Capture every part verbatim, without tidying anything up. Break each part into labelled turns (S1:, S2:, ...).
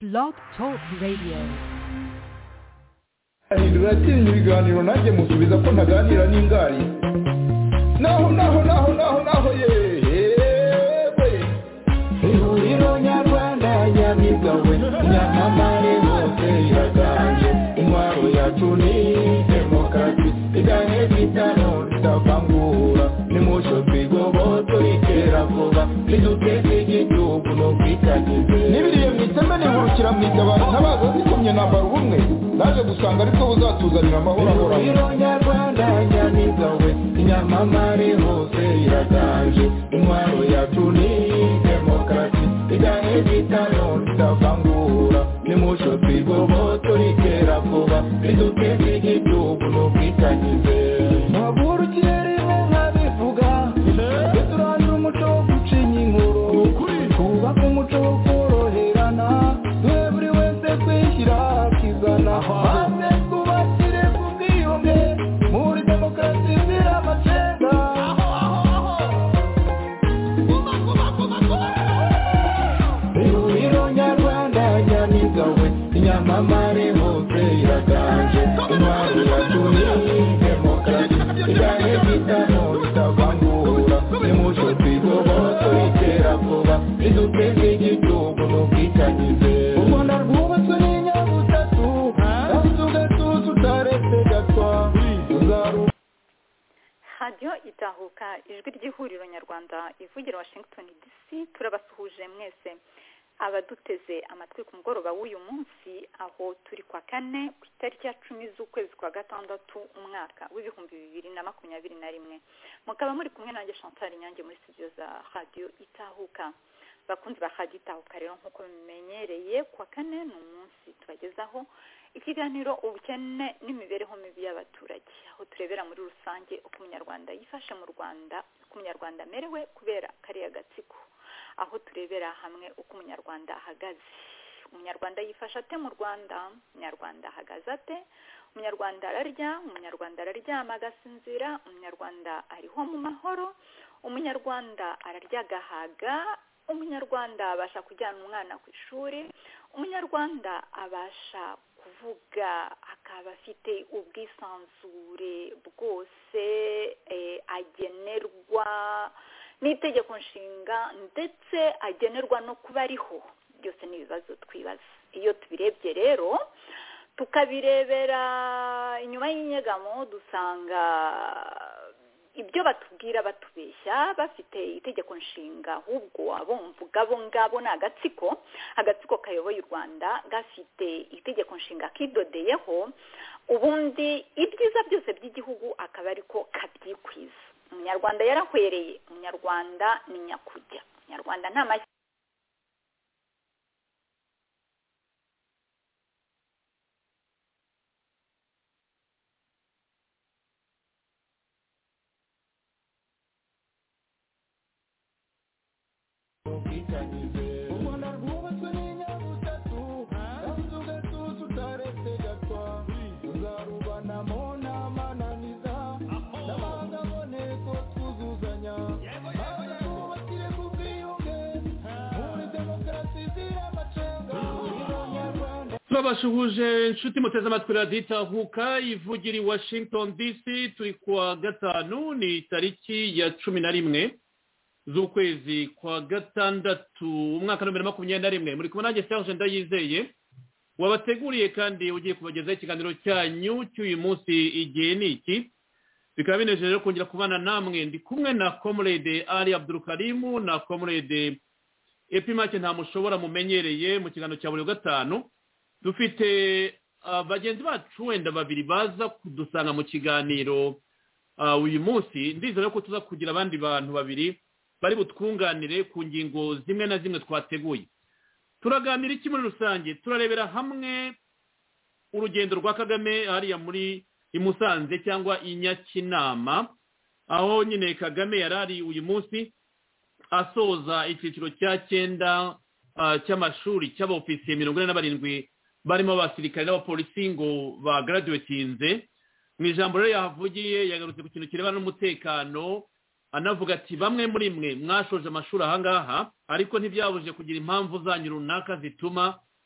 S1: Blog Talk Radio.
S2: Iratinya ibiganiro nanjye musubiza ko ntaganira n'ingari naho naho naho naho naho yewe ihuriro nyarwanda nyamigawe nyamamare hose iraganje intwaro yacu ni demokarasi igane bitano bitavangura nimusho twigoboto ikera vuba niduteze igihugu no kwitagize nibiriye mwiteme nihurukira mwitabara ntabaza zikomye nambara ubumwe naje gusanga ariko buzatuzanira amahoro ahoraho ihuriro nyarwanda nyamigawe nyamamare hose iraganje intwaro yacu ni demokarasi igane bitano bitavangura nimusho twigoboto ikera vuba niduteze igihugu no kwitagize maburu kirere nkabivuga turandura umuco wo gucinya inkuru twubaka umuco wo koroherana duhe buri wese kwishyira akizana maze twubakire ku bwiyunge muri demokarasi izira amacenga ihuriro nyarwanda nyamigawe inyamamare hose iraganje intwaro yacu ni demokarasi igane bitano bitavangura nimucyo twigoboto itera vuba iduteze igihugu n'ubwitangize u Rwanda rwubatswe n'inyabutatu kandi tugatuza utaretse gatwa tuzaru
S3: Radio Itahuka ijwi ry'ihuriro nyarwanda ivugira Washington D C turabasuhuje mwese abaduteze amatwi ku mugoroba w'uyu munsi aho turi kwa kane ku itariki ya cumi z'ukwezi kwa gatandatu umwaka w'ibihumbi bibiri na makumyabiri na rimwe mukaba muri kumwe nanjye Chantal Nyange muri studio za Radio Itahuka bakunzi ba Radio Itahuka rero nk'uko bimenyereye kwa kane ni umunsi tubagezaho ikiganiro ubukene n'imibereho mibi y'abaturage aho turebera muri rusange uko umunyarwanda yifashe mu Rwanda uko umunyarwanda amerewe kubera kariya gatsiko aho turebera hamwe uko umunyarwanda ahagaze umunyarwanda yifasha ate mu Rwanda umunyarwanda ahagaze ate umunyarwanda ararya umunyarwanda araryama agasinzira umunyarwanda ariho mu mahoro umunyarwanda ararya agahaga umunyarwanda abasha kujyana umwana ku ishuri umunyarwanda abasha kuvuga akaba afite ubwisanzure bwose eh, agenerwa n'itegeko nshinga ndetse agenerwa no kuba ariho byose n'ibibazo twibaza iyo tubirebye rero tukabirebera inyuma y'inyegamo dusanga ibyo batubwira batubeshya bafite itegeko nshinga ahubwo abumvuga bo ngabo ni agatsiko agatsiko kayoboye u Rwanda gafite itegeko nshinga kidodeyeho ubundi ibyiza byose by'igihugu akaba ariko kabyikwiza umunyarwanda yarahwereye umunyarwanda ni nyakujya umunyarwanda nta mashyi
S4: Turabashuhuje inshuti muteze amatwi Radio Itahuka ivugira i Washington D C turi kuwa gatanu ni tariki ya cumi na rimwe z'ukwezi kwa gatandatu umwaka wa bibiri na makumyabiri na rimwe muri kumwe nanjye Serge Ndayizeye wabateguriye kandi ugiye kubagezaho ikiganiro cyanyu cy'uyu munsi igihe ni iki bikaba binejeje kongera kubana namwe ndi kumwe na Comrade Ali Abdul Karim na Comrade Epimake nta mushobora mumenyereye mu kiganiro cya buri gatanu dufite bagenzi bacu wenda babiri baza kudusanga mu kiganiro uyu munsi ndizera ko tuza kugira abandi bantu babiri bari butwunganire ku ngingo zimwe na zimwe twateguye turaganira iki muri rusange turarebera hamwe urugendo rwa Kagame hariya muri i Musanze cyangwa i Nyakinama aho nyine Kagame yarari uyu munsi asoza icyiciro cya cyenda cy'amashuri cy'abofisiye mirongo ine na barindwi barimo abasirikare n'abapolisi ngo ba graduatinze mu ijambo rero yahavugiye yagarutse ku kintu kirebana n'umutekano anavuga ati bamwe muri mwe mwashoje amashuri aha ngaha ariko ntibyabuje kugira impamvu zanyu runaka zituma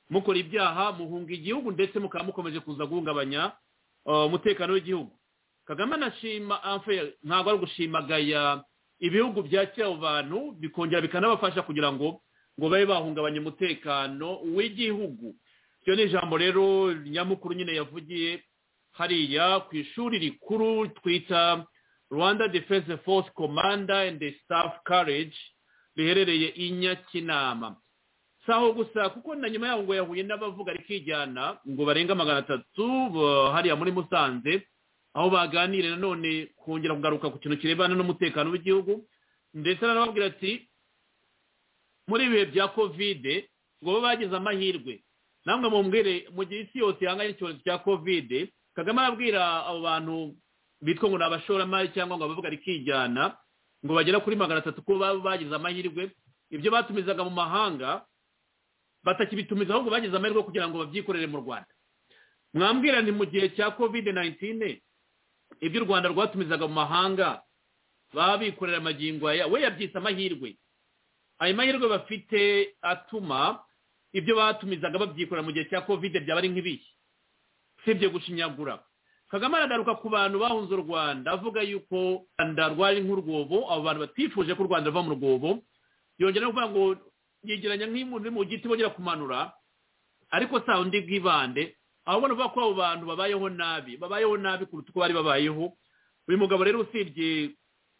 S4: mukora ibyaha muhunga igihugu ndetse mukaba mukomeje kuza guhungabanya umutekano w'igihugu. Kagame anashima ntabwo ari ugushimagaya ibihugu byakira abo bantu bikongera bikanabafasha kugira ngo ngo babe bahungabanya umutekano w'igihugu. Iyo ni ijambo rero nyamukuru nyine yavugiye hariya ku ishuri rikuru twita Rwanda Defense Force Commander and Staff College riherereye i Nyakinama. Saho gusa kuko na nyuma yaho ngo yahuye n'abavuga rikijyana ngo barenga magana atatu hariya muri Musanze, aho baganire nanone kongera kugaruka ku kintu kirebana n'umutekano w'igihugu, ndetse nanababwira ati muri ibihe bya covid ngo bagize amahirwe. Namwe mumbwire mu gihe isi yose yanganye icyorezo cya covid, Kagame arabwira abo bantu bitwa ngo n'abashoramari cyangwa ngo abavuga rikijyana ngo bagera kuri magana atatu ko bagize amahirwe, ibyo batumizaga mu mahanga batakibitumiza ahubwo bagize amahirwe kugira ngo babyikorere mu Rwanda. Mwambwira ni mu gihe cya covid nineteen ibyo u Rwanda rwatumizaga mu mahanga babikorera amagingo aya, we yabyise amahirwe. Ayo mahirwe bafite atuma ibyo batumizaga babyikorera mu gihe cya covid byaba ari nk'ibiki, sibyo gushinyagura. Kagame aragaruka ku bantu bahunze u Rwanda avuga yuko Rwanda rwari nk'urwobo, abo bantu batifuje ko u Rwanda ruva mu rwobo. Yongera no kuvuga ngo yegeranya nk'umuntu mu giti bongera kumanura, ariko sa undi bwibande ahubwo nuvuga ko abo bantu babayeho nabi babayeho nabi kuruta uko bari babayeho. Uyu mugabo rero usibye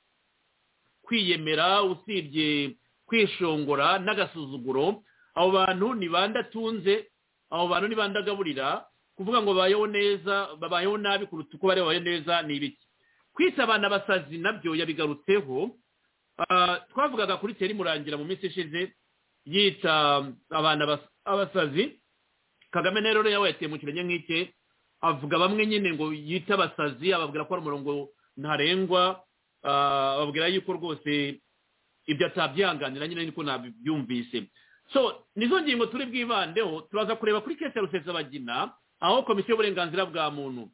S4: kwiyemera, usibye kwishongora n'agasuzuguro, abo bantu ni bande atunze, abo bantu ni bande agaburira. Kuvuga ngo babayeho neza babayeho nabi kuruta uko bari babayeho neza ni ibiki? Kwita abana basazi nabyo yabigarutseho. Twavugaga kuri Teri Murangira mu minsi ishize yita abana abasazi. Kagame rero yawe yateye mu kirenge nk'ike, avuga bamwe nyine ngo yita abasazi, ababwira ko ari umurongo ntarengwa, ababwira yuko rwose ibyo atabyanganira nyine niko nabyumvise. So nizo ngingo turi bwibandeho. Turaza kureba kuri kese ya Rusesabagina, aho komisiyo y'uburenganzira bwa muntu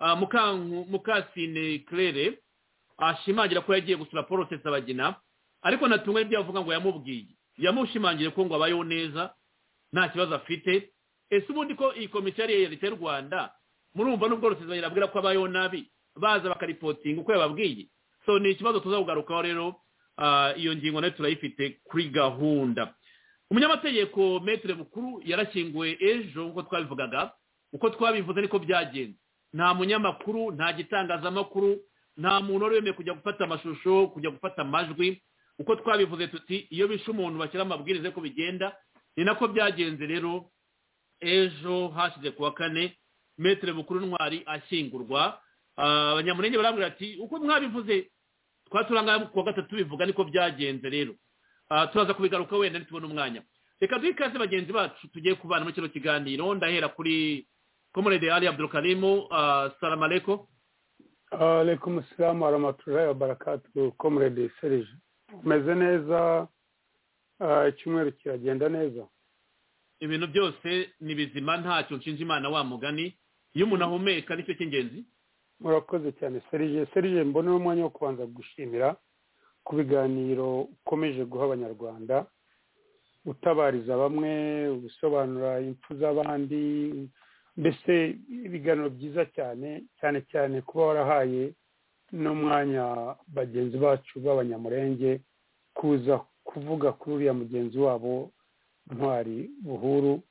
S4: Mukasine Claire ashimangira ko yagiye gusura Paul Rusesabagina, ariko natunga ibyo avuga ngo yamubwiye yamushimangire ko ngo abayeho neza nta kibazo afite. Ese ubundi ko iyi komisiyo ari iya leta y'u Rwanda, murumva n'ubwo Rusesabagina abwira ko abayeho nabi baza bakaripotinga uko yababwiye? So ni ikibazo tuzakugarukaho rero. Iyo ngingo nayo turayifite kuri gahunda. Umunyamategeko Maître Bukuru yarashyinguwe ejo nk'uko twabivugaga, uko twabivuze niko byagenze. Nta munyamakuru, nta gitangazamakuru, nta muntu wari wemeye kujya gufata amashusho, kujya gufata amajwi. Uko twabivuze tuti iyo bishe umuntu bashyira amabwiriza ko bigenda, ni nako byagenze rero. Ejo hashize kuwa kane Maître Bukuru Ntwari ashyingurwa. Abanyamurenge barambwira ati uko mwabivuze twaturanga kuwa gatatu bivuga niko byagenze rero. Turaza kubigaruka wenda nitubona umwanya. Reka duhe ikaze bagenzi bacu tugiye kubana mu kino kiganiro. Ndahera kuri Comrade Ali Abdulkarim. Assalamu alaikum.
S1: Alaikum assalam wa rahmatullahi wa barakatuh. Comrade Serge, umeze neza? Icyumweru kiragenda neza?
S4: Ibintu byose ni bizima, ntacyo nshinja Imana wa mugani. Iyo umuntu ahumeka nicyo cy'ingenzi.
S1: Murakoze cyane Serge. Serge, mbona umwanya wo kubanza gushimira ku biganiro ukomeje guha abanyarwanda, utabariza bamwe, ubisobanura impfu z'abandi, mbese ibiganiro byiza cyane cyane cyane kuba warahaye n'umwanya bagenzi bacu b'abanyamurenge kuza kuvuga kuri uriya mugenzi wabo Ntwari Buhuru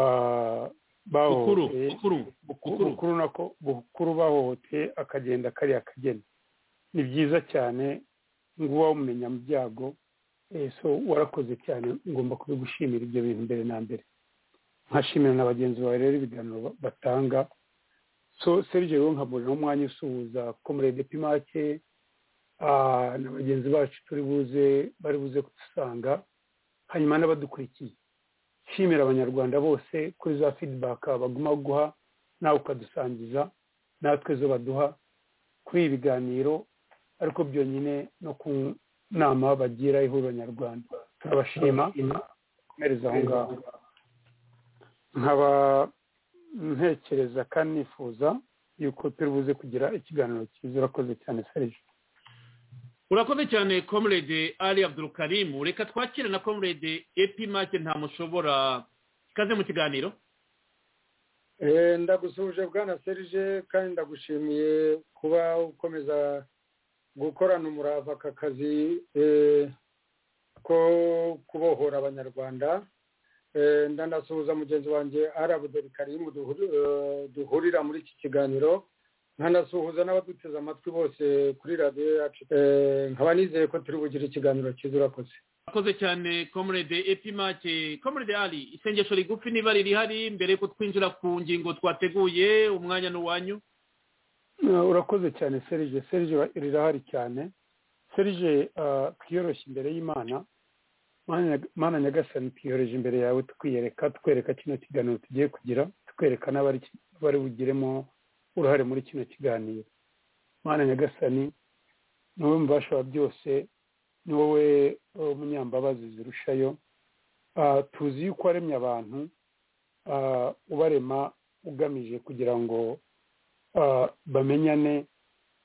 S1: bahohoteye Bukuru nako Bukuru bahohoteye akagenda kariya kageni. Ni byiza cyane ngo wamumenya mu byago. So warakoze cyane, ngomba kubigushimira ibyo bintu mbere na mbere. Nkashimira na bagenzi bawe rero ibiganiro batanga. So Serge rero nkabona umwanya usuhuza Comrade Pimake na bagenzi bacu turi buze bari buze kudusanga, hanyuma n'abadukurikiye. Shimira abanyarwanda bose kuri za feedback baguma guha, nawe ukadusangiza natwe zo baduha kuri ibiganiro, ariko byonyine no ku nama bagira ihuriro nyarwanda. Turabashima komereza aho ngaho. Nkaba ntekereza kandi nifuza yuko turi buze kugira ikiganiro cyiza. Urakoze cyane Serge.
S4: Urakoze cyane Comrade Ali Abdulkarim. Reka twakire na Comrade Epimake nta mushobora ikaze mu kiganiro.
S5: Ndagusuhuje bwana Serge kandi ndagushimiye kuba ukomeza gukorana umurava aka kazi ko kubohora abanyarwanda. Ndanasuhuza mugenzi wanjye Abdul Karim duhurira muri iki kiganiro, nkanasuhuza n'abaduteze amatwi bose kuri radiyo yacu. Nkaba nizeye ko turi bugire ikiganiro cyiza. Urakoze.
S4: Urakoze cyane comrade Epimake. Comrade Ali, isengesho rigufi niba riri hari mbere ko twinjira ku ngingo twateguye, umwanya n'uwanyu.
S1: Urakoze cyane Serge. Serge rirahari cyane. Serge twiyoroshye imbere y'Imana. Mana Nyagasani twiyoroheje imbere yawe twiyereka twereka kino kiganiro tugiye kugira, twereka n'abari bari bugiremo uruhare muri kino kiganiro. Mana Nyagasani ni wowe mbasha wa byose, ni wowe umunyambabazi zirushayo. Tuzi yuko waremye abantu ubarema ugamije kugira ngo bamenyane,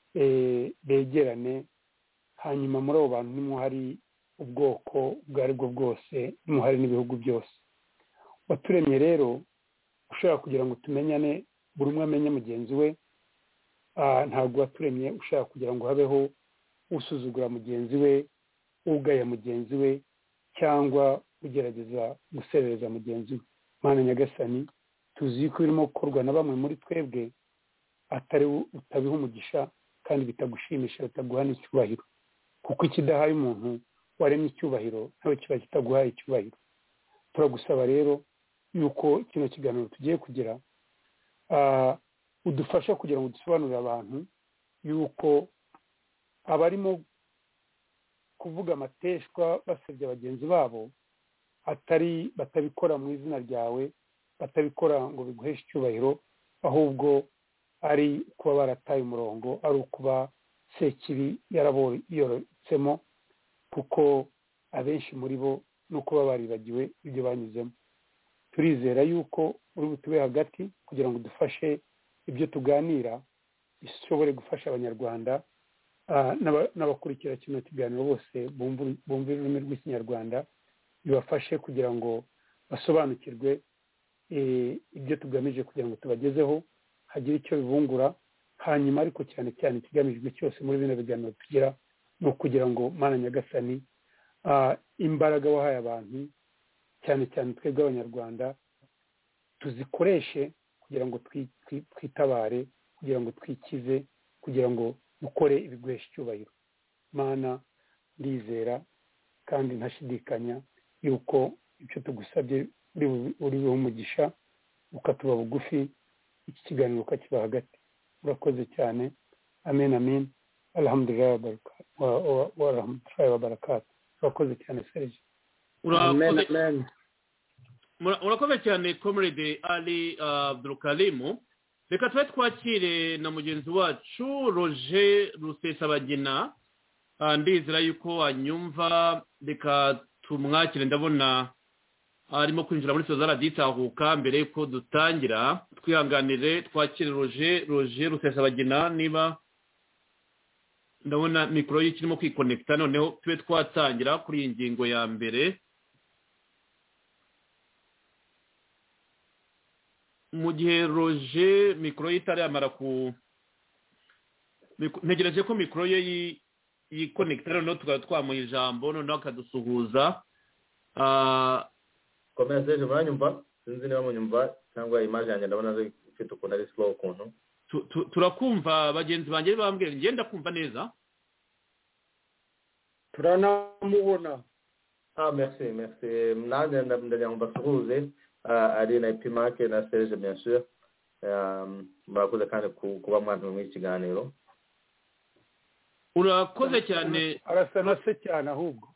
S1: begerane, hanyuma muri abo bantu nimwo hari ubwoko ubwo ari bwo bwose, nimwo hari n'ibihugu byose. Waturemye rero ushaka kugira ngo tumenyane, buri umwe amenye mugenzi we. Ntabwo waturemye ushaka kugira ngo habeho usuzugura mugenzi we, ugaya mugenzi we, cyangwa ugerageza guserereza mugenzi we. Mana Nyagasani, tuzi ko birimo gukorwa na bamwe muri twebwe atari utabiha umugisha kandi bitagushimisha, bitaguha n'icyubahiro, kuko ikidahaye umuntu waremye icyubahiro nawe kiba kitaguhaye icyubahiro. Turagusaba rero yuko kino kiganiro tugiye kugira udufasha kugira ngo dusobanurire abantu yuko abarimo kuvuga amateshwa basebya bagenzi babo atari batabikora mu izina ryawe, batabikora ngo biguheshe icyubahiro, ahubwo ari kuba barataye umurongo, ari ukuba sekibi yaraborotsemo, kuko abenshi muri bo no kuba baribagiwe ibyo banyuzemo. Turizera yuko uri butube hagati kugira ngo dufashe ibyo tuganira bishobore gufasha abanyarwanda n'abakurikira kino kiganiro bose bumva ururimi rw'ikinyarwanda, bibafashe kugira ngo basobanukirwe ibyo tugamije kugira ngo tubagezeho hagire icyo bibungura. Hanyuma ariko cyane cyane ikigamijwe cyose muri bino biganiro tugira ni ukugira ngo Mana Nyagasani imbaraga wahaye abantu cyane cyane twebwe abanyarwanda tuzikoreshe kugira ngo twitabare, kugira ngo twikize, kugira ngo dukore ibiguhesha icyubahiro. Mana, ndizera kandi ntashidikanya yuko icyo tugusabye uri buhe umugisha, ukatuba bugufi, iki kiganiro ukakiba hagati. Urakoze cyane. Amen amen. Alhamdulillah wa rahmatullahi wa barakatuh. Urakoze cyane Serge.
S4: Urakoze. Urakoze cyane comrade Ali Abdul Karim. Reka twe twakire na mugenzi wacu Roger Rusesabagina. Ndizera yuko anyumva, reka tumwakire. Ndabona arimo kwinjira muri Sozara ditahuka. Mbere yuko dutangira twihanganire twakire Roger Roger Rusesabagina, niba ndabona mikoro ye kirimo kwiconnecta, noneho tube twatangira kuri iyi ngingo ya mbere. Mu gihe Roger mikoro ye itaramara ku ntegereje ko mikoro ye yiconnecta, noneho tukaba twamuha ijambo, noneho akadusuhuza.
S6: Komeza Serge, muranyumva? Sinzi niba munyumva cyangwa image yanjye ndabona ifite ukuntu ari slow ukuntu.
S4: Turakumva bagenzi banjye bambwira ngenda kumva neza.
S5: Turanamubona.
S6: Ah, merci, merci. Nanjye ndagira ngo mbasuhuze ari na Epimake na Serge bien sûr. Murakoze kandi kuba mwantumye muri kiganiro.
S4: Urakoze cyane.
S1: Arasa na se cyane ahubwo.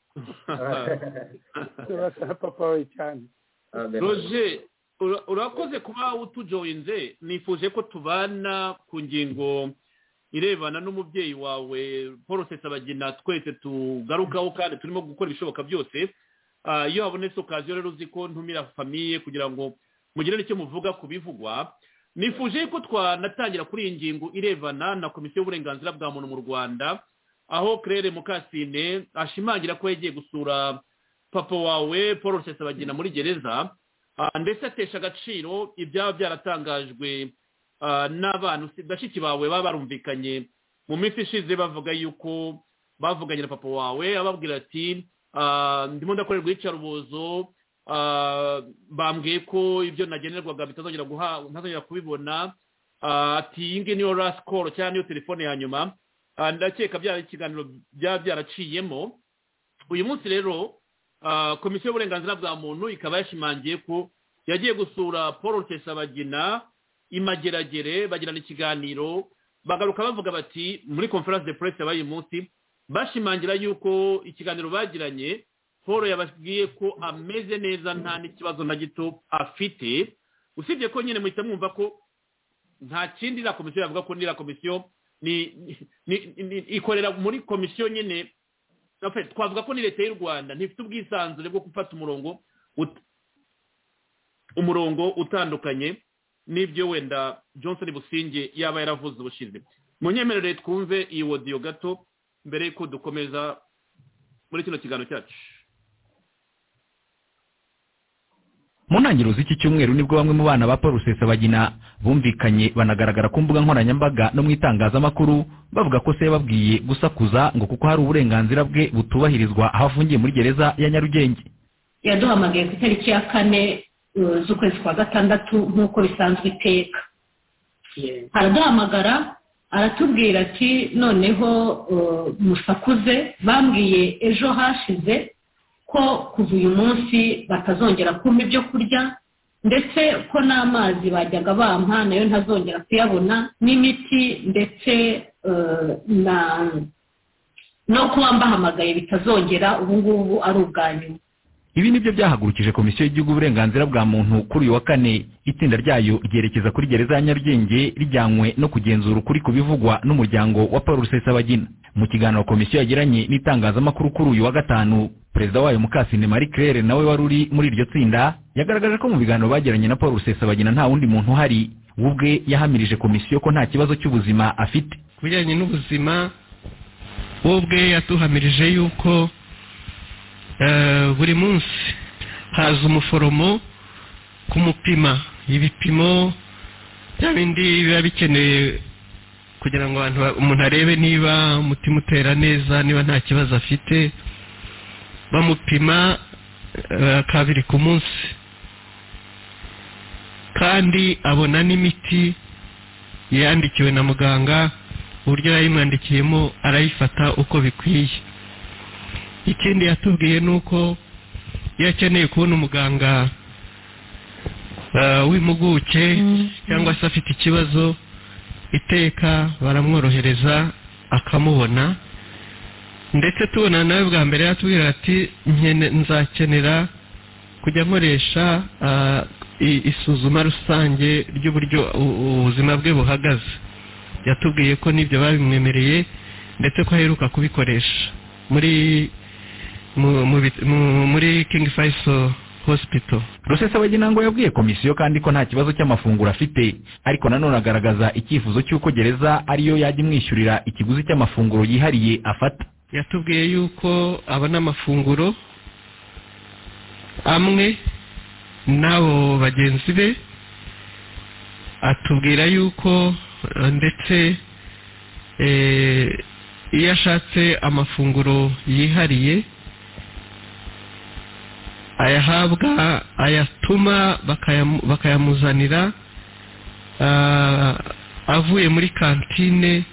S1: Turasa papa we cyane.
S4: Roger, urakoze kuba utujoyinze. Nifuje ko tubana ku ngingo irebana n'umubyeyi wawe Paul Rusesabagina, twese tugarukaho kandi turimo gukora ibishoboka byose. Iyo habonetse okaziyo rero uzi ko ntumira famiye kugira ngo mugire n'icyo muvuga ku bivugwa. Nifuje ko twanatangira kuri iyi ngingo irebana na komisiyo y'uburenganzira bwa muntu mu Rwanda, aho Claire Mukasine ashimangira ko yagiye gusura papa wawe Paul Rusesabagina muri gereza. ndetse atesha agaciro ibyaba byaratangajwe n'abantu bashiki bawe baba barumvikanye mu minsi ishize bavuga yuko bavuganye na papa wawe ababwira ati ndimo ndakorerwa iyicarubozo bambwiye ko ibyo nagenerwaga bitazongera ntazongera kubibona ati iyi ngiyi niyo last call cyangwa niyo telefone ya nyuma ndakeka byari ikiganiro byaba byaraciyemo uyu munsi rero komisiyo y'uburenganzira bwa muntu ikaba yashimangiye ko yagiye gusura Paul Rusesabagina imageragere bagirana ikiganiro bagaruka bavuga bati muri conference de presse yabaye uyu munsi bashimangira yuko ikiganiro bagiranye Paul yababwiye ko ameze neza nta n'ikibazo na gito afite usibye ko nyine muhita mwumva ko nta kindi iriya komisiyo yavuga ko n'iriya komisiyo ikorera muri komisiyo nyine twavuga ko ni leta y'u Rwanda ntifite ubwisanzure bwo gufata umurongo umurongo utandukanye n'ibyo wenda Johnson Businge yaba yaravuze ubushize mu nyemerere twumve iyi audio gato mbere yuko dukomeza muri kino kiganiro cyacu.
S7: mu ntangiriro z'iki cyumweru nibwo bamwe mu bana ba Paul Rusesabagina bumvikanye banagaragara ku mbuga nkoranyambaga no mu itangazamakuru bavuga ko se yababwiye gusakuza ngo kuko hari uburenganzira bwe butubahirizwa aho afungiye muri gereza ya Nyarugenge.
S8: Yaduhamagaye ku itariki ya kane z'ukwezi kwa gatandatu nk'uko bisanzwe iteka. Araduhamagara aratubwira ati noneho musakuze bambwiye ejo hashize ko kuva uyu munsi batazongera kumpa ibyo kurya ndetse ko n'amazi bajyaga bampa nayo ntazongera kuyabona n'imiti ndetse na no kuba mbahamagaye bitazongera ubu ngubu ari ubwanyu.
S7: Ibi nibyo byahagurukije komisiyo y'igihugu uburenganzira bwa muntu kuri uyu wa kane itsinda ryayo ryerekeza kuri gereza ya Nyarugenge rijyanywe no kugenzura ukuri kubivugwa n'umuryango wa Paul Rusesabagina. Mu kiganiro komisiyo yagiranye n'itangazamakuru kuri uyu wa gatanu perezida wayo Mukasine Marie Claire nawe wari uri muri iryo tsinda yagaragaje ko mu biganiro bagiranye na Paul Rusesabagina nta wundi muntu uhari ubwe yahamirije komisiyo ko nta kibazo cy'ubuzima afite.
S9: Kubijyanye n'ubuzima ubwe yatuhamirije yuko buri munsi haza umuforomo kumupima ibipimo byabindi biba bikeneye kugira ngo umuntu arebe niba umutima utera neza niba nta kibazo afite bamupima kabiri ku munsi kandi abona n'imiti yandikiwe na muganga uburyo yayimwandikiyemo arayifata uko bikwiye. Ikindi yatubwiye nuko iyo akeneye kubona umuganga w'impuguke cyangwa se afite ikibazo iteka baramworohereza akamubona ndetse tubona nawe bwa mbere yatubwira ati nzakenera kujya nkoresha isuzuma rusange ry'uburyo ubuzima bwe buhagaze. Yatubwiye ko n'ibyo babimwemereye ndetse ko aheruka kubikoresha muri muri King Faisal Hospital.
S7: Rusesabagina ngo yabwiye komisiyo kandi ko nta kibazo cy'amafunguro afite ariko nanone agaragaza icyifuzo cy'uko gereza ariyo yajya imwishyurira ikiguzi cy'amafunguro yihariye afata.
S9: Yatubwiye yuko abona amafunguro amwe nabo bagenzi be atubwira yuko ndetse iyo ashatse amafunguro yihariye ayahabwa ayatuma bakayamuzanira avuye muri kantine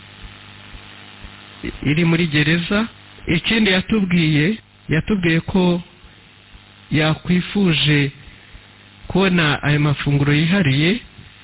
S9: iri muri gereza. Ikindi yatubwiye yatubwiye ko yakwifuje kubona ayo mafunguro yihariye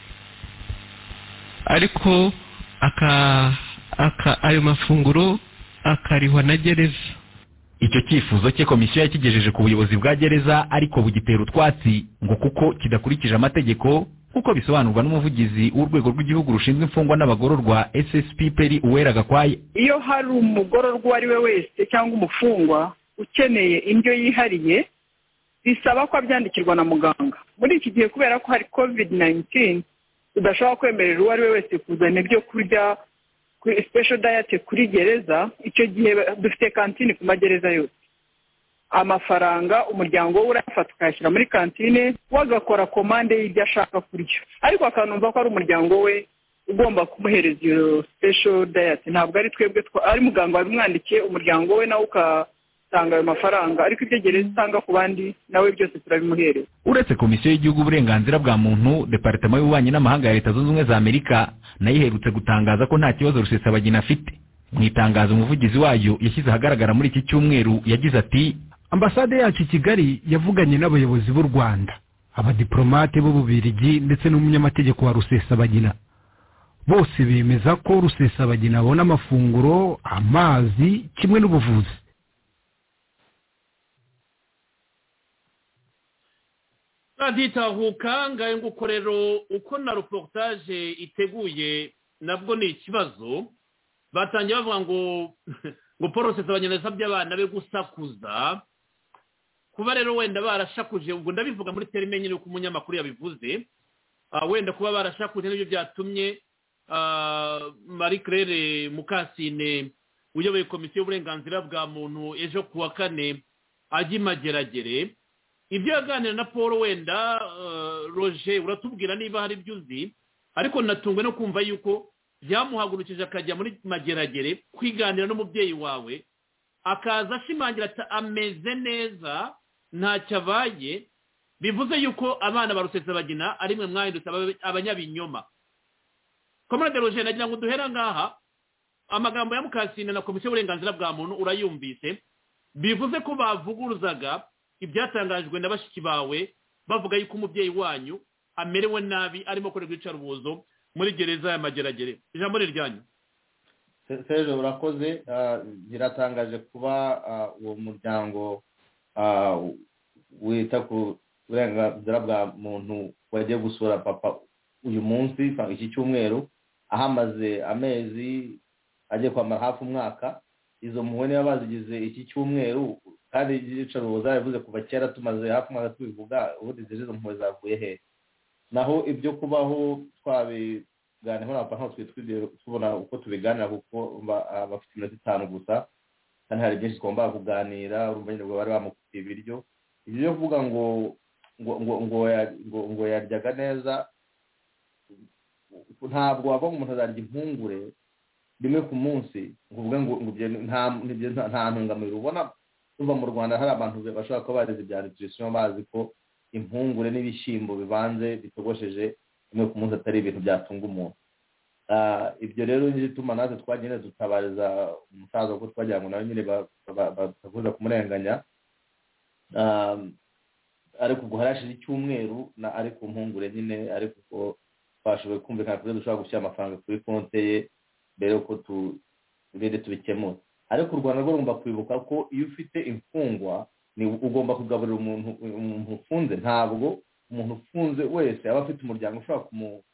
S9: ariko aka aka ayo mafunguro akarihwa na gereza.
S7: Icyo cyifuzo cye komisiyo yakigejeje ku buyobozi bwa gereza ariko bugitera utwatsi ngo kuko kidakurikije amategeko kuko bisobanurwa n'umuvugizi w'urwego rw'igihugu rushinzwe imfungwa n'abagororwa S S P Peri Uwera Gakwaye.
S10: Iyo hari umugororwa ari we wese cyangwa umufungwa ukeneye indyo yihariye bisaba ko abyandikirwa na muganga. Muri iki gihe kubera ko hari covid nineteen udashobora kwemerera uwo ari we wese kuzana ibyo kurya special diet kuri gereza, icyo gihe dufite kantine ku magereza yose. amafaranga umuryango we urayafata ukayashyira muri kantine we agakora komande y'ibyo ashaka kurya ariko akanumva ko ari umuryango we ugomba kumuhereza iyo special diet ntabwo ari twebwe ari muganga wabimwandikiye umuryango we nawe ukatanga ayo mafaranga ariko ibyo gereza itanga ku bandi nawe byose turabimuhereza.
S7: Uretse komisiyo y'igihugu uburenganzira bwa muntu departement y'ububanyi n'amahanga ya Leta Zunze Ubumwe za Amerika nayo iherutse gutangaza ko nta kibazo Rusesabagina afite. Mu itangazo umuvugizi wayo yashyize ahagaragara muri iki cyumweru yagize ati
S11: ambasade yacu i Kigali yavuganye n'abayobozi b'u Rwanda abadiplomate b'Ububirigi ndetse n'umunyamategeko wa Rusesabagina bose bemeza ko Rusesabagina abona amafunguro amazi kimwe n'ubuvuzi.
S4: Raditahuka ngaye nguko rero uko na reportage iteguye nabwo ni ikibazo batangiye bavuga ngo ngo Paul Rusesabagina yasabye abana be gusakuza kuba rero wenda barashakuje ubwo ndabivuga muri terime nyine uko umunyamakuru yabivuze wenda kuba barashakuje n'ibyo byatumye Marie Claire Mukasine uyoboye komisiyo y'uburenganzira bwa muntu ejo kuwa kane ajya Mageragere ibyo yaganira na Paul wenda Roger uratubwira niba hari ibyo uzi ariko natungwe no kumva yuko byamuhagurukije akajya muri Mageragere kwiganira n'umubyeyi wawe akaza ashimangira ati ameze neza ntacyo abaye bivuze yuko abana ba Rusesabagina ari mwe mwahindutse abanyabinyoma. Komande Roger nagira ngo duhera ngaha amagambo ya Mukasine na komisiyo y'uburenganzira bwa muntu urayumvise bivuze ko bavuguruzaga ibyatangajwe na bashiki bawe bavuga yuko umubyeyi wanyu amerewe nabi arimo korerwa icarubozo muri gereza ya Mageragere. Ijambo ryanyu.
S6: Serge urakoze biratangaje kuba uwo muryango wita ku burenganzira bwa muntu wagiye gusura papa uyu munsi iki cyumweru ahamaze amezi agiye kwamara hafi umwaka izo muhwe niba bazigize iki cyumweru kandi icarubozo yavuze kuva kera tumaze hafi umwaka tubivuga ubundi izo mpuhwe zavuye he naho ibyo kubaho twabiganiho ntabwo ntabwo twitwibye tubona uko tubiganira kuko bafite iminota itanu gusa kandi hari byinshi tugomba kuganira urumva nyine bari bamukutiye ibiryo ibyo byo kuvuga ngo ngo ngo ngo ngo yaryaga neza ntabwo wava umuntu azarya impungure rimwe ku munsi ngo uvuge ngo nta nta ntungamubiri ubona tuva mu Rwanda hari abantu bashobora kuba barize ibya nutrition bazi ko impungure n'ibishyimbo bivanze bitogosheje rimwe ku munsi atari ibintu byatunga umuntu. Ibyo rero n'igituma natwe twagenda dutabariza umusaza kuko twagira ngo nawe nyine batakuza kumurenganya ariko ubwo harashije icyumweru na ari ku mpungure nyine ariko ko twashoboye kumvikana ko dushobora gushyira amafaranga kuri konte ye mbere yuko tubende tubikemura ariko u Rwanda rwo rugomba kwibuka ko iyo ufite imfungwa ni ugomba kugaburira umuntu umuntu ufunze ntabwo umuntu ufunze wese aba afite umuryango ushobora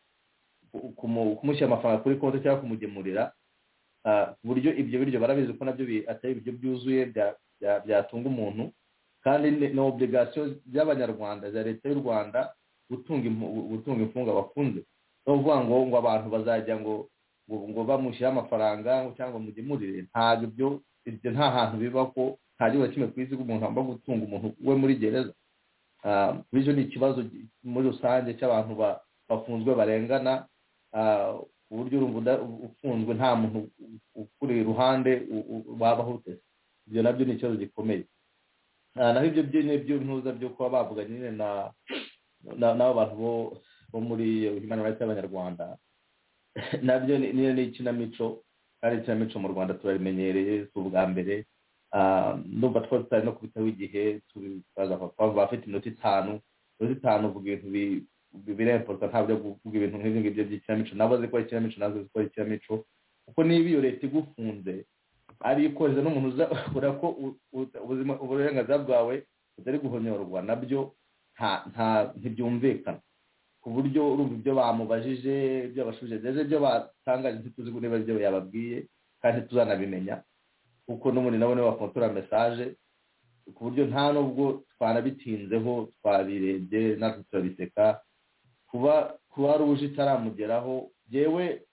S6: kumushyira amafaranga kuri konti cyangwa kumugemurira ku buryo ibyo biryo barabizi ko nabyo atari ibiryo byuzuye byatunga umuntu kandi ni obligation y'abanyarwanda za leta y'u Rwanda gutunga gutunga imfungwa bafunze no kuvuga ngo ngo abantu bazajya ngo ngo bamushyira amafaranga cyangwa mugemurire ntabwo ibyo ibyo nta hantu biba ko nta gihe kimwe ku isi umuntu agomba gutunga umuntu we muri gereza. Bityo ni ikibazo muri rusange cy'abantu bafunzwe barengana ku buryo urumva ufunzwe nta muntu ukuri iruhande wabaho utese ibyo nabyo ni ikibazo gikomeye. Naho ibyo byo ntuza byo kuba bavuga nyine na n'abo bantu bo muri Human Rights y'Abanyarwanda nabyo ni ikinamico kandi ikinamico mu Rwanda turarimenyereye si ubwa mbere ndumva twari tutari no kubitaho igihe tubaza papa bafite iminota itanu iminota itanu uvuga ibintu biremporta ntabwo kuvuga ibintu nk'ibyo ngibyo by'ikinamico nabo azi ko ari ikinamico nazo azi ko ari ikinamico kuko niba iyo leta igufunze ari ikoreza n'umuntu uzabura ko ubuzima uburenganzira bwawe butari guhonyorwa nabyo nta ntibyumvikana ku buryo urumva ibyo bamubajije ibyo bashuje ndetse ibyo batangaje ntituzi niba ibyo yababwiye kandi tuzanabimenya kuko n'umuntu nawe niwe wakontora message ku buryo nta nubwo twanabitinzeho twabirebye natwe turabiseka kuba kuba ruje itaramugeraho yewe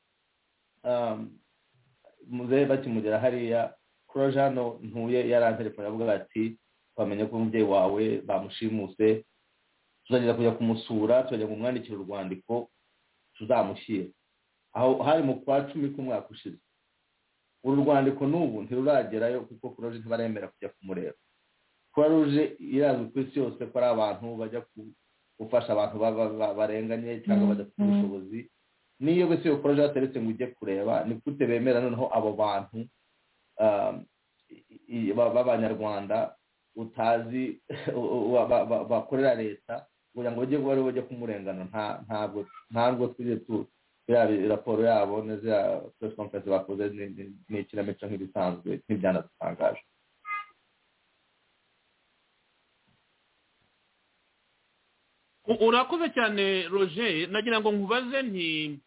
S6: muzehe bakimugera hariya Kurojano ntuye yarantelefone avuga ati twamenye ko umubyeyi wawe bamushimuse tuzageza kujya kumusura tuzajya kumwandikira urwandiko tuzamushyira aho hari mu kwa cumi k'umwaka ushize. Uru rwandiko n'ubu ntiruragerayo kuko Croix Rouge ntibaremera kujya kumureba. Croix Rouge irazwi ku isi yose ko ari abantu bajya gufasha abantu barenganye cyangwa badafite ubushobozi. Niyo bese iyo Croix Rouge yateretse ngo ujye kureba ni gute bemera noneho abo bantu b'abanyarwanda utazi bakorera leta kugira ngo bajye bari bajya kumurengana ntabwo ntabwo tujye tu raporo yabo neza press conference bakoze ni ikinamico nk'ibisanzwe ntibyanadutangaje.
S4: Urakoze cyane Roger, nagira ngo nkubaze nti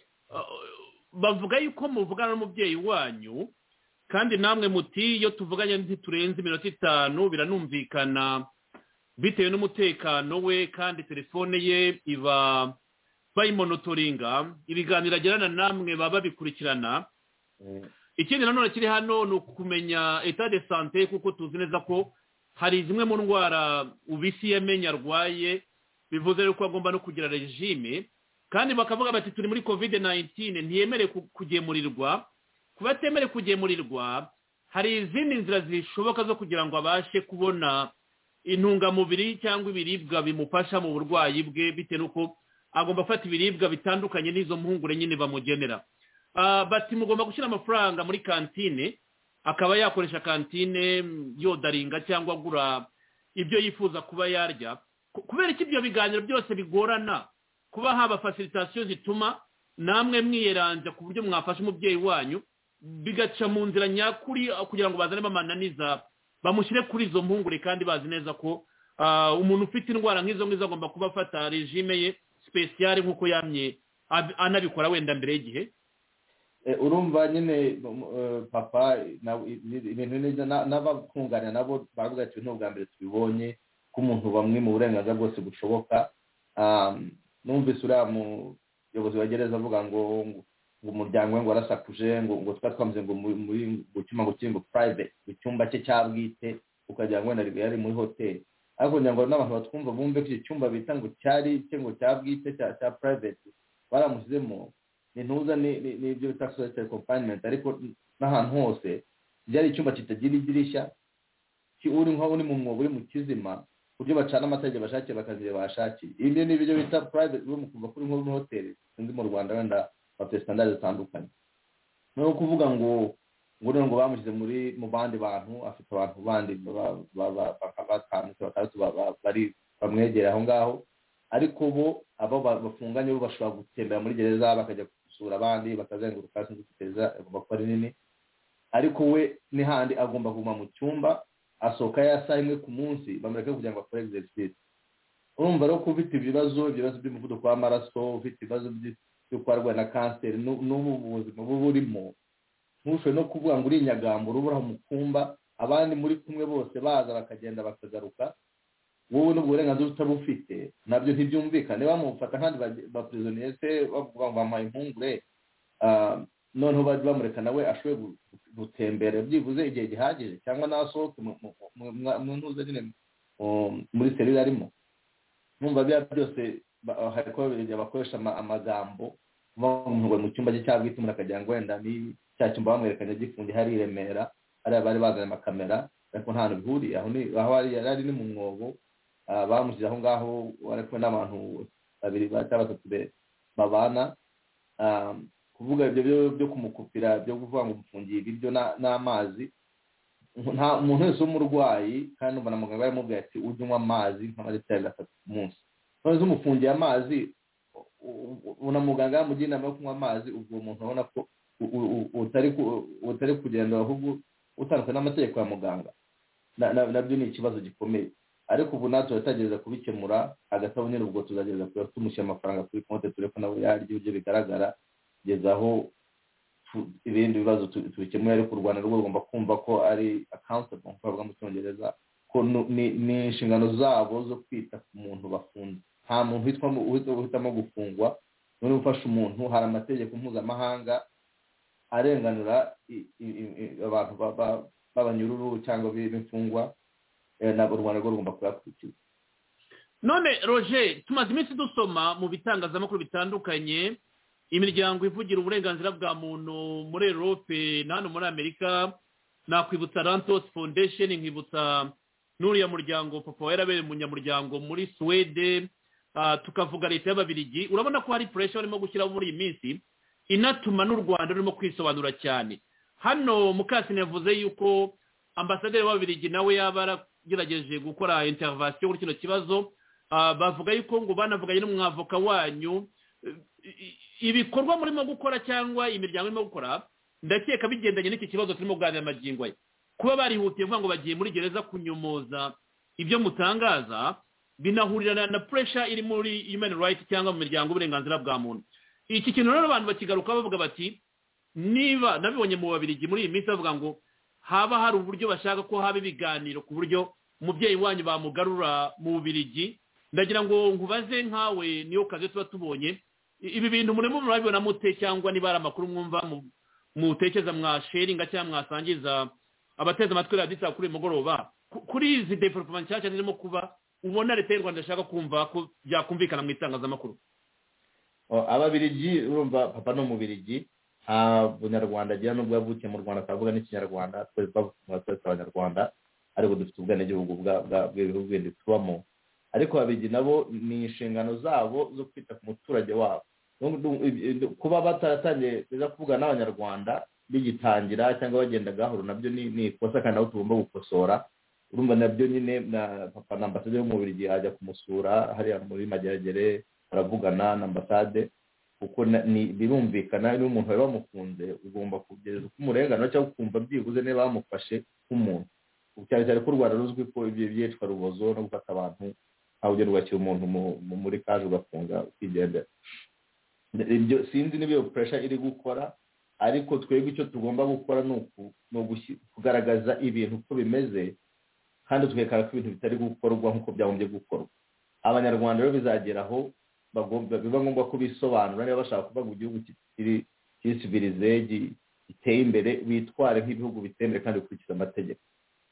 S4: bavuga yuko muvugana n'umubyeyi wanyu kandi namwe muti iyo tuvuganye ntiturenze iminota itanu biranumvikana bitewe n'umutekano we kandi telefone ye iba bayimonotoringa ibiganiro agirana namwe baba bikurikirana. Ikindi nanone kiri hano ni ukumenya etat de santé kuko tuzi neza ko hari zimwe mu ndwara ubisi yamenya arwaye bivuze yuko agomba no kugira regime kandi bakavuga bati turi muri covid nineteen ntiyemere kugemurirwa. Kuba atemere kugemurirwa hari izindi nzira zishoboka zo kugira ngo abashe kubona intungamubiri cyangwa ibiribwa bimufasha mu burwayi bwe bitewe n'uko agomba gufata ibiribwa bitandukanye n'izo mpungure nyine bamugenera. Bati mugomba gushyira amafaranga muri kantine akaba yakoresha kantine yodaringa cyangwa agura ibyo yifuza kuba yarya. Kubera ko ibyo biganiro byose bigorana kuba haba facilitation zituma namwe mwiyeranja ku buryo mwafasha umubyeyi wanyu bigaca mu nzira nyakuri kugira ngo bazane amananiza bamushyire kuri izo mpungure kandi bazi neza ko umuntu ufite indwara nk'izo ngizo agomba kuba afata regime ye speciale nk'uko yamye anabikora wenda mbere y'igihe.
S6: Urumva nyine papa ibintu n'abakunganira nabo baravuga ati n'ubwa mbere tubibonye ko umuntu bamwe mu burenganzira bwose bushoboka. Numvise uriya muyobozi wa gereza avuga ngo ngo umuryango we ngo warasakuje ngo ngo twatwamze ngo muri mu cyuma ngo kiri ngo private mu cyumba cye cyabwite ukagira ngo nari yari muri hotel. Ariko ngira ngo n'abantu batwumva bumve ko iki cyumba bita ngo cyari cye ngo cyabwite cya cya private baramushyizemo nintuza n'ibyo bita social confinement ariko n'ahantu hose byari icyumba kitagira idirishya uri nko uri mu mwobo uri mu kizima buryo bacana amategeko bashakiye bakaziye bashakiye. Ibi ni ibyo bita private room kuva kuri nko muri hotel sinzi mu Rwanda wenda bafite standard zitandukanye. No kuvuga ngo ngo ngo bamushyize muri mu bandi bantu afite abantu bandi batanu batatu bari bamwegera aho ngaho ariko bo abo bafunganye bo bashobora gutembera muri gereza bakajya gusura abandi bakazenguruka sinzi guteza agomba kuba nini ariko we ni handi agomba kuguma mu cyumba asohoka ya saa imwe ku munsi bamureke kugira ngo akore exercice. Urumva rero ko ufite ibibazo ibibazo by'umuvuduko w'amaraso ufite ibibazo byo kwarwa na kanseri n'ubu buzima burimo ntushobora no kuvuga ngo uri inyagambo urubura mu kumba abandi muri kumwe bose baza bakagenda bakagaruka wowe n'ubwo burenganzira utabufite nabyo ntibyumvikane bamufata kandi ba prisonnier se bavuga ngo bamaye impungure noneho bamureka nawe ashoboye gutembera byibuze igihe gihagije cyangwa nasohoke mu ntuza nyine muri serire arimo. Numva bya byose hariko bakoresha amagambo mu cyumba cye cyabwite umuntu akagira ngo wenda ni cya cyumba bamwerekanye gifunze hari i Remera ari bari bazanye amakamera ariko nta hantu bihuriye aho ni aho ari ni mu mwobo bamushyize aho ngaho ariko n'abantu babiri batatu babana kuvuga ibyo byo kumukupira byo kuvuga ngo umufungiye ibiryo n'amazi. Nta muntu wese w'umurwayi kandi ubona muganga yaramubwiye ati ujye unywa amazi nk'amaritiro atatu ku munsi none umufungiye amazi una muganga yamugira inama yo kunywa amazi ubwo umuntu abona ko utari utari kugenda ahubwo utandukanye n'amategeko ya muganga nabyo ni ikibazo gikomeye ariko ubu natwe tutagereza kubikemura hagati aho nyine ubwo tuzagereza kuba tumushyira amafaranga kuri konti tureko nawe yaryo ibyo bigaragara kugeza aho ibindi bibazo tubikemuye ariko u Rwanda rugomba kumva ko ari accountable nk'uko bavuga mu Cyongereza ko ni inshingano zabo zo kwita ku muntu bafunze. Nta muntu uhitamo gufungwa none ufasha umuntu hari amategeko mpuzamahanga arenganura abantu b'abanyururu cyangwa b'imfungwa ntabwo u rwanda rwo rugomba kuyakurikiza.
S4: none roger tumaze iminsi dusoma mu bitangazamakuru bitandukanye imiryango ivugira uburenganzira bwa muntu muri Europe na hano muri Amerika, nakwibutsa Rantos Foundation, nkibutsa n'uriya muryango papa wa yarabereye umunyamuryango muri Swede, uh, tukavuga leta y'ababirigi. Urabona ko hari pressure barimo gushyiraho muri iyi minsi inatuma n'u Rwanda rurimo kwisobanura cyane. Hano Mukasine yavuze yuko ambasaderi w'ababirigi nawe yaba yaragerageje gukora intervention kuri kino kibazo, uh, bavuga yuko ngo banavuganye n'umwavoka wanyu. Ibikorwa murimo gukora cyangwa imiryango irimo gukora ndakeka bigendanye n'iki kibazo turimo kuganira magingo ye, kuba barihutiye kuvuga ngo bagiye muri gereza kunyumoza ibyo mutangaza binahurirana na pressure iri muri human rights cyangwa mu miryango uburenganzira bwa muntu. Iki kintu rero abantu bakigaruka bavuga bati niba nabibonye mu babirigi muri iyi minsi bavuga ngo haba hari uburyo bashaka ko haba ibiganiro ku buryo umubyeyi wanyu bamugarura mu Bubirigi. Ndagira ngo nkubaze nkawe niyo kaze tuba tubonye ibi bintu murimo murabibona mute, cyangwa niba ari amakuru mwumva mutekereza mwasharinga cyangwa mwasangiza abateza amatwi raditsa kuri mugoroba kuri izi development cyane zirimo kuba ubona leta y'u Rwanda ishaka kumva ko byakumvikana mu itangazamakuru?
S6: Ababirigi urumva papa no mu Birigi nta bunyarwanda agira n'ubwo yavukiye mu Rwanda akavuga n'ikinyarwanda, twese bavuga twese abanyarwanda ariko dufite ubwenegihugu bw'ibihugu bindi tubamo. Ariko ababirigi nabo ni inshingano zabo zo kwita ku muturage wabo. Kuba bataratangiye kuza kuvuga n'abanyarwanda bigitangira cyangwa bagenda gahoro nabyo ni ikosa kandi aho tugomba gukosora. Urumva nabyo nyine na papa na ambasaderi mu Birigi ajya kumusura hariya muri Mageragere, baravugana na ambasade kuko birumvikana iyo umuntu bari bamukunze ugomba kugereza uko umurengano cyangwa ukumva byibuze niba bamufashe nk'umuntu. Cyane cyane ko u Rwanda ruzwi ko ibyo byitwa rubozo no gufata abantu aho ugenda ugakira umuntu muri kaje ugafunga ukigendera. Ibyo sinzi niba iyo pressure iri gukora, ariko twebwe icyo tugomba gukora ni kugaragaza ibintu uko bimeze kandi twekara ko ibintu bitari gukorwa nk'uko byagombye gukorwa. Abanyarwanda rero bizageraho biba ngombwa ko bisobanura niba bashaka kuvuga ngo igihugu kiri civilize giteye imbere bitware nk'ibihugu bitembere kandi bikurikiza amategeko.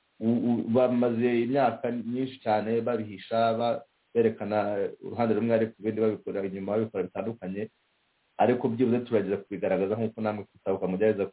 S6: Bamaze imyaka myinshi cyane babihisha berekana uruhande rumwe ariko ibindi babikorera inyuma babikora bitandukanye, ariko byibuze turageza kubigaragaza nk'uko namwe kutabuka mugereza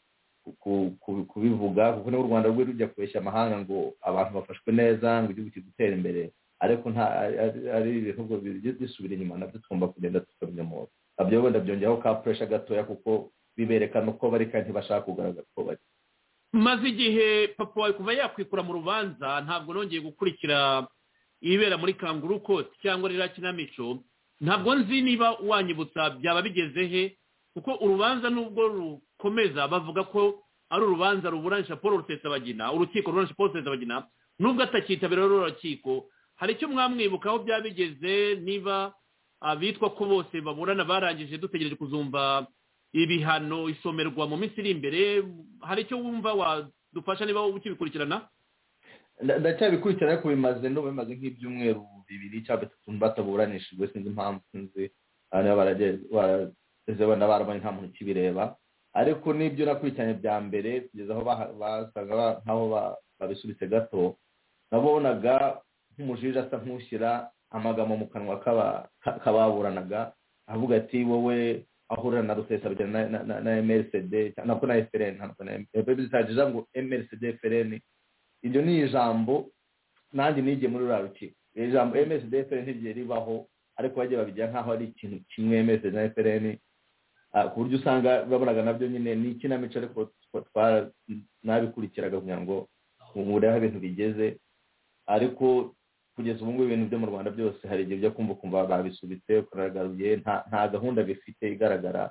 S6: kubivuga kuko n'u Rwanda rwe rujya kubeshya amahanga ngo abantu bafashwe neza ngo igihugu kidutera imbere, ariko nta ari ibihugu bisubira inyuma nabyo tugomba kugenda tukabinyamura. Abyo wenda byongeraho ka pressure gatoya kuko biberekana uko bari kandi bashaka kugaragaza ko bari.
S4: Maze igihe papa wawe kuva yakwikura mu rubanza ntabwo nongeye gukurikira ibera muri Kangaroo Court cyangwa rira kinamico, ntabwo nzi niba wanyibutsa byaba bigeze he, kuko urubanza nubwo rukomeza bavuga ko ari urubanza ruburanisha Paul Rusesabagina, urukiko ruburanisha Paul Rusesabagina nubwo atakitabira rero urukiko. Hari icyo mwamwibukaho byaba bigeze, niba abitwa ko bose baburana barangije dutegereje kuzumva ibihano isomerwa mu minsi iri imbere, hari icyo wumva wadufasha niba ukibikurikirana?
S6: Ndacyabikurikirana ariko bimaze no bimaze nk'ibyumweru bibiri cyangwa bitatu bataburanishijwe, sinzi impamvu, sinzi niba barageze wenda barabanye nta muntu ukibireba, ariko n'ibyo nakurikiranye bya mbere kugeza aho basaga nk'aho babisubitse gato, nabonaga nk'umujiji asa nk'ushyira amagambo mu kanwa k'ababuranaga avuga ati wowe ahura na Rusesabagina na M R C D ntabwo na F R N ntabwo na bizagira ngo M R C D F R N. Iryo ni ijambo nanjye nigiye muri rurarukiko. Ijambo M R C D F R N ntigiye ribaho, ariko bagiye babigira nkaho ari ikintu kimwe M R C D na F R N, ku buryo usanga babonaga nabyo nyine ni ikinamico, ariko nabikurikiraga kugira ngo murebe ibintu bigeze. Ariko kugeza ubu ngubu ibintu byo mu Rwanda byose hari igihe byo kumva kumva babisubitse kuragaruye, nta gahunda bifite igaragara,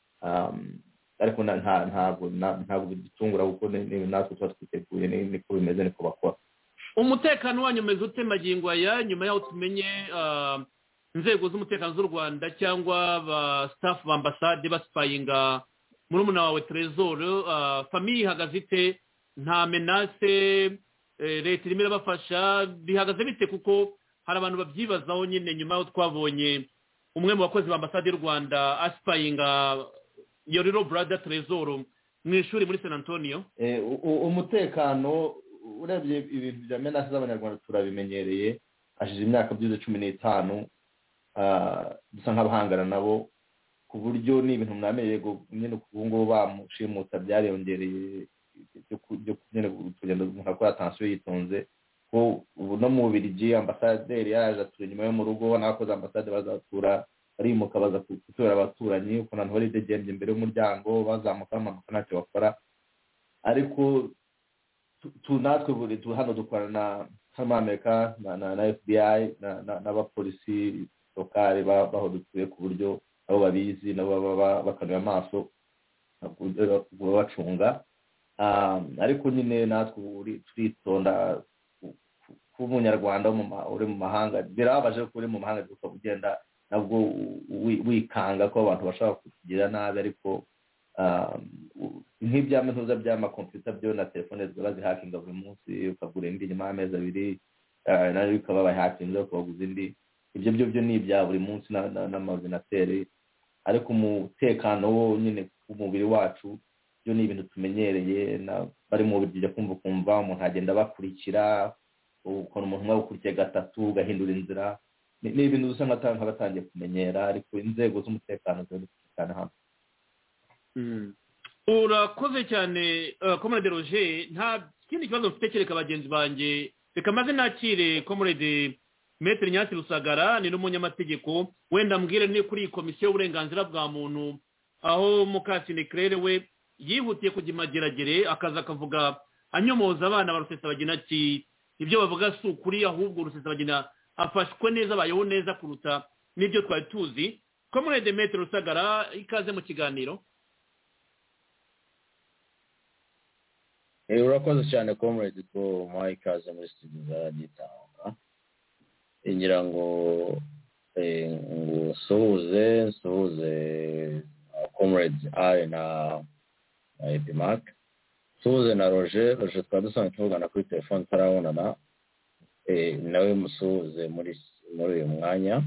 S6: ariko ntabwo ntabwo bidutungura kuko natwe tuba twiteguye niko bimeze niko bakora.
S4: Umutekano wanyu umeze ute magingo aya nyuma yaho tumenye inzego z'umutekano z'u Rwanda cyangwa ba staff ba ambasade basipayinga murumuna wawe Trésor, famille ihagaze ite? Nta menace leta irimo irabafasha, bihagaze bite? Kuko hari abantu babyibazaho nyine nyuma yaho twabonye umwe mu bakozi ba ambasade y'u Rwanda asipayinga your little brother Trésor mu ishuri muri San Antonio.
S6: Umutekano urebye ibintu bya menasi z'abanyarwanda turabimenyereye hashize imyaka byiza cumi n'itanu dusa nk'abahangana nabo ku buryo ni ibintu mwamenyereye nyine ubu ngubu bamushimuta byariyongereye byo kugenda umuntu akora atansiyo yitonze ko ubu no mu Bubiligi ambasaderi yaje atura inyuma yo mu rugo n'abakoze ambasade bazatura barimuka baza gutura abaturanyi ukuntu abantu bari degembye imbere y'umuryango bazamuka bamanuka ntacyo bakora ariko natwe buri hano dukorana hano muri Amerika na F B I n'abapolisi lokale baho dutuye ku buryo abo babizi nabo baba bakanuye amaso bacunga ariko nyine natwe turitonda kuba umunyarwanda uri mu mahanga birababaje ko uri mu mahanga ukagenda nabwo wikanga ko abantu bashobora kukugira nabi ariko nk'iby'amatuza by'amakompiyuta byo na telefone ziba zihakinga buri munsi ukagura indi nyuma y'amezi abiri nayo bikaba bayihakinga ukabaguza indi ibyo byo byo ni ibya buri munsi n'amaordinateri ariko umutekano wo nyine w'umubiri wacu byo ni ibintu tumenyereye bari mu buryo kumva kumva umuntu agenda bakurikira ukora umuntu umwe ukurikiye gatatu ugahindura inzira ni ibintu dusa nk'abatangiye kumenyera ariko inzego z'umutekano ziradukurikirana hano
S4: urakoze cyane comrade Roger nta kindi kibazo mfite kereka bagenzi banjye reka maze nakire comrade Maître Nyasi Rusagara ni n'umunyamategeko wenda mbwire ni kuri komisiyo y'uburenganzira bwa muntu aho Mukasine Claire we yihutiye kujya imageragere akaza akavuga anyomoza abana ba Rusesabagina ati ibyo bavuga si ukuri ahubwo Rusesabagina afashwe neza abayeho neza kuruta n'ibyo twari tuzi comrade Maître Rusagara ikaze mu kiganiro.
S12: urakoze cyane comrade ko muhaye ikaze muri studio za radiyo Itahuka ngira ngo nsuhuze nsuhuze comrade ari na Epimac nsuhuze na Roger Roger twari dusanzwe tuvugana kuri telefone tutarabonana nawe musuhuze muri muri uyu mwanya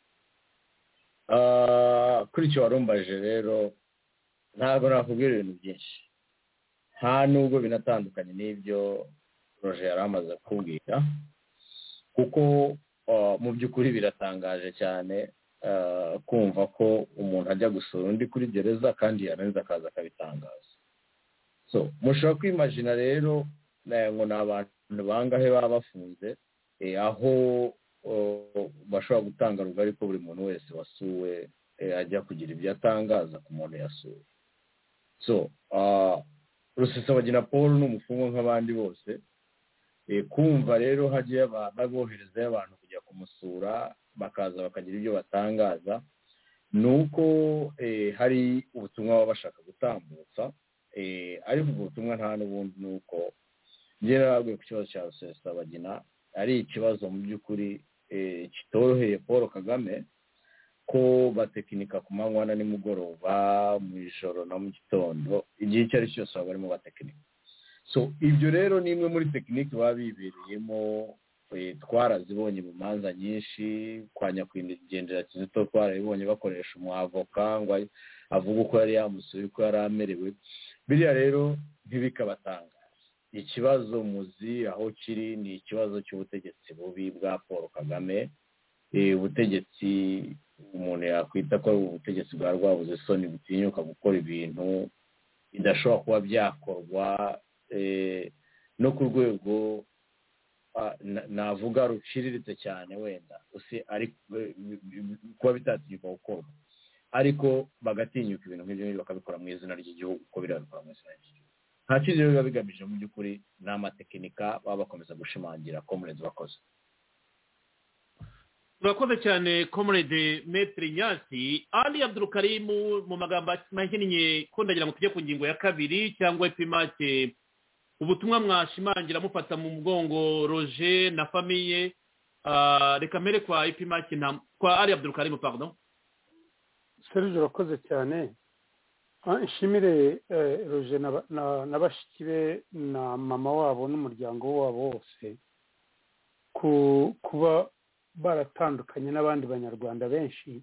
S12: kuri icyo warumbaje rero ntabwo nakubwira ibintu byinshi nta nubwo binatandukanye n'ibyo Roger yari amaze kubwira kuko mu by'ukuri biratangaje cyane kumva ko umuntu ajya gusura undi kuri gereza kandi yarangiza akaza akabitangaza so mushobora kwimagina rero ngo ni abantu bangahe baba bafunze aho bashobora gutanga rugari ko buri muntu wese wasuwe ajya kugira ibyo atangaza ku muntu yasuwe so Rusesabagina Paul ni umufungwa nk'abandi bose kumva rero hagiye baboherezayo abantu kujya kumusura bakaza bakagira ibyo batangaza ni uko hari ubutumwa baba bashaka gutambutsa ariko ubwo butumwa nta n'ubundi ni uko byaraguye ku kibazo cya Rusesabagina ari ikibazo mu by'ukuri kitoroheye Paul Kagame ko batekinika ku manywa na nimugoroba mu ijoro na mu gitondo igihe icyo ari cyo cyose baba barimo batekinika so ibyo rero ni imwe muri tekiniki baba bibereyemo twarazibonye mu manza nyinshi kwa nyakwigendera Kizito twarabibonye bakoresha umwavoka ngo avuga uko yari yamusuye uko yari amerewe biriya rero ntibikabatangaza ikibazo muzi aho kiri ni ikibazo cy'ubutegetsi bubi bwa Paul Kagame ubutegetsi umuntu yakwita ko ari ubutegetsi bwa rwabuze isoni butinyuka gukora ibintu bidashobora kuba byakorwa no ku rwego navuga ruciriritse cyane wenda ari kuba bitatinyuka gukorwa ariko bagatinyuka ibintu nk'ibyo bakabikora mu izina ry'igihugu uko biriya bikora mu izina ry'igihugu nta kindi rero biba bigamije mu by'ukuri ni amatekinika baba bakomeza gushimangira comrades bakoze.
S4: urakoze cyane comrade Maître Nyasi Ali Abdulkarim mu magambo mahinnye ko ndagira ngo tujye ku ngingo ya kabiri cyangwa Epimac ubutumwa mwashimangira mufata mu mugongo Roger na famille reka mere kwa Epimac na kwa Ali Abdulkarim pardon.
S1: Serge urakoze cyane nshimire Roger na bashiki be na mama wabo n'umuryango wabo wose kuba baratandukanye n'abandi banyarwanda benshi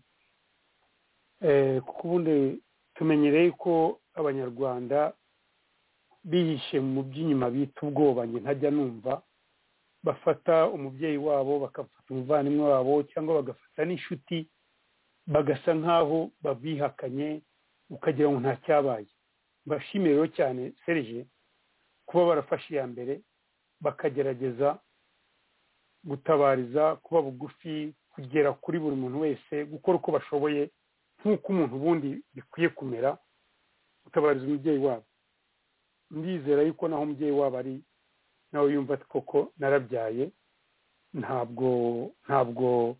S1: kuko ubundi tumenyereye ko abanyarwanda bihishe mu by'inyuma bita ubwoba njye ntajya numva bafata umubyeyi wabo bagafata umuvandimwe wabo cyangwa bagafata n'inshuti bagasa nk'aho babihakanye ukagira ngo nta cyabaye. Mbashimire rero cyane Serge kuba barafashe iya mbere bakagerageza gutabariza, kuba bugufi, kugera kuri buri muntu wese, gukora uko bashoboye nk'uko umuntu ubundi bikwiye kumera, gutabariza umubyeyi wabo. Ndizera yuko naho umubyeyi wabo ari nawe yumva ati koko narabyaye, ntabwo ntabwo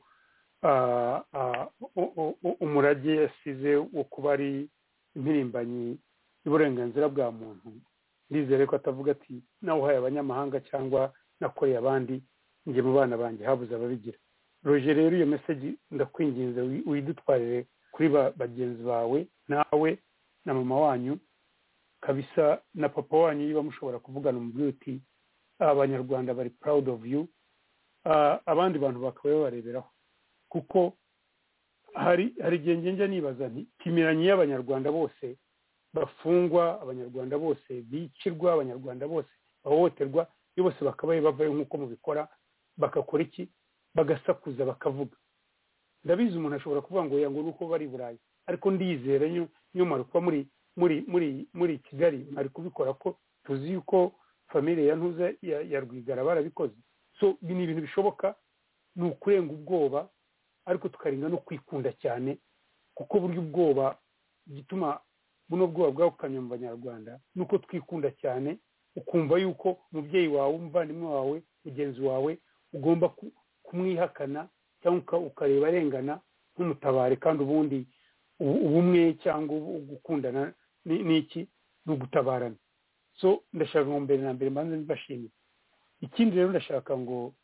S1: umurage yasize wo kuba ari impirimbanyi y'uburenganzira bwa muntu. Ndizere ko atavuga ati nawe uhaye abanyamahanga cyangwa nakoreye abandi njye mu bana banjye habuze ababigira. Roger rero iyo message ndakwinginze uyidutwarire kuri bagenzi bawe, nawe na mama wanyu kabisa na papa wanyu, niba mushobora kuvugana umubwire uti abanyarwanda bari proud of you, abandi bantu bakaba bareberaho, kuko hari hari igihe njya nibaza nti pimiranye y'abanyarwanda bose bafungwa, abanyarwanda bose bicirwa, abanyarwanda bose bahohoterwa, iyo bose bakabaye bavayo nk'uko mubikora, bakakora iki, bagasakuza bakavuga. Ndabizi umuntu ashobora kuvuga ngo yango nuko bari Burayi, ariko ndizera nyuma kuba muri muri muri muri Kigali ari kubikora, ko tuzi yuko famille ya Ntuza ya, ya Rwigara barabikoze. So ni ibintu bishoboka, ni ukurenga ubwoba, ariko tukarinda no kwikunda cyane, kuko buryo ubwoba gituma buno bwoba bwakanye mu banyarwanda nuko twikunda cyane, ukumva yuko umubyeyi wawe, umuvandimwe wawe, mugenzi wawe ugomba kumwihakana cyangwa ukareba arengana nk'umutabare, kandi ubundi ubumwe cyangwa gukundana n'iki ni ugutabarana. So ndashaka ngo mbere na mbere mbanze mbashimire. Ikindi rero ndashaka ngo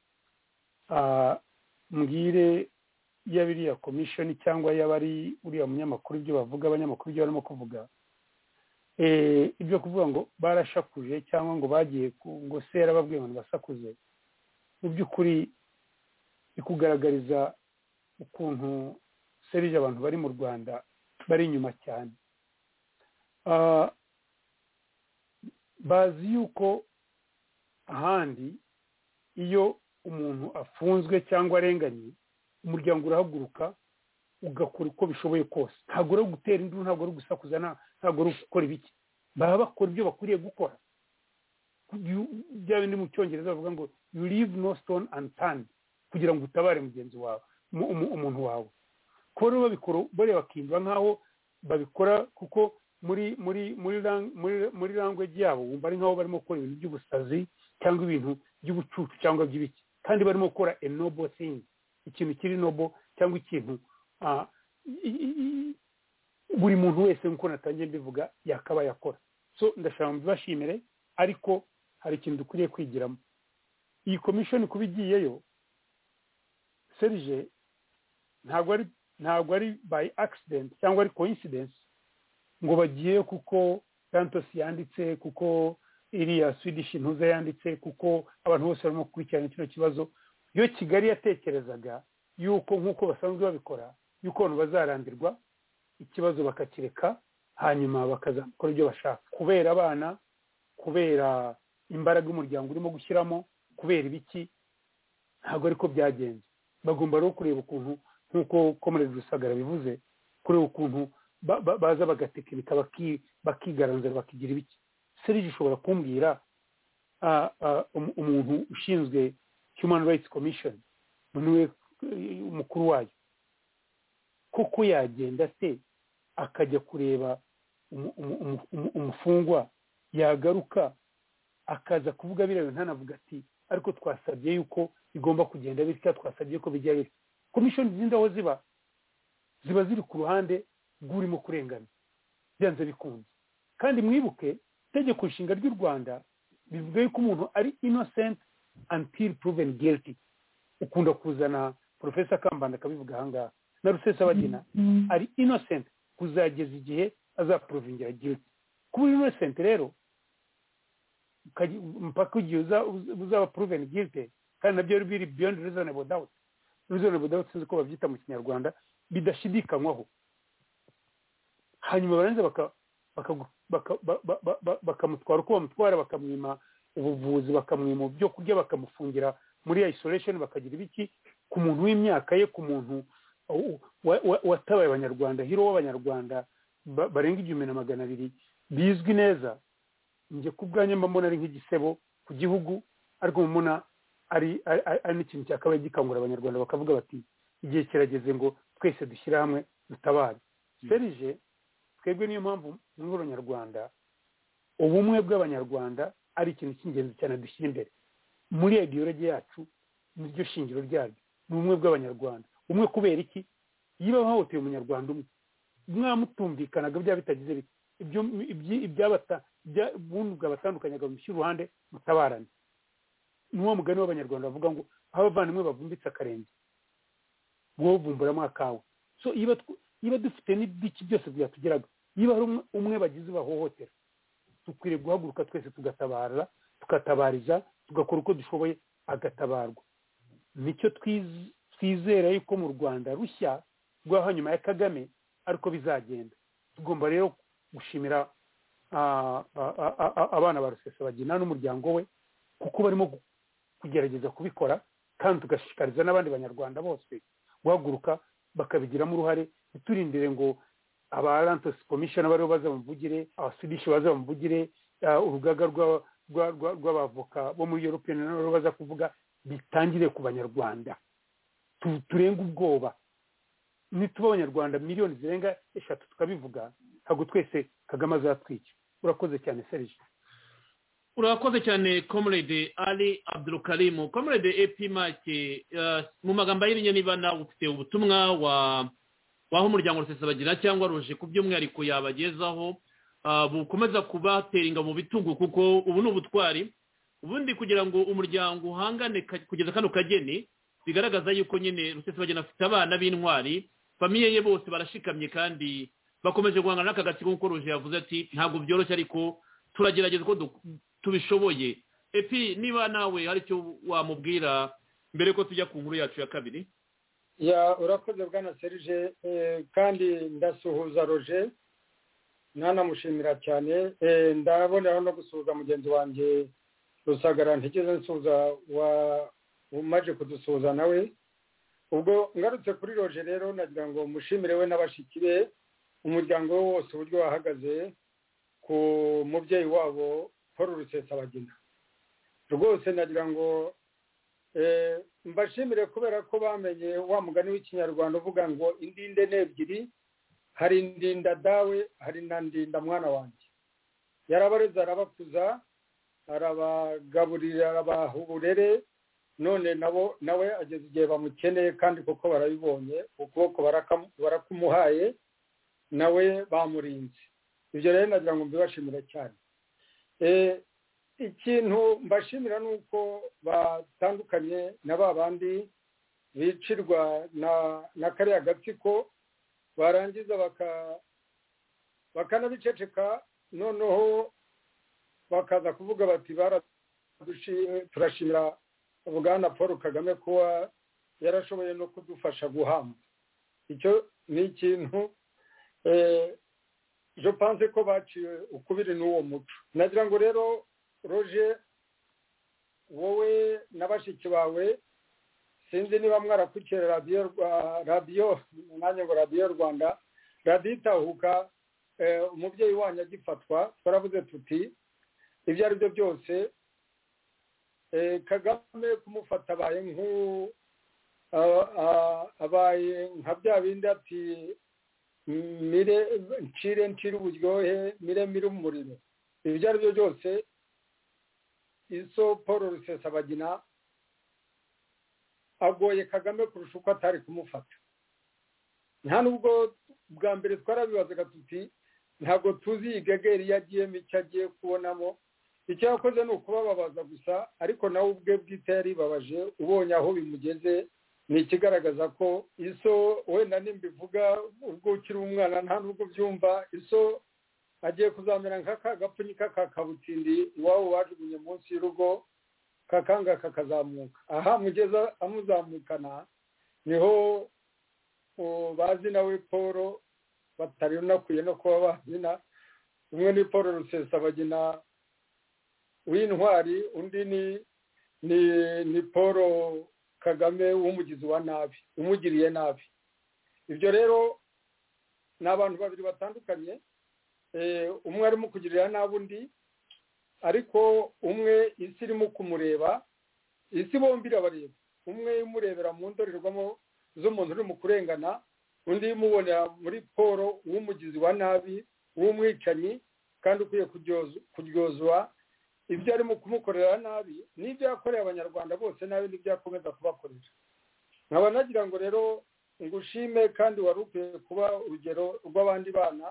S1: mbwire yabiriya commission cyangwa yabari uriya munyamakuru ibyo bavuga, abanyamakuru ibyo barimo kuvuga, eh ibyo kuvuga ngo barashakuje cyangwa ngo bagiye ngo sera babwiye ngo basakuze, mu by'ukuri ikugaragariza ukuntu Serge abantu bari mu Rwanda bari inyuma cyane. Bazi yuko ahandi iyo umuntu afunzwe cyangwa arenganye, umuryango urahaguruka ugakora uko bishoboye kose, ntabwo ari gutera induru, ntabwo ari gusakuza, ntabwo ari gukora ibiki, baba bakora ibyo bakwiriye gukora. Bya bindi mu Cyongereza bavuga ngo you leave no stone unturned, kugira ngo utabare mugenzi wawe, umuntu wawe. Koro babikora bore bakindwa nkaho babikora, kuko muri muri muri muri muri language yabo wumva ari nkaho barimo gukora ibintu by'ubusazi cyangwa ibintu by'ubucucu cyangwa by'ibiki, kandi barimo gukora a noble thing, ikintu kiri noble cyangwa ikintu buri muntu wese nkuko natangiye mbivuga yakaba yakora. So ndashaka mbashimire, ariko hari ikintu dukwiriye kwigiramo. Iyi commission kubigiyeyo Serge ntabwo ari ntabwo ari by accident cyangwa ari coincidence ngo bagiye kuko Santos yanditse, kuko iriya Swedish Ntuza yanditse, kuko abantu bose barimo gukurikirana kino kibazo. Iyo Kigali yatekerezaga yuko nk'uko basanzwe babikora, yuko abantu bazarambirwa ikibazo bakakireka, hanyuma bakazakora ibyo bashaka, kubera abana, kubera imbaraga umuryango urimo gushyiramo, kubera ibiki, ntabwo ariko byagenze. Bagomba rero kureba ukuntu nk'uko Comrade Rusagara bivuze, kureba ukuntu baza bagatekinika bakigaranzura bakigira ibiki. Serge ushobora kumbwira umuntu ushinzwe Human Rights Commission, niwe umukuru wayo, kuko yagenda se akajya kureba umufungwa, yagaruka akaza kuvuga biriya ntanavuga ati ariko twasabye yuko igomba kugenda bityo, twasabye ko bijya bityo. Commission zindi aho ziba ziba ziri ku ruhande rw'urimo kurengana byanze bikunze. Kandi mwibuke itegeko nshinga ry'u Rwanda bivuga yuko umuntu ari innocent until proven guilty. Ukunda kuzana Professor Kambanda akabivuga ahangaha, na Rusesabagina ari innocent kuzageza igihe azaprovingira guilty. Kuba innocent rero mpaka ugiye uzaba proven guilty, kandi nabyo biri beyond reasonable doubt. Reasonable doubt sinzi ko babyita mu Kinyarwanda, bidashidikanywaho. Hanyuma baranze baka bakamutwara uko bamutwara, bakamwima ubuvuzi, bakamwima ibyo kurya, bakamufungira muri isolation, bakagira ibiki ku muntu w'imyaka ye, ku muntu watabaye abanyarwanda, hero w'abanyarwanda barenga igihumbi na magana abiri bizwi neza. Njye ku bwanjye mba mbona ari nk'igisebo ku gihugu, ariko mbona ari ari n'ikintu cyakabaye gikangura abanyarwanda, bakavuga bati igihe kirageze ngo twese dushyire hamwe dutabare. Serije, twebwe niyo mpamvu muri Abanyarwanda ubumwe bw'abanyarwanda ari ikintu cy'ingenzi cyane dushyira imbere muri ideology yacu, n'iryo shingiro ryaryo, ni ubumwe bw'abanyarwanda. Umwe kubera iki? Yiba hahoteye umunyarwanda umwe, mwamutumvikanaga bya bitagize ibyo ibyabata bundi bwabatandukanyaga mushyira uruhande mutabarane. Nuwo mugani w'abanyarwanda bavuga ngo abavandimwe bavumbitse akarenge wowe vumburamo akawe. So iba iba dufite n'ibiki byose byatugeraga, niba hari umwe bagize bahohotera, tukwiriye guhaguruka twese tugatabara, tugatabariza, tugakora uko dushoboye agatabarwa. Nicyo twizera yuko mu Rwanda rushya rwaho nyuma ya Kagame ariko bizagenda. Tugomba rero gushimira abana ba Rusesabagina n'umuryango we kuko barimo kugerageza kubikora, kandi tugashishikariza n'abandi banyarwanda bose guhaguruka bakabigiramo uruhare. Turindire ngo aba Lantos Commission bari baza bamvugire, abasudishi baza bamvugire, urugaga rw'abavoka bo muri European nabo baza kuvuga, bitangire ku banyarwanda. Turenga ubwoba, nituba abanyarwanda miliyoni zirenga eshatu tukabivuga, ntabwo twese Kagame azatwica. Urakoze cyane Serge.
S4: Urakoze cyane Comrade Ali Abdulkarim. Comrade Epimake, mu magambo y'irinye niba nawe ufite ubutumwa wa waho umuryango Rusesabagina cyangwa ruje ku by'umwihariko yabagezaho bukomeza kubateringa mu bitugu, kuko ubu ni ubutwari ubundi kugira ngo umuryango uhangane kugeza kano kageni, bigaragaza yuko nyine Rusesabagina afite abana b'intwari, famiye ye bose barashikamye kandi bakomeje guhangana n'aka gatsiko nk'uko ruje yavuze ati ntabwo byoroshye ariko turagerageza ko tubishoboye. Epi, niba nawe hari icyo wamubwira mbere ko tujya ku nkuru yacu ya kabiri.
S5: Ya, urakoze bwana Serge, kandi ndasuhuza Roger, nanamushimira cyane. Ndaboneraho no gusuhuza mugenzi wanjye Rusagara, ntigeze nsuhuza wa umaje kudusuhuza nawe. Ubwo ngarutse kuri Roger rero nagira ngo mushimire we n'abashiki be, umuryango we wose uburyo wahagaze ku mubyeyi wabo Paul Rusesabagina. Rwose nagira ngo mbashimire kubera ko bamenye wa mugani w'ikinyarwanda uvuga ngo indinde n'ebyiri, hari indinda dawe, hari na ndinda mwana wanjye. Yarabareze arabakuza, arabagaburira, arabaha uburere, none nabo nawe ageze igihe bamukeneye kandi kuko barabibonye, ukuboko barakumuhaye, nawe bamurinze. Ibyo rero nagira ngo mbibashimire cyane. Ikintu mbashimira nuko batandukanye na ba bandi bicirwa na na kariya gatsiko, barangiza baka bakanabiceceka, noneho bakaza kuvuga bati turashimira Bwana Paul Kagame kuba yarashoboye no kudufasha guhamba. Icyo ni ikintu je pense ko baciye ukubiri n'uwo muco. Nagira ngo rero Roger, wowe n'abashiki bawe, sinzi niba mwarakukira radio radio nanjye ngo radio Rwanda, radio Itahuka, umubyeyi wanyu agifatwa twaravuze tuti ibyo ari byo byose Kagame kumufata abaye nk'u abaye nka bya bindi ati mire ncire ncire uburyohe, mire mire umuriro. Ibyo ari byo byose iso Paul Rusesabagina agoye Kagame kurusha uko atari kumufata. Nta nubwo bwa mbere twarabibazaga tuti ntabwo tuzi igageri yagiyemo icyo agiye kubonamo, icyo yakoze ni ukubababaza gusa, ariko nawe ubwe bwite yaribabaje. Ubonye aho bimugeze ni ikigaragaza ko iso wenda nimbivuga ubwo ukiri umwana nta nubwo byumva, iso agiye kuzamera nk'aka gapfunyika kakabutindi iwabo wajugunye munsi y'urugo, kakanga kakazamuka. Aha mugeza amuzamukana niho bazi nawe Paul batari nakwiye no kuba bazina umwe ni paul rusesabagina w'intwari undi ni ni ni paul kagame w'umugizi wa nabi umugiriye nabi. Ibyo rero ni abantu babiri batandukanye, umwe arimo kugirira nabi undi, ariko umwe isi irimo kumureba, isi bombi irabareba, umwe imurebera mu ndorerwamo z'umuntu uri mu kurengana, undi imubonera muri paul w'umugizi wa nabi w'umwicanyi kandi ukwiye kuryozwa ibyo arimo kumukorera nabi n'ibyo yakoreye abanyarwanda bose nabi n'ibyo yakomeza kubakorera. nkaba nagira ngo rero ngushime kandi wari ukwiye kuba urugero rw'abandi bana,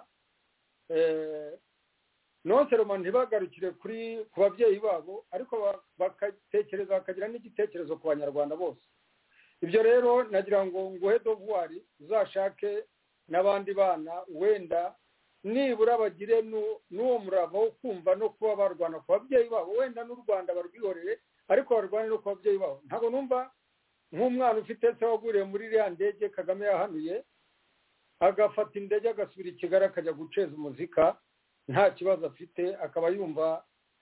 S5: nonse roma ntibagarukire kuri ku babyeyi babo, ariko bagatekereza bakagira n'igitekerezo ku banyarwanda bose. Ibyo rero nagira ngo nguhe devoir uzashake n'abandi bana wenda nibura bagire n'uwo murava wo kumva no kuba barwana ku babyeyi babo, wenda n'u Rwanda barwihorere ariko barwane no ku babyeyi babo. Ntabwo numva nk'umwana ufite se waguriye muri iriya ndege Kagame yahanuye agafata indege agasubira i Kigali akajya guceza umuzika nta kibazo afite, akaba yumva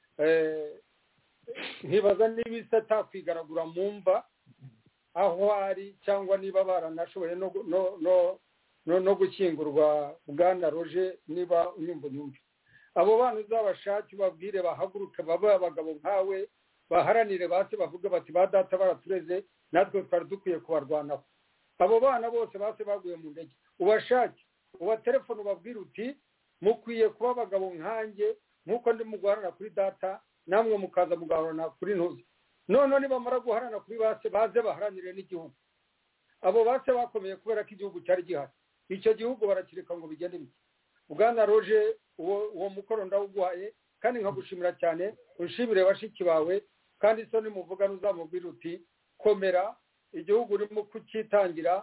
S5: ntibaza niba isi atakwigaragura mu mva aho ari, cyangwa niba baranashoboye no no no no gushyingurwa Bwana Roger, niba unyumva unyumva. Abo bana uzabashake ubabwire bahaguruke babe abagabo nkawe, baharanire base bavuga bati ba data baratureze natwe twari dukwiye kubarwanaho. Abo bana bose base baguye mu ndege ubashake, uba telefone ubabwire uti mukwiye kuba abagabo nkanjye nk'uko ndi mugwarana kuri data, namwe mukaza mugaharana kuri ntuzi. None nibamara guharana kuri base baze baharanire n'igihugu. Abo base bakomeye kubera ko igihugu cyari gihari, icyo gihugu barakireka ngo bigende bike. Bwana Roger, uwo uwo mukoro ndawuguhaye kandi nkagushimira cyane, ushimire bashiki bawe kandi isoni muvuga n'uzamubwira uti komera, igihugu urimo kukitangira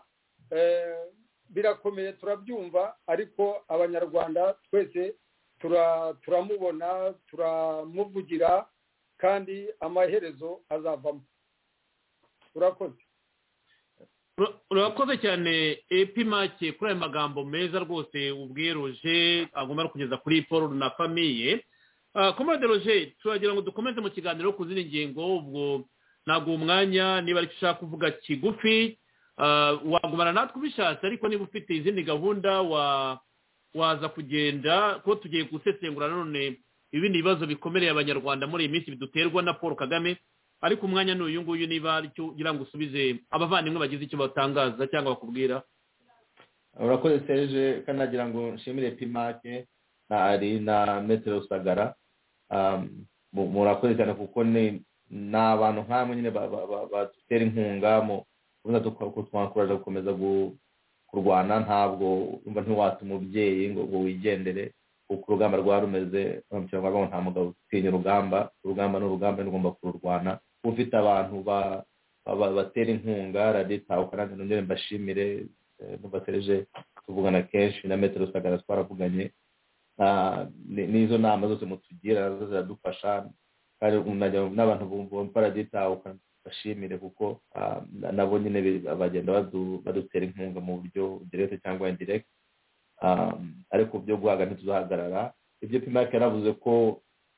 S5: birakomeye turabyumva, ariko abanyarwanda twese turamubona turamuvugira kandi amaherezo azavamo. Urakoze.
S4: Urakoze cyane Epimake kuri aya magambo meza rwose ubwiye Roger agomba kugeza kuri Paul na famiye. Komande Roger, turagira ngo dukomeze mu kiganiro ku zindi ngingo, ubwo ntabwo umwanya niba ari ushaka kuvuga kigufi wagumana natwe ubishatse, ariko niba ufite izindi gahunda waza kugenda ko tugiye gusesengura none ibindi bibazo bikomereye abanyarwanda muri iyi minsi biduterwa na Paul Kagame, ariko umwanya n'uyu nguyu niba aricyo ugira ngo usubize abavandimwe bagize icyo batangaza cyangwa bakubwira.
S6: Urakoze Serge, kandi nagira ngo nshimire Epimake na Ari na Metero Rusagara, murakoze cyane kuko ni n'abantu nk'amwe nyine badutera inkunga mu kuza tukwankuraje gukomeza kurwana. Ntabwo umva ntiwata umubyeyi ngo ngo wigendere kuko urugamba rwarumeze ngo nta mugabo utinya urugamba. Urugamba n'urugamba rugomba kururwana. Ufite abantu batera inkunga raditaho kandi nongere mbashimire n'ubatereje tuvugana kenshi na Metero Rusagara twaravuganye, n'izo nama zose mutugira nazo ziradufasha kandi n'abantu bumva raditaho bashimire kuko nabo nyine bagenda badutera inkunga mu buryo direct cyangwa indirect, ariko byo guhaga ntituzahagarara. Ibyo Epimake yaravuze ko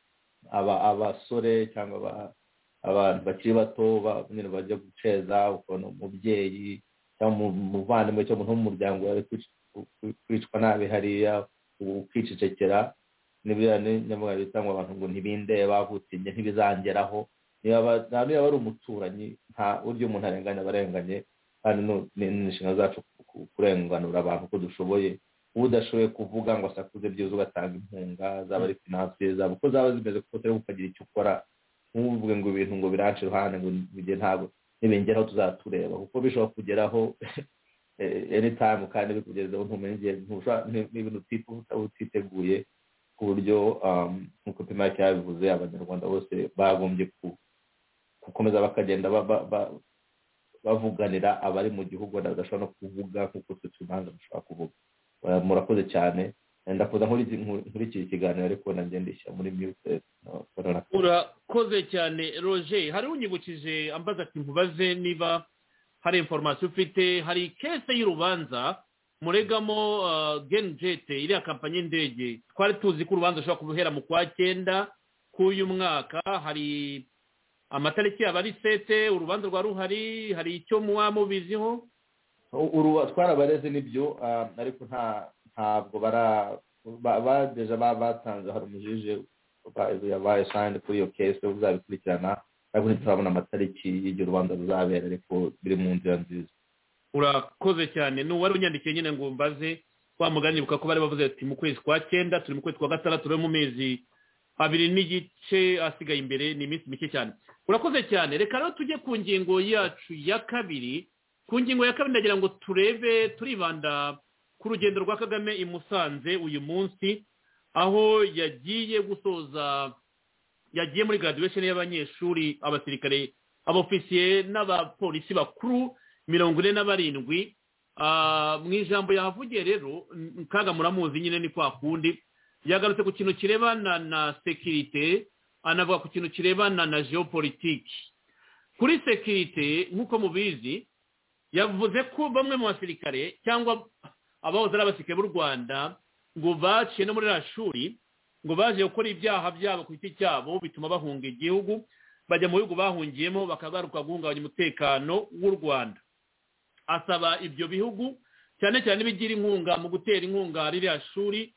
S6: abasore cyangwa abantu bakiri bato nyine bajya guceza ukuntu umubyeyi cyangwa umuvandimwe cyangwa umuntu w'umuryango wari kwicwa nabi hariya ukicecekera, niba nyamara bitangwa abantu ngo ntibindeba bahutinye ntibizangeraho, niba ari umuturanyi nta buryo umuntu arenganya abarenganye, kandi n'inshingano zacu kurenganura abantu uko dushoboye. Udashoboye kuvuga ngo asakuze byiza ugatanga inkunga, zaba ari finansiye zaba uko zaba zimeze kuko utari ukagira icyo ukora, ntuvuge ngo ibintu ngo birance iruhande ngo bige ntabwo nibengeraho tuzatureba kuko bishobora kugeraho anytime kandi bikugezeho ntumenye igihe n'ibintu utiteguye, ku buryo nk'uko Epimake yabivuze abanyarwanda bose bagombye gukomeza bakagenda bavuganira abari mu gihugu badashobora no kuvuga nk'uko twe tubanza dushobora kuvuga. Murakoze cyane, ndakuza nkurikira ikiganiro ariko nagendesha muri mute.
S4: Urakoze cyane Roger. Hari unyibukije ambaza ati nkubaze niba hari information ufite, hari case y'urubanza muregamo genjet iriya kampani y'indege twari tuzi ko urubanza rushobora kubuhera mu kwa cyenda k'uyu mwaka. hari amatariki yaba ari sete urubanza rwa ruhari, hari icyo muba mubiziho?
S6: twarabareze n'ibyo ariko ntabwo badeja batanze, hari umujije yabaye sande kuri iyo kese uzabikurikirana, ariko ntiturabona amatariki y'iryo rubanza ruzabera, ariko biri mu nzira nziza.
S4: Urakoze cyane. n'uwari unyandikiye nyine ngo mbaze wa mugani buka ko bari bavuze ati mu kwezi kwa cyenda turi mu kwezi kwa gatandatu, turi mu mezi abiri n'igice asigaye imbere, ni iminsi mike cyane. Urakoze cyane. Reka rero tujye ku ngingo yacu ya kabiri. Ku ngingo ya kabiri ndagira ngo turebe turibanda ku rugendo rwa Kagame i Musanze uyu munsi, aho yagiye gusoza, yagiye muri graduation y'abanyeshuri, abasirikare, abofisiye n'abapolisi bakuru mirongo ine na barindwi. Mu ijambo yahavugiye rero Kaga muramuzi nyine ni kwa kundi, yagarutse ku kintu kirebana na sekirite, anavuga ku kintu kirebana na geopolitiki. Kuri sekirite nk'uko mubizi, yavuze ko bamwe mu basirikare cyangwa abahoze ari abasirikare b'u Rwanda ngo baciye no muri rashuri, ngo baje gukora ibyaha byabo ku giti cyabo bituma bahunga igihugu, bajya mu bihugu bahungiyemo bakagaruka guhungabanya umutekano w'u Rwanda. Asaba ibyo bihugu cyane cyane bigira inkunga mu gutera inkunga ririya shuri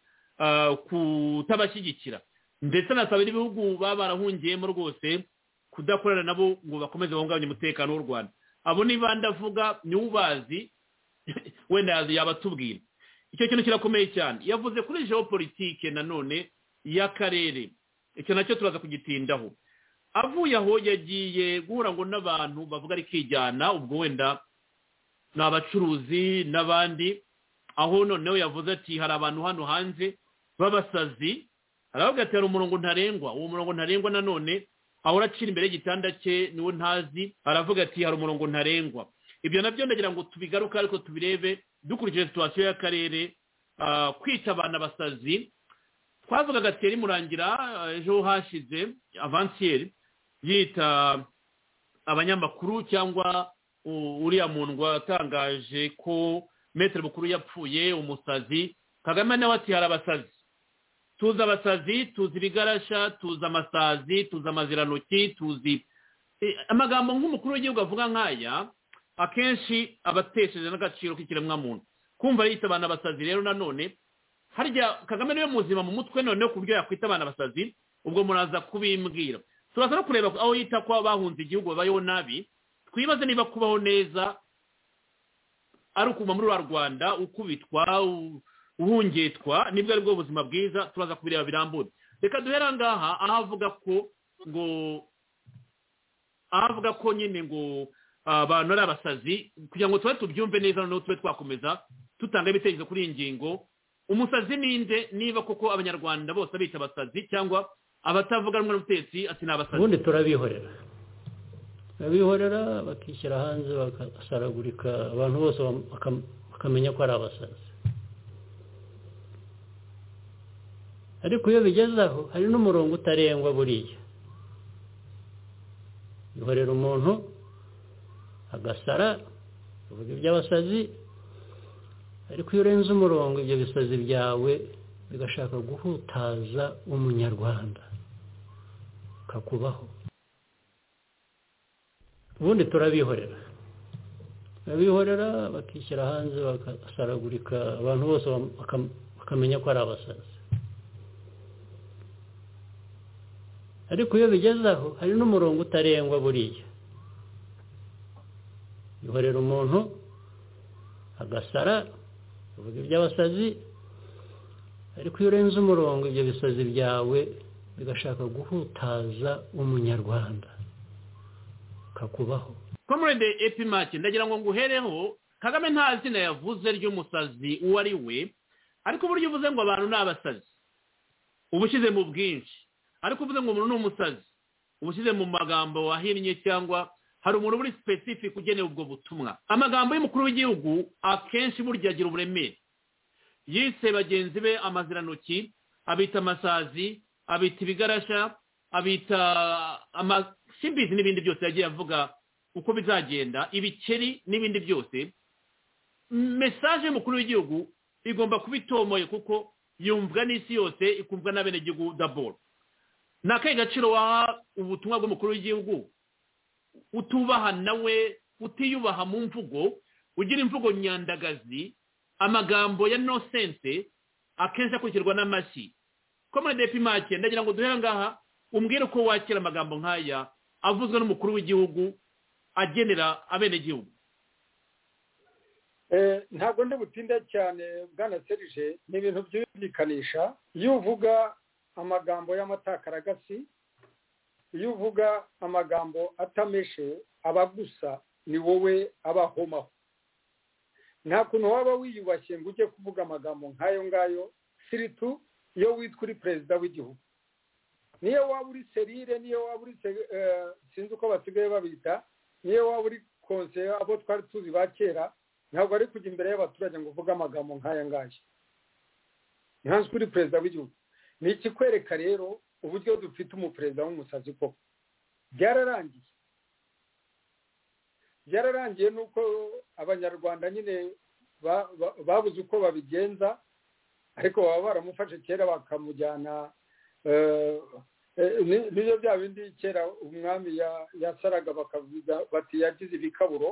S4: kutabashyigikira, ndetse anasaba ibihugu baba barahungiyemo rwose kudakorana nabo ngo bakomeze bahungabanye umutekano w'u Rwanda. Abo ni bandi avuga, ni ubazi wenda yabatubwira. Icyo kintu kirakomeye cyane. Yavuze kuri geopolitike nanone y'akarere, icyo nacyo turaza kugitindaho. Avuye aho yagiye guhura ngo n'abantu bavuga ari kijyana, ubwo wenda ni abacuruzi n'abandi, aho noneho yavuze ati hari abantu hano hanze b'abasazi, aravuga ati hari umurongo ntarengwa. Uwo murongo ntarengwa nanone ahora acira imbere y'igitanda cye niwo ntazi, aravuga ati hari umurongo ntarengwa. Ibyo nabyo ndagira ngo tubigaruke ariko tubirebe dukurikije situasiyo y'akarere. Kwita abana abasazi twavugaga ati murangira ejo hashize avansiyeri yita abanyamakuru cyangwa uriya muntu watangaje ko Maître Bukuru yapfuye umusazi. Kagame nawe ati hari abasazi, tuzi abasazi, tuzi ibigarasha, tuzi amasazi, tuzi amazirantoki, tuzi amagambo nk'umukuru w'igihugu avuga nk'aya akenshi abatesheje n'agaciro k'ikiremwamuntu. Kumva yita abana abasazi rero nanone harya Kagame niwe muzima mu mutwe noneho ku buryo yakwita abana abasazi, ubwo muraza kubimbwira. Turaza no kureba aho yita ko bahunze igihugu babayeho nabi, twibaze niba kubaho neza ari ukuma muri rwa Rwanda ukubitwa uhungetwa nibwo ari bwo buzima bwiza. Turaza kubireba birambuye. Reka duhera ngaha aho avuga ko ngo avuga ko nyine ngo abantu ari abasazi, kugira ngo tube tubyumve neza noneho tube twakomeza tutanga ibitekerezo kuri iyi ngingo. Umusazi ninde, niba koko abanyarwanda bose bita abasazi cyangwa abatavuga rumwe n'ubutegetsi ati ni abasazi?
S13: Ubundi turabihorera babihorera bakishyira hanze bagasaragurika, abantu bose bakamenya ko ari abasazi. Ariko iyo bigeze aho hari n'umurongo utarengwa buriya. Bihorera umuntu agasara uvuga iby'abasazi, ariko iyo urenze umurongo ibyo bisazi byawe bigashaka guhutaza umunyarwanda kakubaho. Ubundi turabihorera babihorera bakishyira hanze bagasaragurika, abantu bose bakamenya ko ari abasazi. Ariko iyo bigeze aho hari n'umurongo utarengwa buriya. Bihorera umuntu agasara uvuga iby'abasazi, ariko iyo urenze umurongo ibyo bisazi byawe bigashaka guhutaza umunyarwanda kakubaho.
S4: Comrade Epimake, ndagira ngo nguhereho. Kagame nta zina yavuze ry'umusazi uwo ari we, ariko uburyo uvuze ngo abantu ni abasazi ubushyize mu bwinshi, ariko uvuze ngo umuntu ni umusazi ubushyize mu magambo wahinnye, cyangwa hari umuntu uri specific ugenewe ubwo butumwa. Amagambo y'umukuru w'igihugu akenshi burya agira uburemere. Yise bagenzi be amazirantoki, abita amasazi, abita ibigarasha, abita amasimbizi n'ibindi byose yagiye avuga uko bizagenda, ibikeri n'ibindi byose. mesaje y'umukuru w'igihugu igomba kuba itomoye kuko yumvwa n'isi yose ikumvwa n'abenegihugu daboro ni akahe gaciro waha ubutumwa bw'umukuru w'igihugu utubaha nawe utiyubaha mu mvugo ugira imvugo nyandagazi amagambo ya no sense akenshi akurikirwa n'amashyi komande Epimake ndagira ngo duhere ngaha umbwire uko wakira amagambo nk'aya avuzwe n'umukuru w'igihugu agenera abenegihugu.
S5: ntabwo ndi butinde cyane bwana Serge ni ibintu byumvikanisha iyo uvuga amagambo y'amatakaragasi iyo uvuga amagambo atameshe abagusa ni wowe abahomaho nta kuntu waba wiyubashye ngo ujye kuvuga amagambo nk'ayo ngayo siritu iyo witwa uri perezida w'igihugu niyo waba uri serire niyo waba uri sinzi uko basigaye babita niyo waba uri konseye abo twari tuzi ba kera ntabwo ari kujya imbere y'abaturage ngo uvuge amagambo nk'aya ngaya ntihanzwe uri perezida w'igihugu ni ikikwereka rero uburyo dufite umuperezida w'umusazi koko byararangiye byararangiye nuko abanyarwanda nyine babuze uko babigenza ariko baba baramufashe kera bakamujyana niyo bya bindi kera umwami yasaraga bakavuga bati yagize ibikaburo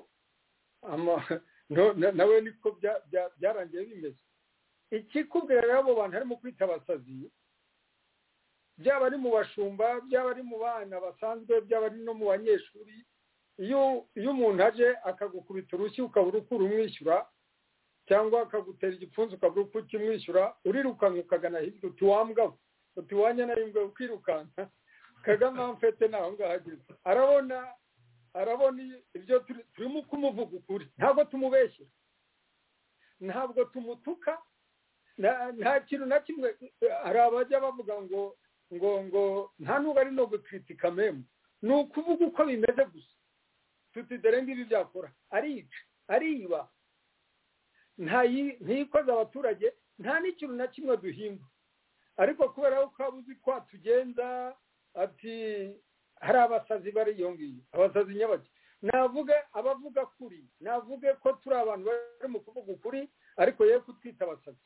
S5: nawe niko byarangiye bimeze ikikubwira rero abo bantu harimo kwita abasazi byaba ari mu bashumba byaba ari mu bana basanzwe byaba ari no mu banyeshuri iyo iyo umuntu aje akagukubita urushyi ukabura uko urumwishyura cyangwa akagutera igipfunsi ukabura uko ukimwishyura urirukanka ukagana hirya uti wambwa uti wanya narimbwe ukirukanka kagame amfete naho ngaho ageze arabona arabona ibyo turimo kumuvuga ukuri ntabwo tumubeshyira ntabwo tumutuka nta kintu na kimwe hari abajya bavuga ngo ngo ngo nta nubwo ari no gukritika memu ni ukuvuga uko bimeze gusa tuti dore ngibi byakora arica ariba ntiyikoze abaturage nta n'ikintu na kimwe duhimba ariko kubera ko abuzi ko tugenza ati hari abasazi bari iyo ngiyo abasazi nyabaki navuge abavuga kuri navuge ko turi abantu bari mu kuvuga ukuri ariko ye kutwita abasazi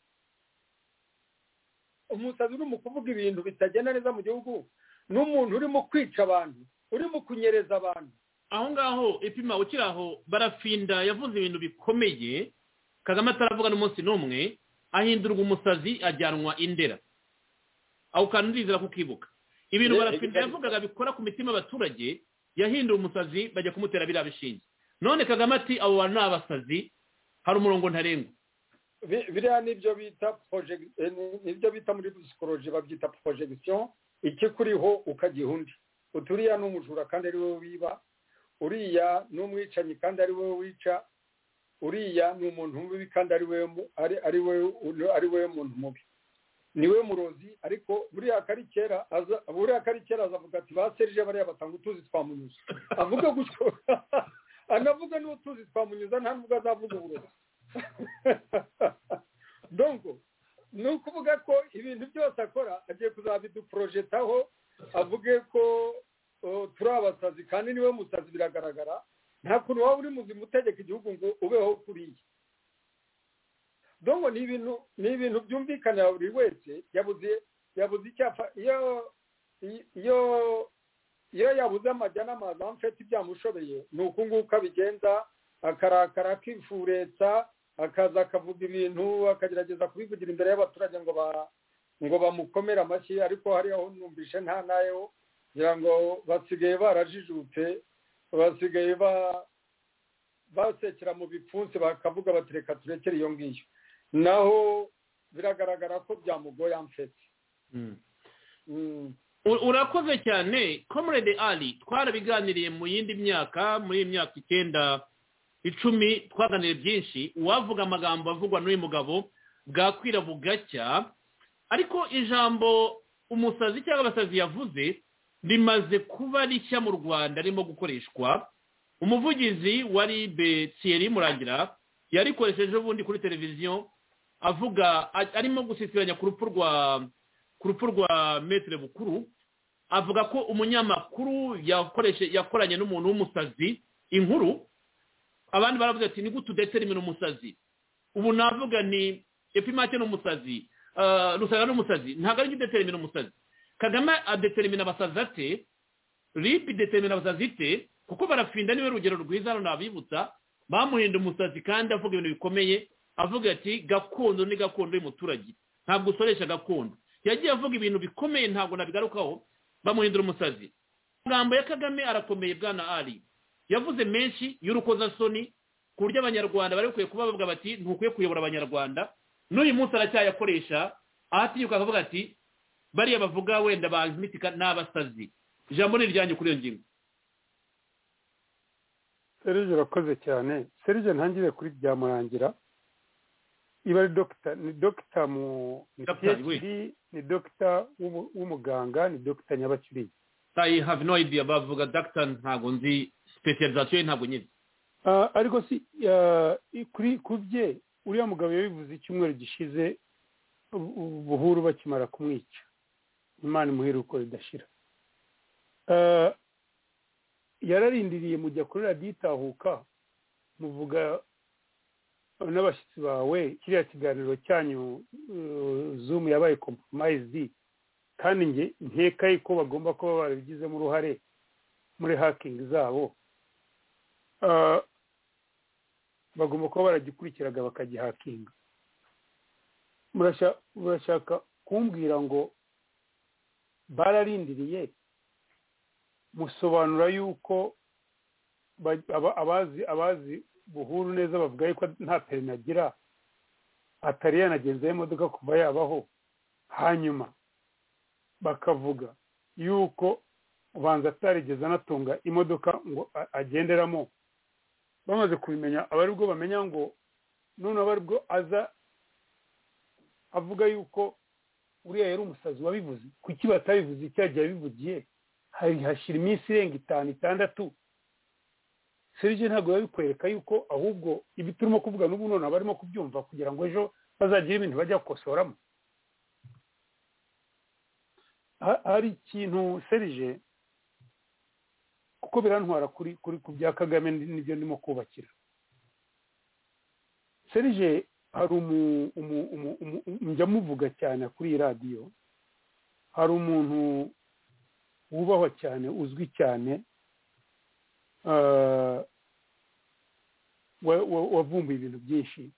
S5: umusazi uri mu kuvuga ibintu bitagenda neza mu gihugu n'umuntu urimo kwica abantu urimo kunyereza abantu
S4: aho ngaho ipima ukiri aho barafinda yavuze ibintu bikomeye Kagame ataravuga n'umunsi n'umwe ahindurwa umusazi ajyanwa indera aho kandi ndizera kukibuka ibintu barafinda yavugaga bikora ku mitima y'abaturage yahinduye umusazi bajya kumutera biriya bishinge none Kagame ati abo bantu ni abasazi hari umurongo ntarengwa
S5: biriya nibyo bita nibyo bita muri psychology babyita projection ikikuriho ukagiha undi uturiya ni umujura kandi ari wowe wiba uriya ni umwicanyi kandi ari wowe wica uriya ni umuntu mubi kandi ari wowe ari wowe ari wowe muntu mubi niwe murozi ariko buriya kari kera aza buriya kari kera azavuga ati ba Serge bariya batanga utuzi twamunyuza avuga gutyo anavuga n'utuzi twamunyuza nta nubwo azavuga uburozi donc ni ukuvuga ko ibintu byose akora agiye kuzabiduprojetaho avuge ko turi abasazi kandi niwe musazi biragaragara nta kuntu waba uri muzima utegeka igihugu ngo ubeho kuriya donc ni ibintu ni ibintu byumvikanira buri wese yabuze yabuze icyafa iyo iyo iyo yabuze amajya n'amazi amfite ibyamushobeye ni uku nguku abigenza akarakara akifuretsa akaza akavuga ibintu akagerageza kubivugira imbere y'abaturage ngo ba ngo bamukomere amashyi ariko hari aho numvishe nta nayo ngira ngo basigaye barajijutse basigaye ba basekera mu bipfunsi bakavuga bati reka turekere iyo ngiyo naho biragaragara ko byamugoye amfete
S4: urakoze cyane comrade Ali twarabiganiriye mu yindi myaka muri imyaka icyenda icumi twaganiriye byinshi uwavuga amagambo avugwa n'uyu mugabo bwakwira bugacya ariko ijambo umusazi cyangwa abasazi yavuze rimaze kuba rishya mu Rwanda ririmo gukoreshwa umuvugizi wa ribe Thierry Murangira yarikoresheje ubundi kuri televiziyo avuga arimo gusisiranya ku rupfu rwa ku rupfu rwa Maître Bukuru avuga ko umunyamakuru yakoreshe yakoranye n'umuntu w'umusazi inkuru abandi baravuze ati ni gute udetermine umusazi ubu navuga ni epimake n'umusazi rusaga n'umusazi ntabwo ari determina umusazi. Kagame adetermina abasazi ate, ripi determina abasazi ite, kuko barafinda niwe rugero rwiza hano nabibutsa, bamuhinda umusazi kandi avuga ibintu bikomeye, avuga ati gakondo ni gakondo y'umuturage ntabwo usoresha gakondo. Yagiye avuga ibintu bikomeye ntabwo nabigarukaho, bamuhindura umusazi. Amagambo ya Kagame arakomeye bwana Ali, yavuze menshi y'urukozasoni ku buryo abanyarwanda bari bakwiye kuba bavuga bati ntukwiye kuyobora abanyarwanda. N'uyu munsi aracyayakoresha ahatinyuka akavuga ati bariya bavuga wenda bazimitika n'abasazi. Ijambo ni iryanjye kuri iyo ngingo.
S1: Serge urakoze cyane. Serge ntangire kuri byamurangira. Iba ari doctor, ni doctor mu PhD, ni doctor w'umuganga, ni doctor Nyabakiri.
S4: I have no idea bavuga doctor ntago nzi specialization ntago nyizi.
S1: Ah ariko si uh, kuri kubye uriya mugabo yabivuze icyumweru gishize ubuhuru bakimara kumwica. Imana imuhira uko ridashira. Uh, yararindiriye mujya kuri radiyo itahuka muvuga n'abashyitsi bawe kiriya kiganiro cyanyu uh, Zoom yabaye compromised, kandi nge nkeka ko bagomba kuba barabigizemo uruhare muri hacking zabo. Uh, bagomba kuba baragikurikiraga bakagihakinga. Murashaka kumbwira ngo bararindiriye musobanura yuko abazi abazi buhuru neza bavuga yuko nta perime agira, atari yanagenzeho imodoka kuva yabaho, hanyuma bakavuga yuko ubanza atarigeze anatunga imodoka ngo agenderamo. Bamaze kubimenya abari bwo bamenya ngo none abari bwo aza avuga yuko uriya yari umusazi wabivuze. Kuki batabivuze icyagiye bivugiye hari hashira iminsi irenga itanu itandatu? Serge ntabwo yabikwereka yuko ahubwo ibi turimo kuvuga n'ubu none abarimo kubyumva kugira ngo ejo bazagira ibintu bajya gukosoramo. Hari ikintu Serge kuko birantwara kuri kuri ku bya Kagame nibyo ndimo kubakira. Serge hari umu njya muvuga cyane kuri radio, hari umuntu wubahwa cyane uzwi cyane uh, wavumbuye ibintu byinshi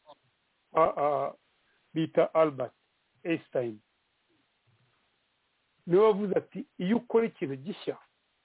S1: bita Albert Einstein. Niwe wavuze ati iyo ukora ikintu gishya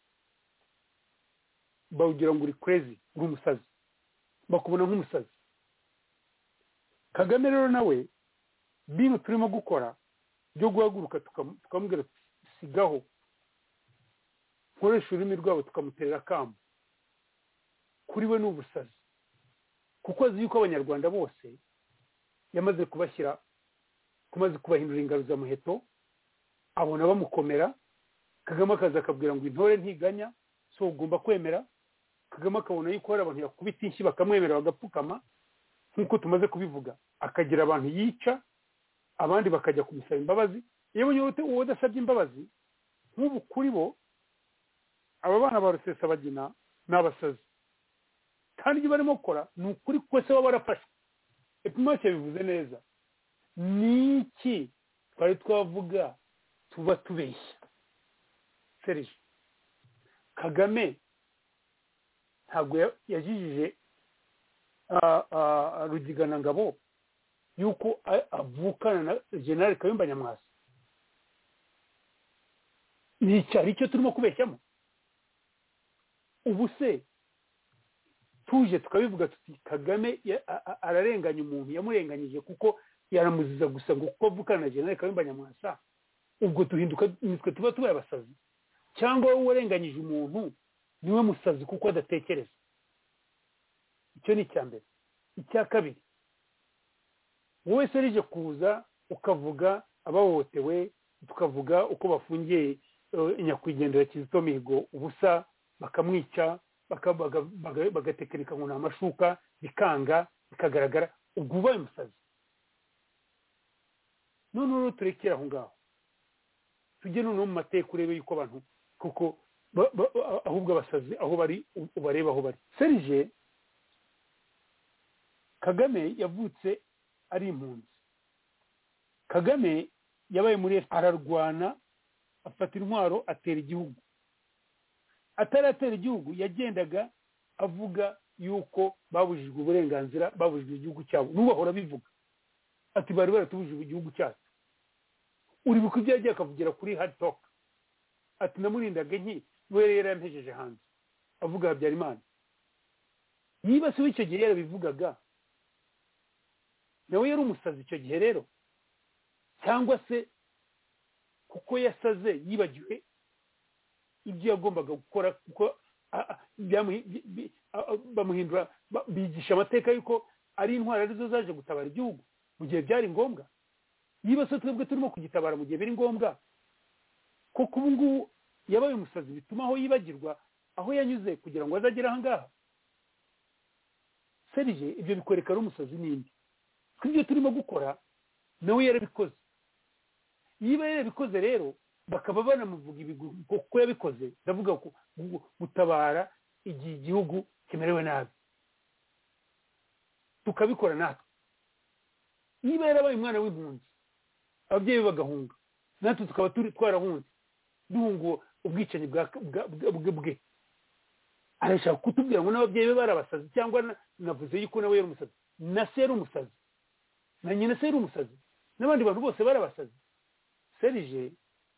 S1: bawugira ngo uri crazy, uri umusazi, bakubona nk'umusazi. Kagame rero nawe bino turimo gukora byo guhaguruka tukamubwira sigaho, nkoresha ururimi rwabo tukamuterera kamo, kuri we n'ubusazi, kuko azi yuko abanyarwanda bose yamaze kubashyira kumaze kubahindura ingaruzamuheto, abona bamukomera. Kagame akaza akabwira ngo intore ntiganya, so ugomba kwemera. Kagame akabona yuko hari abantu yakubita inshyi bakamwemera bagapfukama nk'uko tumaze kubivuga, akagira abantu yica, abandi bakajya kumusaba imbabazi. Yewe nyote uwo dasabye imbabazi nk'ubu kuri bo aba bana ba Rusesabagina n'abasazi, kandi ibyo barimo gukora ni ukuri kwese baba barafashwe. Epimake bivuze neza, ni iki twari twavuga tuba tubeshya? Serge Kagame ntabwo yajijije Rugigana Ngabo yuko avukana na General Kayumba Nyamwasa. Ni cyari cyo turimo kubeshyamo. Ubu se tuje tukabivuga tuti Kagame ararenganya umuntu, yamurenganyije kuko yaramuziza gusa ngo kuko avukana na General Kayumba Nyamwasa, ubwo duhinduka nitwe tuba tubaye abasazi? Cyangwa wowe warenganyije umuntu niwe musazi kuko adatekereza? Icyo ni icyambere. Icya kabiri, wowe Serge kuza ukavuga abahohotewe, tukavuga uko bafungiye nyakwigendera Kizito Mihigo ubusa, bakamwica, bagatekereka ngo n'amashuka bikanga bikagaragara, ubwo ubaye umusazi. None rero turekera aho ngaho, tujye noneho mu mateka urebe yuko abantu kuko ahubwo abasazi aho bari ubareba aho bari. Serge Kagame yavutse ari impunzi. Kagame yabaye muri ararwana afata intwaro atera igihugu. Ataratera igihugu yagendaga avuga yuko babujijwe uburenganzira, babujijwe igihugu cyabo. N'ubu ahora bivuga ati bari baratubujije igihugu cyacu. Uri buko ibyo yagiye akavugira kuri hard talk ati namurindaga nki we yari yampejeje hanze avuga Habyarimana. Niba se icyo gihe yarabivugaga nawe yari umusazi icyo gihe rero, cyangwa se kuko yasaze yibagiwe ibyo yagombaga gukora kuko bamuhindura bigisha amateka yuko ari intwara arizo zaje gutabara igihugu mu gihe byari ngombwa. Niba se twebwe turimo kugitabara mu gihe biri ngombwa, kuko ubu ngubu yabaye umusazi bituma aho yibagirwa aho yanyuze kugira ngo azagere aha ngaha. Serije ibyo bikwereka ari umusazi n'indi. Ibyo turimo gukora nawe yarabikoze. Niba yarabikoze rero bakaba banamuvuga ibigwi kuko yabikoze, ndavuga ko gutabara igihe igihugu kimerewe nabi tukabikora natwe. Niba yarabaye umwana w'impunzi ababyeyi bagahunga, natwe tukaba turi twarahunze duhunguwe ubwicanyi bwe, arashaka kutubwira ngo n'ababyeyi be barabasazi cyangwa navuze yuko nawe yari umusazi, na se yari umusazi, na nyina se yari umusazi, n'abandi bantu bose barabasazi. Serije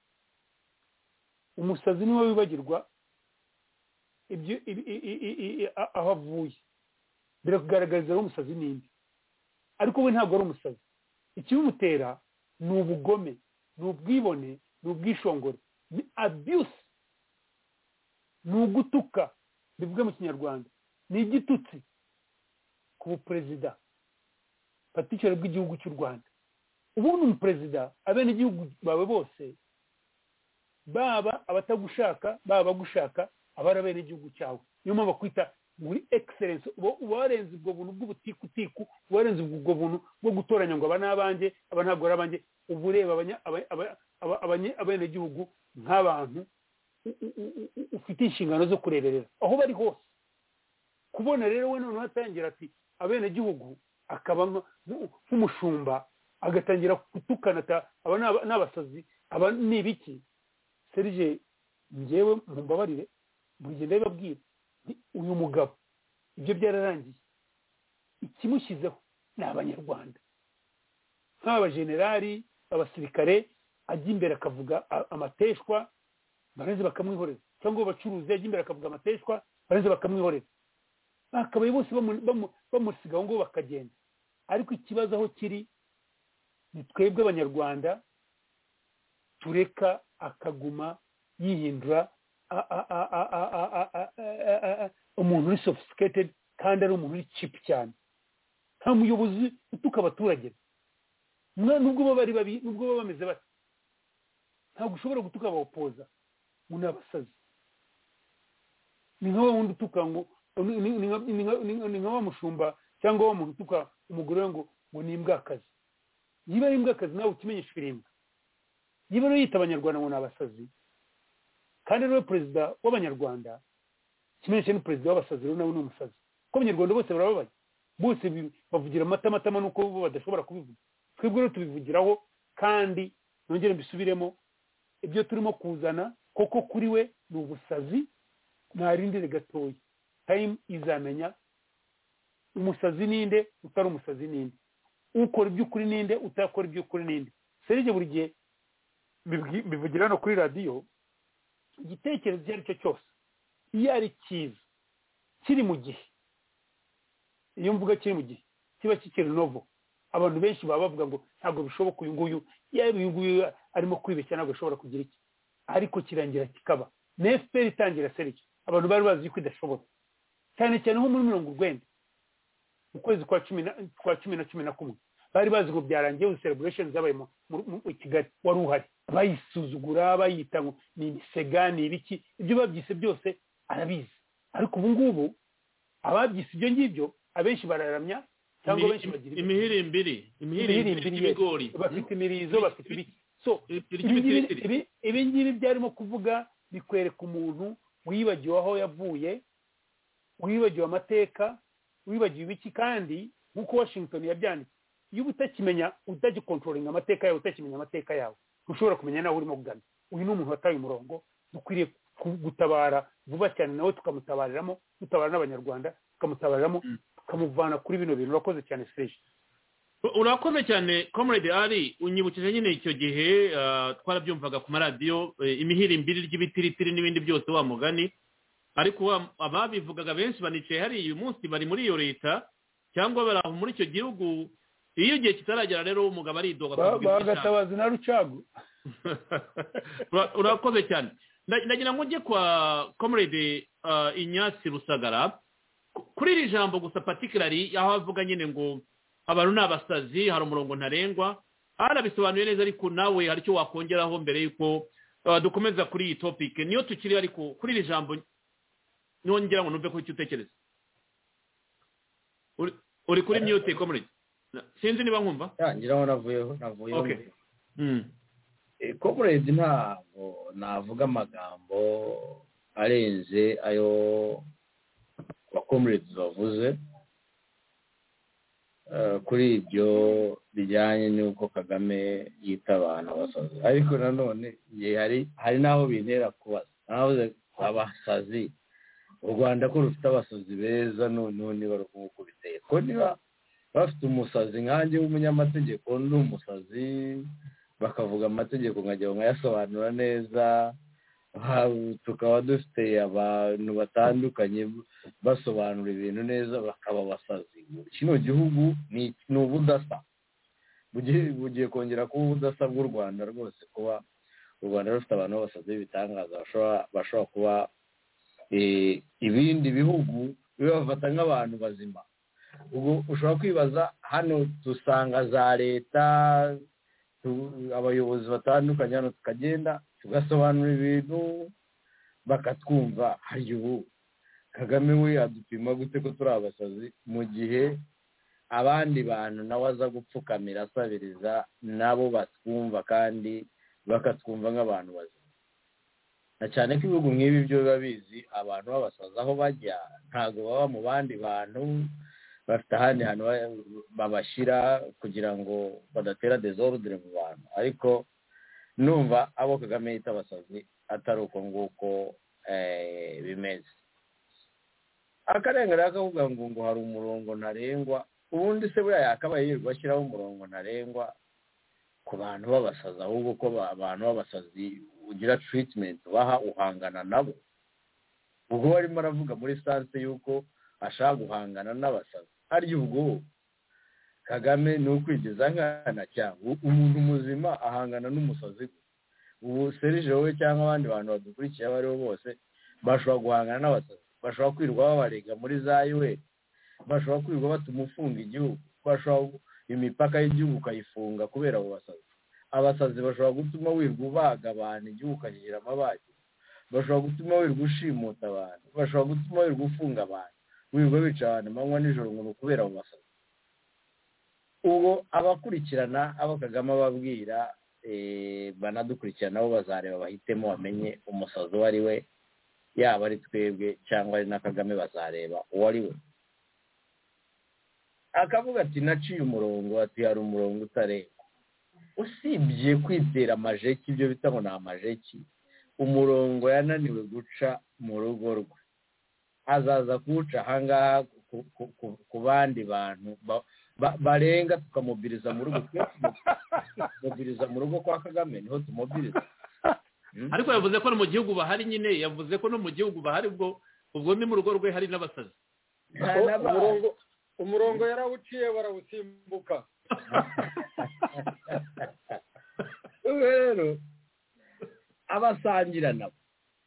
S1: umusazi niwe wibagirwa ibyo aho avuye, birakugaragariza ari umusazi n'indi, ariko we ntabwo ari umusazi. Ikibimutera ni ubugome, ni ubwibone, ni ubwishongore, ni abuse, ni ugutuka bivuga mu Kinyarwanda, ni igitutsi ku buperezida patikere bw'igihugu cy'u Rwanda. Ubu ni umuperezida abene igihugu bawe bose, baba abatagushaka baba bagushaka, abari abene igihugu cyawe. Niyo mpamvu bakwita muri excellence, warenze ubwo buntu bw'ubutikutiku, warenze ubwo buntu bwo gutoranya ngo aba n'abanjye aba ntabwo ari abanjye. Ubu ureba abene igihugu nk'abantu ufite inshingano zo kureberera aho bari hose. Kubona rero we noneho atangira ati abene igihugu akaba nk'umushumba agatangira kutukana aba n'abasazi aba n'ibiki. Serije njyewe mumbabarire buri gihe ndababwira uyu mugabo ibyo byararangiye, ikimushyizeho ni Abanyarwanda nk'aba generali abasirikare, ajya imbere akavuga amateshwa baranze bakamwihorera, cyangwa abacuruzi ajya imbere akavuga amateshwa baranze bakamwihorera, bakabaye bose bamusiga aho ngo bakagenda. Ariko ikibazo aho kiri ni twebwe Abanyarwanda tureka akaguma yihindura umuntu uri sophisticated kandi ari umuntu uri cheap cyane. Nta muyobozi utuka abaturage nubwo baba bari babi, nubwo baba bameze bati, ntabwo ushobora gutuka abapoza ngo ni abasazi. Ni nka wundi utuka ngo ni nka wa mushumba cyangwa wa muntu utuka umugore ngo ngo ni imbwakazi. Niba ari imbwakazi nawe ukimenyesha ifirimba. Niba rero yita Abanyarwanda ngo ni abasazi, kandi rero perezida w'Abanyarwanda kimenyesha ni perezida w'abasazi, rero nawe ni umusazi. Ko Abanyarwanda bose barababaye, bose bavugira amatamatama nuko bo badashobora kubivuga. Twebwe rero tubivugiraho, kandi nongere mbisubiremo, ibyo turimo kuzana koko kuri we ni ubusazi. Ntarindire gatoya, time izamenya umusazi ninde utari umusazi ninde, ukora iby'ukuri ninde utakora iby'ukuri ninde. Serije buri gihe bivugira no kuri radiyo, igitekerezo icyo ari cyo cyose iyo ari cyiza kiri mu gihe, iyo mvuga kiri mu gihe kiba kikiri novo, abantu benshi baba bavuga ngo ntabwo bishoboka, uyu nguyu yaba uyu nguyu arimo kwibeshya ntabwo ashobora kugira iki, ariko kirangira kikaba. Na F P R itangira Serije abantu bari bazi ko idashoboka, cyane cyane nko muri mirongo urwenda mu kwezi kwa cumi kwa cumi na cumi na kumwe bari bazi ngo byarangiye, celebration zabaye mu Kigali wari uhari, bayisuzugura bayita ngo ni imisega ni ibiki, ibyo babyise byose arabizi. Ariko ubu ngubu ababyise ibyo ngibyo abenshi bararamya, cyangwa abenshi bagira
S4: imihirimbiri imihirimbiri y'ibigori,
S1: bafite imirizo, bafite ibiki. So ibi ngibi byarimo kuvuga bikwereka umuntu wibagiwe aho yavuye, wibagiwe amateka, wibagiwe ibiki. Kandi nk'uko Washington yabyanditse, iyo utakimenya utagikontrolinga amateka yawe utakimenya amateka yawe ushobora kumenya nawe urimo kugana uyu ni umuntu wataye umurongo dukwiriye gutabara vuba cyane nawe tukamutabariramo dutabara n'abanyarwanda tukamutabariramo tukamuvana kuri bino bintu. urakoze cyane Serge.
S4: urakoze cyane comrade ari unyibukije nyine icyo gihe twarabyumvaga ku maradiyo imihirimbiri ry'ibitiritiri n'ibindi byose wa mugani ariko ababivugaga benshi banicaye hariya uyu munsi bari muri iyo leta cyangwa bari aho muri icyo gihugu. iyo igihe kitaragera rero umugabo aridoga
S1: bagatabaza na Rucagu.
S4: urakoze cyane. ndagira ngo njye kwa comrade Inyasi Rusagara kuri iri jambo gusa particularly aho avuga nyine ngo abantu ni abasazi hari umurongo ntarengwa arabisobanuye neza ariko nawe hari icyo wakongeraho mbere yuko dukomeza kuri iyi topic niyo tukiri ariko kuri iri jambo nongera ngo numve ko icyo utekereza. uri kuri mute comrade sinzi niba nkumva
S12: ngira ngo navuyeho navuyeho.
S4: okay
S12: mm comrade ntabwo navuga amagambo arenze ayo wa comrades bavuze kuri ibyo bijyanye n'uko Kagame yita abantu abasazi. ariko nanone hari hari n'aho bintera kubaza navuze abasazi u Rwanda ko rufite abasazi beza none bari kumukubiteye ko niba bafite umusazi nkanjye w'umunyamategeko n'umusazi bakavuga amategeko nkajya nkayasobanura neza tukaba dufite abantu batandukanye basobanura ibintu neza bakaba basazi. kino gihugu ni ubudasa bugiye kongera kuba ubudasa bw'u Rwanda rwose kuba u Rwanda rufite abantu b'abasazi b'ibitangaza bashobora kuba ibindi bihugu bibafata nk'abantu bazima. ubwo ushobora kwibaza hano dusanga za leta abayobozi batandukanye hano tukagenda tugasobanura ibintu bakatwumva. hari ubu Kagame we adupima gute ko turi abasazi mu gihe abandi bantu nawe aza gupfukamira asabiriza nabo batwumva kandi bakatwumva nk'abantu bazima. na cyane ko ibihugu nk'ibi byo biba bizi abantu b'abasazi aho bajya ntabwo baba mu bandi bantu bafite ahandi hantu babashyira kugira ngo badatera desordre mu bantu. ariko numva abo Kagame yita abasazi atari uko nguko bimeze. akarengane akavuga ngo ngo hari umurongo ntarengwa ubundi se buriya yakabaye yirirwa ashyiraho umurongo ntarengwa ku bantu b'abasazi ahubwo ko abantu b'abasazi ugira treatment baha uhangana nabo. ubwo barimo aravuga muri sanse y'uko ashaka guhangana n'abasazi ari ubwo Kagame ni ukwigeza nkana cyangwa umuntu muzima ahangana n'umusazi. ubu Serge wowe cyangwa abandi bantu badukurikiye abo aribo bose bashobora guhangana n'abasazi, bashobora kwirirwa babarega muri za U N, bashobora kwirirwa batuma ufunga igihugu, bashobora imipaka y'igihugu ukayifunga kubera abo basazi. abasazi bashobora gutuma wirirwa ubaga abantu igihugu ukagira amabaki, bashobora gutuma wirirwa ushimuta abantu, bashobora gutuma wirirwa ufunga abantu, wirirwa bica abantu amanywa nijoro ngo kubera abo basazi. ubwo abakurikirana abo Kagame ababwira banadukurikirana nabo bazareba bahitemo bamenye umusazi uwo ari we, yaba ari twebwe cyangwa ari na Kagame bazareba uwo ari we. akavuga ati naciye umurongo, ati hari umurongo utarengwa. usibye kwitera amajeki, ibyo bita ngo ni amajeki, umurongo yananiwe guca mu rugo rwe azaza kuwuca ahangaha ku bandi bantu barenga, tukamubiriza mu rugo. tumubiriza mu rugo kwa Kagame niho tumubiriza.
S4: ariko yavuze ko no mu gihugu bahari, nyine yavuze ko no mu gihugu bahari, ubwo ubwo ni mu rugo rwe hari n'abasazi.
S5: umurongo umurongo yarawuciye barawusimbuka.
S12: rero abasangira nabo,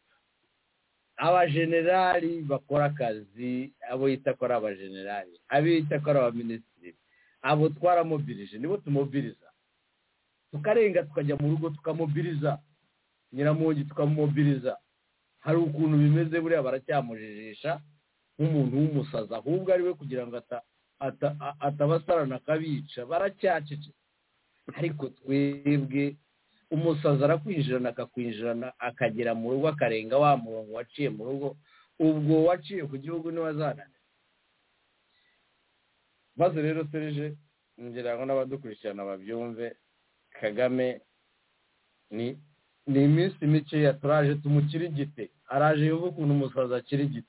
S12: abajenerali bakora akazi, abo yita ko ari abajenerali, abo yita ko ari abaminisitiri, abo twaramobirije, nibo tumobiriza, tukarenga tukajya mu rugo tukamobiriza, Nyiramongi tukamobiriza. hari ukuntu bimeze, buriya baracyamujijisha nk'umuntu w'umusazi, ahubwo ari we kugira ngo atabasarana akabica, baracyacece. ariko twebwe umusazi arakwinjirana akakwinjirana akagera mu rugo akarenga wa murongo waciye mu rugo, ubwo waciye ku gihugu niwe azanana. maze rero Serge ngira ngo n'abadukurikirana babyumve Kagame ni ni iminsi mikeya turaje tumukirigite araje yumva ukuntu umusaza akirigite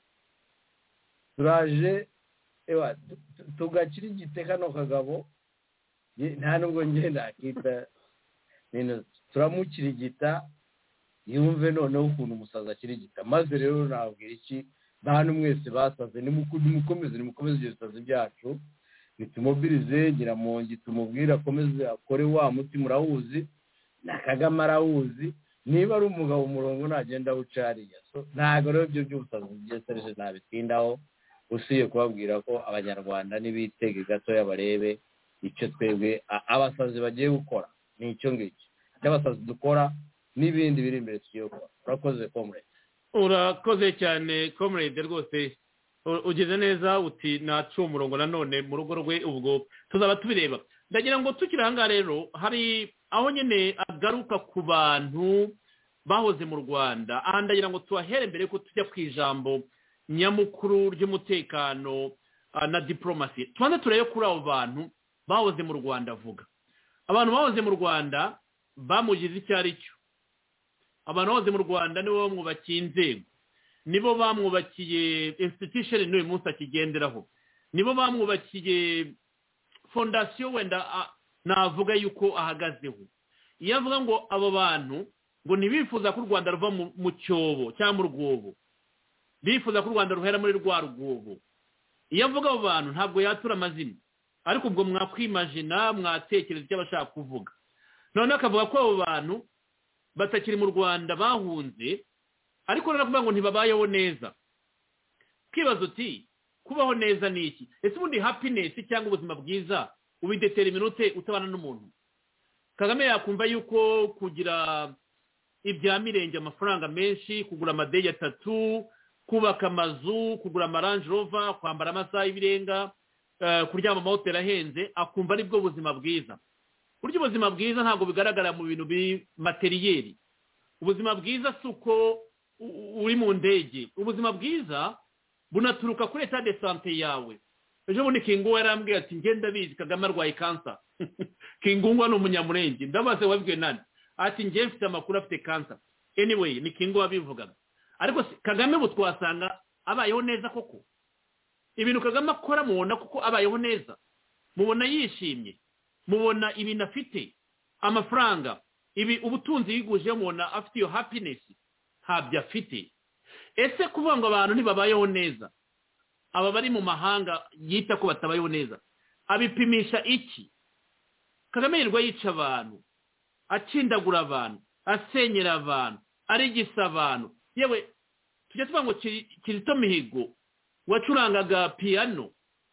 S12: turaje ewa tugakirigite kano kagabo nta nubwo ngenda akita turamukirigita yumve noneho ukuntu umusaza akirigita maze rero nabwira iki bantu mwese basaze nimukomeze nimukomeze ibisazi byacu nitumobirize gira mongi tumubwira akomeze akore wa muti murawuzi na Kagame arawuzi niba ari umugabo umurongo nagenda ucariya so ntago rero byo by'ubusazi byesereje nabitindaho usiye kubabwira ko abanyarwanda nibitege gato yabarebe icyo twebwe abasazi bagiye gukora ni icyo ngicyo cy'abasazi dukora n'ibindi biri imbere tugiye gukora urakoze comrade
S4: urakoze cyane comrade rwose ugeze neza uti nacu umurongo nanone mu rugo rwe ubwo tuzaba tubireba ndagira ngo tukiri ahangaha rero hari aho nyine agaruka ku bantu bahoze mu Rwanda aha ndagira ngo tubahere mbere ko tujya ku ijambo nyamukuru ry'umutekano na diplomasi tubanze turebe kuri abo bantu bahoze mu Rwanda avuga abantu bahoze mu Rwanda bamugize icyo ari cyo abantu bahoze mu Rwanda nibo bamwubakiye inzego nibo bamwubakiye institution n'uyu munsi akigenderaho nibo bamwubakiye fondasiyo wenda navuga yuko ahagazeho iyo avuga ngo abo bantu ngo ntibifuza ko u Rwanda ruva mu cyobo cyangwa mu rwobo bifuza ko u Rwanda ruhera muri rwa rwobo iyo avuga abo bantu ntabwo yatura amazina ariko ubwo mwakwimagina mwatekereza icyo abashaka kuvuga noneho akavuga ko abo bantu batakiri mu Rwanda bahunze ariko naravuga ngo ntibabayeho neza kwibaza uti kubaho neza ni iki ese ubundi happiness cyangwa ubuzima bwiza ubidetera iminute utabana n'umuntu Kagame yakumva yuko kugira ibya mirenge amafaranga menshi kugura amadege atatu kubaka amazu kugura amarange rover kwambara amasaha y'ibirenga kuryama amahoteli ahenze akumva ari bwo buzima bwiza buryo ubuzima bwiza ntabwo bigaragara mu bintu biri materiyeri ubuzima bwiza si uko uri mu ndege ubuzima bwiza bunaturuka kuri etat de sante yawe ejo bundi Kingu yarambwiye ati ngenda bizi Kagame arwaye cancer Kingu ni umunyamurenge ndabaze wabwiye nani ati ngiye mfite amakuru afite cancer anyway ni Kingu wabivugaga ariko Kagame bu twasanga abayeho neza koko ibintu Kagame akora mubona kuko abayeho neza mubona yishimye mubona ibintu afite amafaranga ibi ubutunzi yiguje mubona afite iyo happiness ntabyo afite ese kuvuga ngo abantu ntibabayeho neza aba bari mu mahanga yita ko batabayeho neza abipimisha iki Kagame yirwa yica abantu akindagura abantu asenyera abantu arigisa abantu yewe tujya tuvuga ngo Kizito Mihigo wacurangaga piano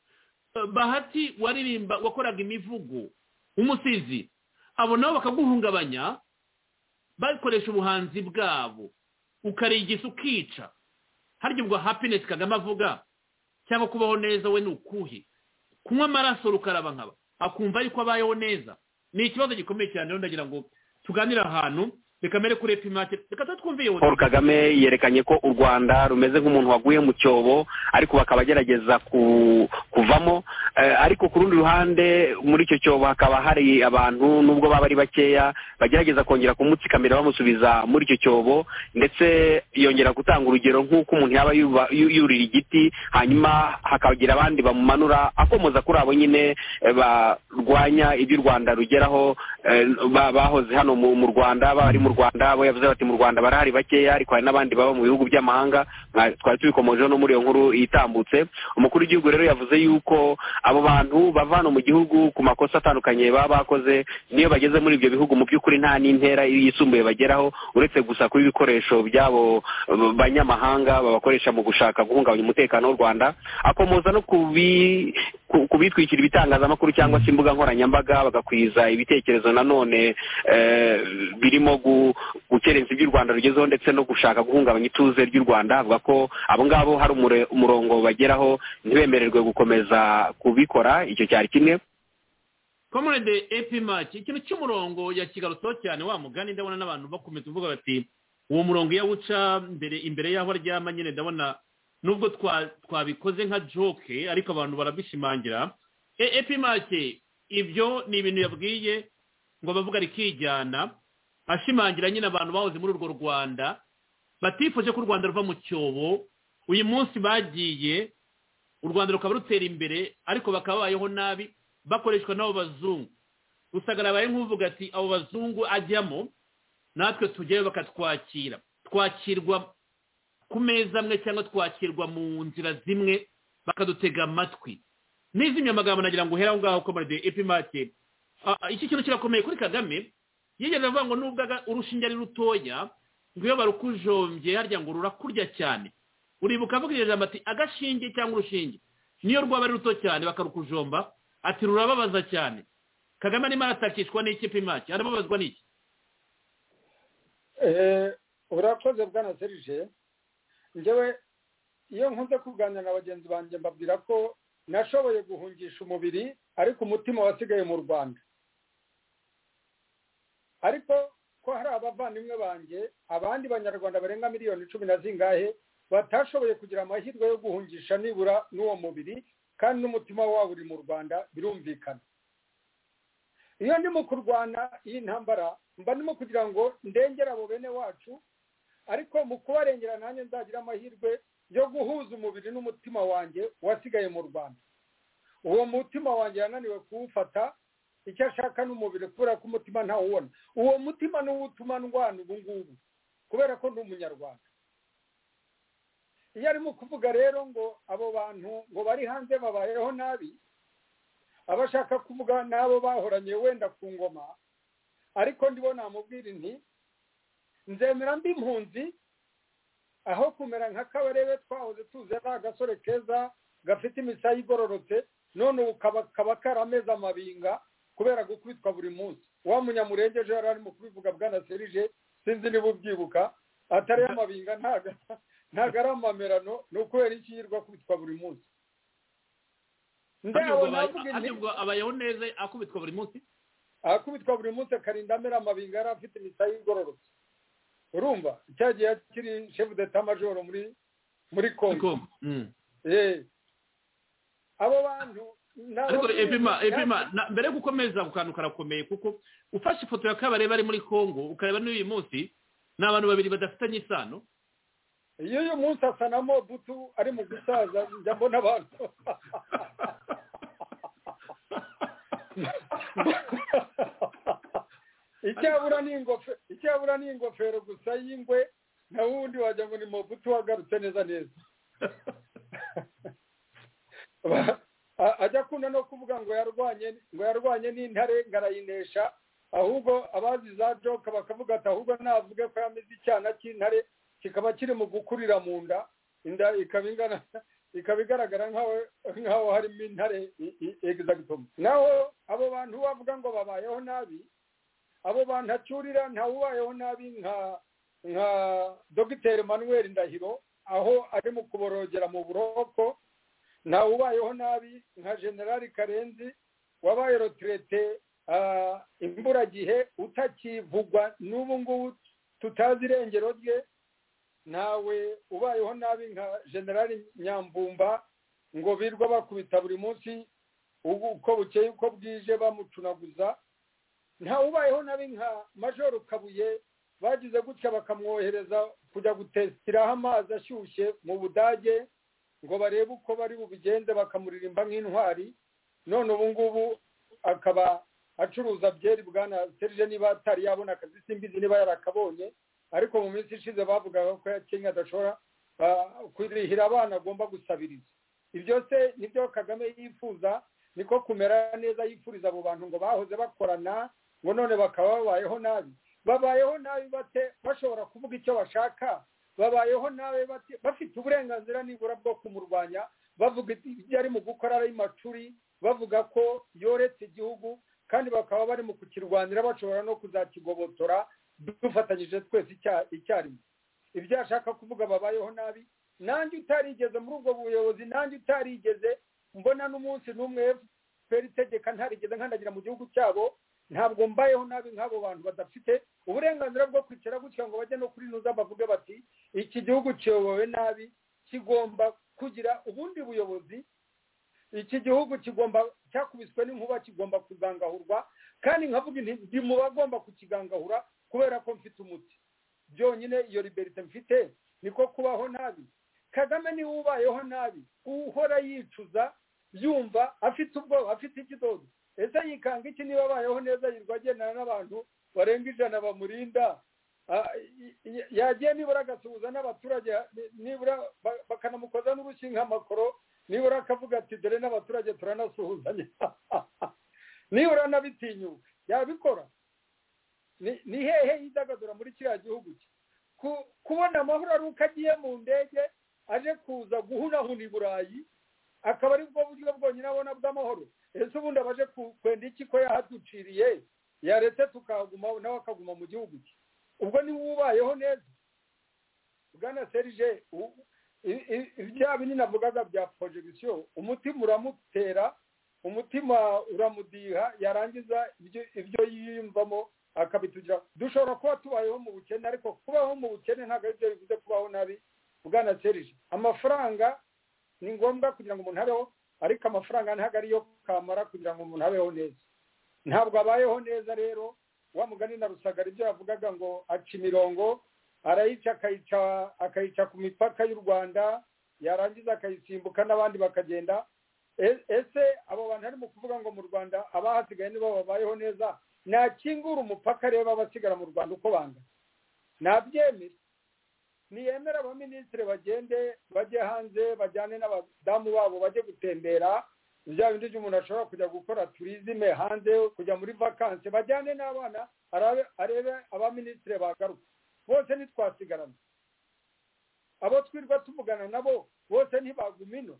S4: Bahati waririmba wakoraga imivugo umusizi abo nabo bakaguhungabanya bakoresha ubuhanzi bwabo ukarigisa ukica harya ubwo happiness Kagame avuga cyangwa kubaho neza we nukuhe kunywa amaraso rukaraba nkaba akumva ariko abayeho neza ni ikibazo gikomeye cyane ndagira ngo tuganira ahantu reka mere kuri epimake reka twumviye
S14: Paul Kagame yerekanye ko u Rwanda rumeze nk'umuntu waguye mu cyobo ariko bakabagerageza kuvamo ariko ku rundi ruhande muri icyo cyobo hakaba hari abantu nubwo baba ari bakeya bagerageza kongera kumutsikamira bamusubiza muri icyo cyobo ndetse yongera gutanga urugero nk'uko umuntu yaba yurira igiti hanyuma hakagira abandi bamumanura akomoza kuri abo nyine barwanya ibyo u Rwanda rugeraho bahoze hano mu Rwanda bari mu Rwanda bo yavuze bati mu Rwanda barahari bakeya ariko hari n'abandi baba mu bihugu by'amahanga twari tubikomojeho no muri iyo nkuru itambutse umukuru w'igihugu rero yavuze yuko abo bantu bavana mu gihugu ku makosa atandukanye baba bakoze niyo bageze muri ibyo bihugu mu by'ukuri nta n'intera yisumbuye bageraho uretse gusa kuba ibikoresho byabo banyamahanga babakoresha mu gushaka guhungabanya umutekano w'u Rwanda akomoza no kubi kubitwikira ibitangazamakuru cyangwa se imbuga nkoranyambaga bagakwiza ibitekerezo nanone birimo gukerensa iby'u Rwanda rugezeho ndetse no gushaka guhungabanya ituze ry'u Rwanda avuga ko abo ngabo hari umurongo bageraho ntibemererwe gukomeza kubikora icyo cyari kimwe
S4: Comrade Epimake ikintu cy'umurongo yakigarutseho cyane wa mugani ndabona n'abantu bakomeza kuvuga bati uwo murongo yawuca mbere imbere y'aho aryama nyine ndabona nubwo twabikoze nka joke ariko abantu barabishimangira Epimake ibyo ni ibintu yabwiye ngo bavuga rikijyana ashimangira nyine abantu bahoze muri urwo Rwanda batifuje ko u Rwanda ruva mu cyobo uyu munsi bagiye u Rwanda rukaba rutera imbere ariko bakaba bayeho nabi bakoreshwa n'abo bazungu Rusagara baye nk'uvuga ati abo bazungu ajyamo natwe tujyayo bakatwakira twakirwa ku meza amwe cyangwa twakirwa mu nzira zimwe bakadutega amatwi n'izimye amagambo nagira ngo uhera aho ngaho ko muri epimake iki kintu kirakomeye kuri Kagame yigeze avuga ngo nubwo urushinge ari rutoya ngo iyo barukujombye harya ngo rurakurya cyane uribuka avugira ijambo ati agashinge cyangwa urushinge niyo rwaba ari ruto cyane bakarukujomba ati rurababaza cyane Kagame arimo aratakishwa n'iki epimake arababazwa n'iki
S5: urakoze bwana Serge njyewe iyo nkunze kuganira na bagenzi banjye mbabwira ko nashoboye guhungisha umubiri ariko umutima wasigaye mu Rwanda ariko ko hari abavandimwe banjye abandi banyarwanda barenga miliyoni cumi na zingahe batashoboye kugira amahirwe yo guhungisha nibura n'uwo mubiri kandi n'umutima wabo uri mu Rwanda birumvikana iyo ndimo kurwana iyi ntambara mba ndimo kugira ngo ndengere abo bene wacu ariko mu kubarengera nanjye nzagira amahirwe yo guhuza umubiri n'umutima wanjye wasigaye mu Rwanda uwo mutima wanjye yananiwe kuwufata icyo ashaka n'umubiri kubera ko umutima ntawubona uwo mutima niwo utuma ndwana ubu ngubu kubera ko ndi umunyarwanda iyo arimo kuvuga rero ngo abo bantu ngo bari hanze babayeho nabi abashaka kuvuga n'abo bahoranye wenda ku ngoma ariko ndibo namubwira inti nzemera ndi impunzi aho kumera nka Kabarebe twahoze tuzi ari agasore keza gafite imisaya igororotse none ubu kaba karameze amabinga kubera gukubitwa buri munsi wa munyamurengeje yari arimo kubivuga bwana Serge sinzi niba ubyibuka atari amabinga ntaga ntago ari amamerano ni ukubera iki yirwa kubitwa buri munsi
S4: ntabwo abayeho neza akubitwa buri munsi
S5: akubitwa buri munsi akarinda amera amabinga yari afite imisaya igororotse urumva cyagiye kiri chef d'état major muri muri Congo eh abo bantu
S4: ariko epima epima mbere yo gukomeza kukantu karakomeye kuko ufashe ifoto ya Kabarebe ari muri Congo ukareba n'uyu munsi n'abantu babiri badafitanye isano
S5: iyo uyu munsi asa na Mobutu ari mu gusaza njya mbona abantu icyabura n'ingofero icyabura n'ingofero gusa y'ingwe na wundi wajya ngo ni Mobutu wagarutse neza neza ajya kuna no kuvuga ngo yarwanye ngo yarwanye n'intare ngarayinesha ahubwo abazi za joke bakavuga ati ahubwo navuge ko yamize icyana cy'intare kikaba kiri mu gukurira mu nda inda ikabingana ikabigaragara nkaho nkaho harimo intare exactement naho abo bantu bavuga ngo babayeho nabi abo bantu acyurira ntawubayeho nabi nka nka Dr Emmanuel Ndahiro aho ari mu kuborogera mu buroko ntawubayeho nabi nka General Karenzi wabaye retraité imburagihe utakivugwa n'ubu ngubu tutazi irengero rye nawe ubayeho nabi nka General Nyambumba ngo birwa bakubita buri munsi uko bukeye uko bwije bamucunaguza nta ubayeho nabi nka Major Kabuye bagize gutya bakamwohereza kujya gutestiraho amazi ashyushye mu Budage ngo barebe uko bari bubigenze bakamuririmba nk'intwari none ubu ngubu akaba acuruza byeri bwana Serge niba atari yabona akazi simbizi niba yarakabonye ariko mu minsi ishize bavugaga ko Kenya adashobora kwirihira abana agomba gusabiriza ibyo se nibyo Kagame yifuza niko kumera neza yifuriza abo bantu ngo bahoze bakorana ngo none bakaba babayeho nabi babayeho nabi bate bashobora kuvuga icyo bashaka babayeho nabi bate bafite uburenganzira nibura bwo kumurwanya bavuga ibyo ari mu gukora ari macuri bavuga ko yoretse igihugu kandi bakaba bari mu kukirwanira bashobora no kuzakigobotora dufatanyije twese icyarimwe ibyo ashaka kuvuga babayeho nabi nanjye utarigeze muri ubwo buyobozi nanjye utarigeze mbona n'umunsi n'umwe feri itegeka ntarigeze nkandagira mu gihugu cyabo ntabwo mbayeho nabi nk'abo bantu badafite uburenganzira bwo kwicara gutya ngo bajye no kuri nuza bavuge bati iki gihugu kiyobowe nabi kigomba kugira ubundi buyobozi iki gihugu kigomba cyakubiswe n'inkuba kigomba kugangahurwa kandi nkavuga nti ndi mu bagomba kukigangahura kubera ko mfite umuti byonyine iyo liberite mfite niko kubaho nabi. Kagame niwe ubayeho nabi uhora yicuza yumva afite ubwoba afite ikidodo. Ese yikanga iki niba abayeho neza yirwa agendana n'abantu barenga ijana bamurinda yagiye nibura agasuhuza n'abaturage nibura bakanamukoza n'urushyi nk'amakoro nibura akavuga ati dore n'abaturage turanasuhuzanya nibura nabitinyuka yabikora. Ni hehe yidagadura muri kiriya gihugu cye kubona amahoro ari uko agiye mu ndege aje kuza guhunahuna i Burayi akaba ari bwo buryo bwonyine abona bw'amahoro. Ese ubundi abaje kwenda iki ko yahaduciriye yaretse tukaguma nawe akaguma mu gihugu cye ubwo ni wubayeho neza. Bwana Serge ibya binini navugaga bya projection umutima uramutera umutima uramudiha yarangiza ibyo yiyumvamo akabitugira. Dushobora kuba tubayeho mu bukene ariko kubaho mu bukene ntabwo ari byo bivuze kubaho nabi. Bwana Serge amafaranga ni ngombwa kugira ngo umuntu abeho ariko amafaranga ntabwo ariyo kamara kugira ngo umuntu abeho neza. Ntabwo abayeho neza rero wa mugani na Rusagara ibyo yavugaga ngo aca imirongo arayica akayica akayica ku mipaka y'u Rwanda yarangiza akayisimbuka n'abandi bakagenda. Ese abo bantu harimo kuvuga ngo mu Rwanda abahasigaye nibo babayeho neza nakingura umupaka reba abasigara mu Rwanda uko banga nabyemera niyemera abaminisitiri bagende bajye hanze bajyane n'abadamu babo bajye gutembera bya bindi by'umuntu ashobora kujya gukora turizime hanze kujya muri vakansi bajyane n'abana arebe abaminisitiri bagaruka bose ntitwasigarana abo twirwa tuvugana nabo bose ntibagumino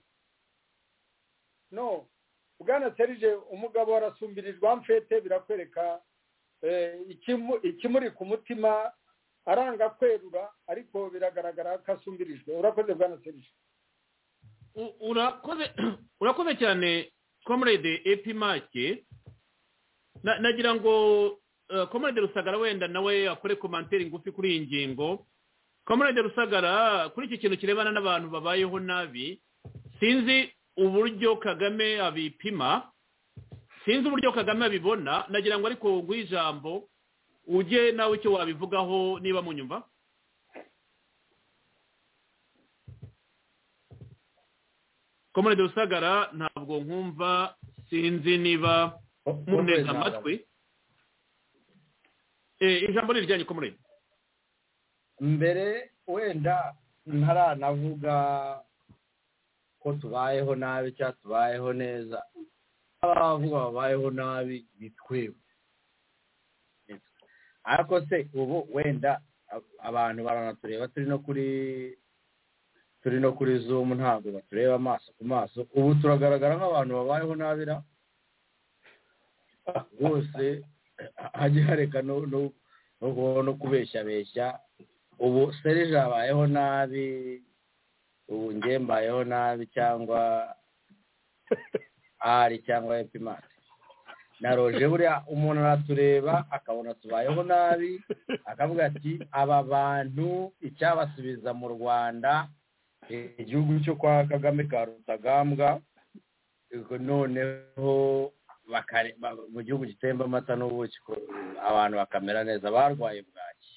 S5: no. Bwana Serge umugabo arasumbirijwe amfete birakwereka ikimuri ku mutima aranga kwerura ariko biragaragara ko asumbirijwe. Urakoze Bwana Serge.
S4: urakoze urakoze cyane comrade Epimake. Nagira ngo comrade Rusagara wenda nawe akore commentaire ngufi kuri iyi ngingo. Comrade Rusagara kuri iki kintu kirebana n'abantu babayeho nabi sinzi uburyo Kagame abipima sinzi uburyo Kagame abibona nagira ngo ariko gw'ijambo uje nawe icyo wabivugaho niba munyumva. Comrade Rusagara ntabwo nkumva sinzi niba muneza amatwi. Eh ijambo rijyanye comrade.
S12: Mbere wenda ntaranavuga ko tubayeho nabi cyangwa tubayeho neza abavuga babayeho nabi bitwewe ariko se ubu wenda abantu baranatureba turi no kuri turi no kuri Zoom ntabwo batureba amaso ku maso ubu turagaragara nk'abantu babayeho nabira rwose hajye hareka no no no kubeshya beshya. Ubu Serge abayeho nabi ubu nge mbayeho nabi cyangwa ari cyangwa Epimake na Roger buriya umuntu aratureba akabona tubayeho nabi akavuga ati aba bantu icyabasubiza mu Rwanda igihugu cyo kwa Kagame ka Rutagambwa noneho bakare mu gihugu gitemba amata n'ubuki abantu bakamera neza barwaye bwaki.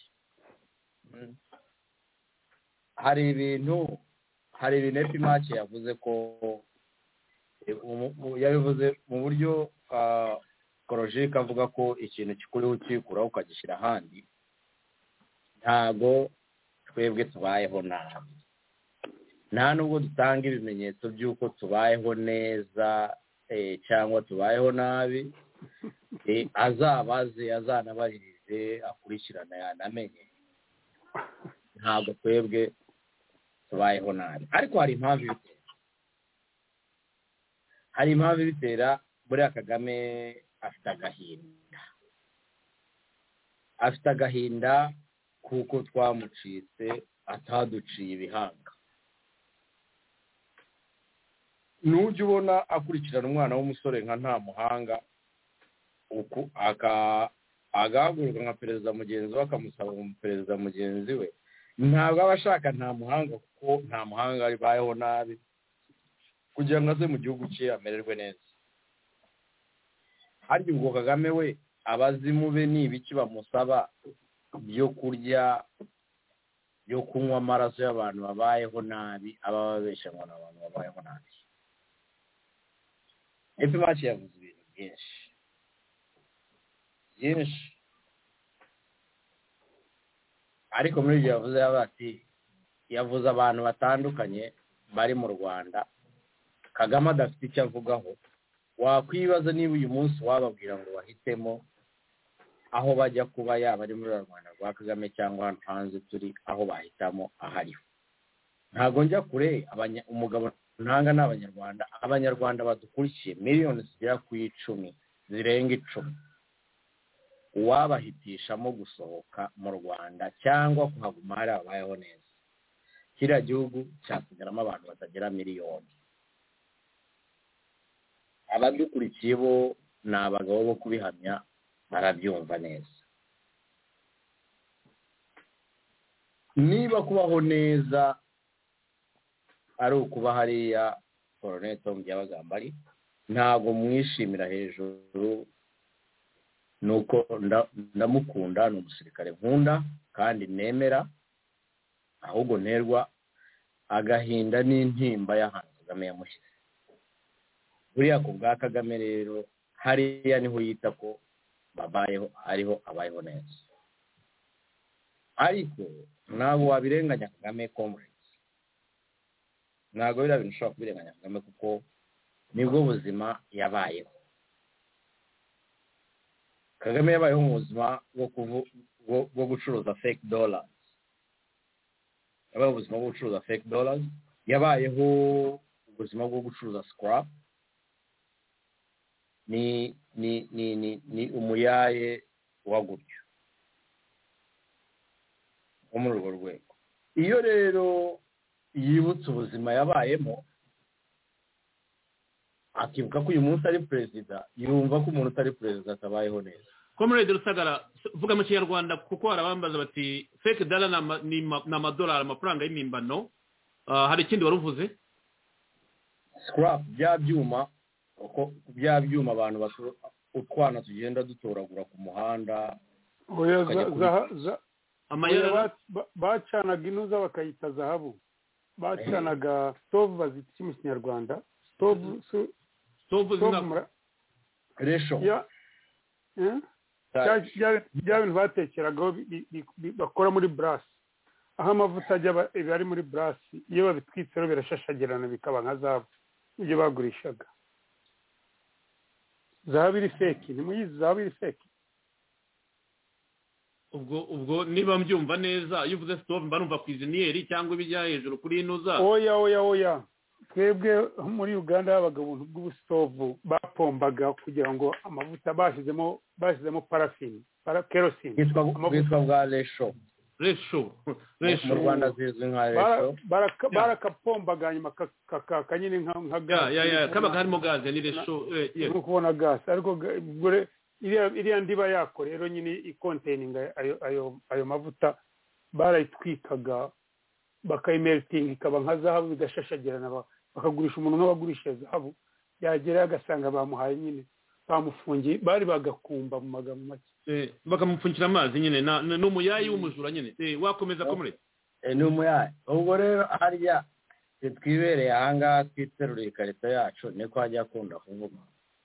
S12: Hari ibintu hari ibintu Epimake yavuze ko yabivuze mu buryo korojike avuga ko ikintu kikuriho ukikuraho ukagishyira ahandi. Ntago twebwe tubayeho nabi nta nubwo dutanga ibimenyetso by'uko tubayeho neza cyangwa tubayeho nabi. Azabaze azanabaririze akurikirana yanamenye ntabwo twebwe tubayeho nabi ariko hari impamvu ibitera hari impamvu ibitera buriya Kagame afite agahinda afite agahinda kuko twamucitse ataduciye ibihanga. Nujya ubona akurikirana umwana w'umusore nka nta muhanga uku agahaguruka nka perezida mugenzi we akamusaba umuperezida mugenzi we ntabwo aba ashaka nta muhanga kuko nta muhanga aribayeho nabi kugira ngo aze mu gihugu cye amererwe neza. Harya ubwo Kagame we abazimu be ni ibiki bamusaba byo kurya byo kunywa amaraso y'abantu babayeho nabi, aba babeshya ngo n'abantu babayeho nabi? Epimaki yavuze ibintu byinshi byinshi, ariko muri ibyo yavuze ati yavuze abantu batandukanye bari mu Rwanda Kagame adafite icyo avugaho. Wakwibaza niba uyu munsi wababwira ngo bahitemo aho bajya kuba, yaba ari muri Rwanda rwa Kagame cyangwa hano hanze turi, aho bahitamo ahariho. Ntabwo njya kure, umugabo ntanga ni abanyarwanda abanyarwanda badukurikiye miliyoni zigera ku icumi, zirenga icumi. Uwabahitishamo gusohoka mu Rwanda cyangwa kuhaguma hari abayeho neza, kiriya gihugu cyasigaramo abantu batagera miliyoni. Abadukurikiye bo ni abagabo bo kubihamya, barabyumva neza. Niba kubaho neza ari ukuba hariya Colonel Tom Byabagamba ari, ntabwo mwishimira hejuru, nuko ndamukunda, ni umusirikare nkunda kandi nemera, ahubwo nterwa agahinda n'intimba y'ahantu Kagame yamushyize. Buriya ku bwa Kagame rero hariya niho yita ko babayeho, ariho abayeho neza. Ariko ntabwo wabirenganya Kagame comrades, ntabwo biriya bintu ushobora kubirenganya Kagame kuko nibwo buzima yabayeho. Kagame yabayeho mu buzima bwo gucuruza fake dollars, yabayeho ubuzima bwo gucuruza fake dollars, yabayeho ubuzima bwo gucuruza scrap. ni ni ni ni ni umuyaye wa gutyo wo muri urwo rwego. Iyo rero yibutse ubuzima yabayemo, akibuka ko uyu munsi ari perezida, yumva ko umuntu utari perezida atabayeho neza.
S4: Comrade Rusagara, vuga mu Kinyarwanda kuko harabambaza bati fake dollar ni amadolari, amafaranga y'imimbano. Hari ikindi wari uvuze?
S12: Scrap, bya byuma, uko bya byuma abantu utwana tugenda dutoragura ku muhanda.
S1: Bacanaga inuza bakayita zahabu, bacanaga stove bazita mu Kinyarwanda stove
S4: stove zina
S12: resho
S1: ya bya bintu batekeragaho bakora muri brass, aho amavuta ajya bari muri brass, iyo babitwitse rero birashashagirana bikaba nka zahabu. Ibyo bagurishaga zahabu iri fake, ni muyizi zahabu iri fake.
S4: ubwo ubwo niba mbyumva neza, iyo uvuze stove mba numva kwiziniyeri cyangwa ibijya hejuru kuri inuza.
S1: Oya oya oya, twebwe muri Uganda habaga ubuntu bw'ubustovu bapombaga kugira ngo amavuta bashyizemo bashyizemo parafini, para kerosene,
S12: bwitwa bwa resho.
S4: Resho
S12: resho mu Rwanda zizwi nka resho.
S1: barakapombaga nyuma kakanyine nka
S4: gaze. ya ya kabaga harimo gaze, ni resho.
S1: no kubona gaze, ariko iriya ndiba yako rero nyine ikontaininga ayo ayo ayo mavuta barayitwikaga bakayimelting ikaba nka zahabu, bigashashagirana, bakagurisha umuntu nk'abagurisha zahabu, yagera agasanga bamuhaye nyine bamufungiye, bari bagakumba mu magambo make,
S4: eh bakamupfunkira amazi nyine n'umuyayi w'umujura nyine. eh wakomeza komure.
S12: eh ni umuyayi. Ubwo rero harya twibereye ahanga twiteruriye ikarita yacu, niko hajya akunda kuvuga.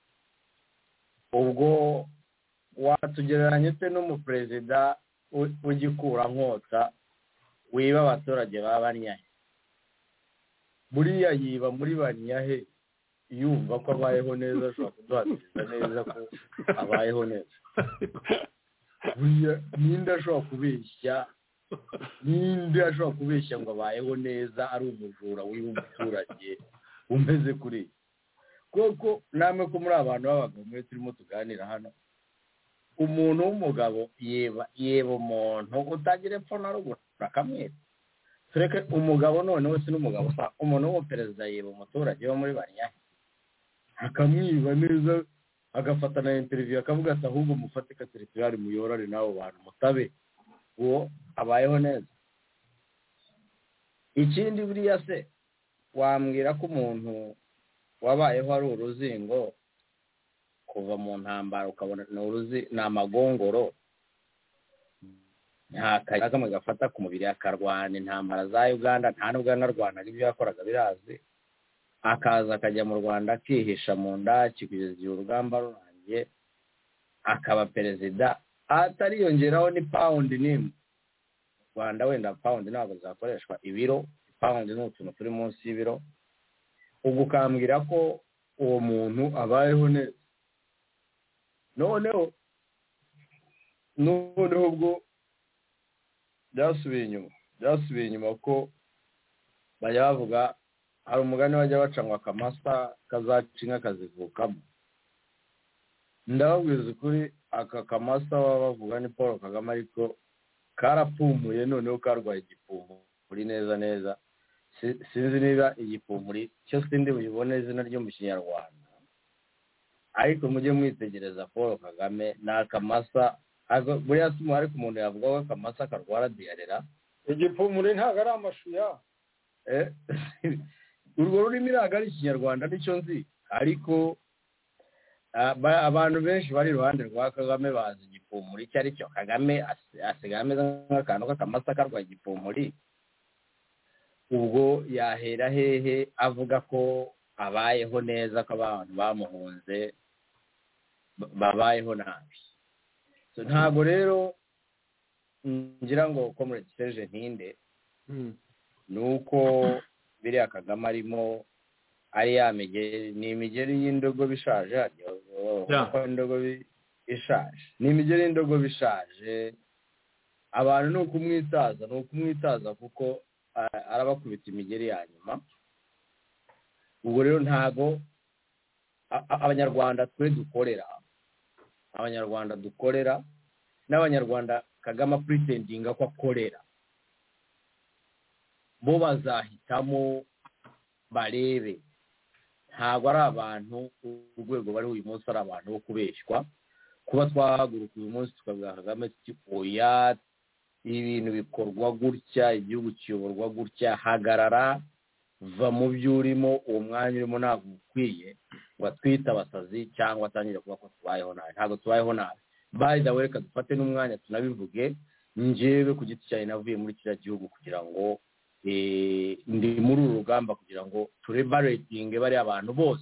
S12: Ubwo watugereranya se n'umuperezida ugikura nkota wiba abaturage b'abanyahe? Buriya yiba muri banyahe yumva ko abayeho neza, ashobora kuduhatiriza neza ko abayeho neza. Buriya ninde ashobora kubeshya, ninde ashobora kubeshya ngo abayeho neza ari umujura wiba umuturage umeze kuri? Koko namwe ko muri abantu b'abagabo mwe turimo tuganira hano, umuntu w'umugabo yeba yeba umuntu utagira epfo na ruguru akamwita. Tureke umugabo noneho si n'umugabo, umuntu w'umuperezida yeba umuturage wo muri banyahe akamwiba neza, agafata na interview akavuga ati ahubwo mufate ka territoire muyorane nabo bantu mutabe, uwo abayeho neza. Ikindi buriya se wambwira ko umuntu wabayeho ari uruzingo kuva mu ntambara ukabona ni uruzi ni amagongoro nta kamwe gafata ku mubiri akarwana intambara za Uganda nta nubwo yanarwanaga ibyo yakoraga birazi akaza akajya mu Rwanda akihisha mu ndaki kugeza igihe urugamba rurangiye akaba perezida atariyongeraho ni pound nimwe Rwanda wenda pound ntabwo zakoreshwa ibiro pound ni utuntu turi munsi y'ibiro ubwo ukambwira ko uwo muntu abayeho neza noneho noneho ubwo byasubiye inyuma byasubiye inyuma ko bajya bavuga hari umugani bajya baca ngo akamasa kazaca inka kazivukamo ndababwiza ukuri aka kamasa baba bavuga ni Paul Kagame ariko karapfumuye noneho karwaye igipfumuri neza neza sinzi niba igipfumuri cyo sindi buyibone izina ryo mu Kinyarwanda ariko mujye mwitegereza Paul Kagame n'akamasa buriya si ariko umuntu yavuga ko akamasa karwara diyarera
S5: igipfumuri ntabwo ari amashuya
S12: urwo rurimi ntabwo ari Ikinyarwanda nicyo nzi ariko abantu benshi bari iruhande rwa Kagame bazi igipfumuri icyo ari cyo Kagame asigaye ameze nk'akantu k'akamasa karwaye igipfumuri ubwo yahera hehe avuga ko abayeho neza ko abantu bamuhunze babayeho nabi ntabwo rero ngira ngo Comrade Serge Ntinde ni uko biriya Kagame arimo ari ya migeri ni imigeri y'indogobe ishaje indogobe ishaje ni imigeri y'indogobe ishaje abantu ni ukumwitaza ni ukumwitaza kuko arabakubita imigeri ya nyuma ubwo rero ntago abanyarwanda twe dukorera abanyarwanda dukorera n'abanyarwanda Kagame pretendinga ko akorera bo bazahitamo barebe ntabwo ari abantu urwego bari uyu munsi ari abantu bo kubeshywa kuba twahaguruka uyu munsi tukabwira Kagame tuti oya ibintu bikorwa gutya igihugu kiyoborwa gutya hagarara va mu byo urimo uwo mwanya urimo ntabwo ukwiye ngo atwite abasazi cyangwa atangire kuba ko tubayeho nabi ntabwo tubayeho nabi by the way reka dufate n'umwanya tunabivuge njyewe ku giti cyawe navuye muri kiriya gihugu kugira ngo ndi muri uru rugamba kugira ngo turebaratinge bari abantu bose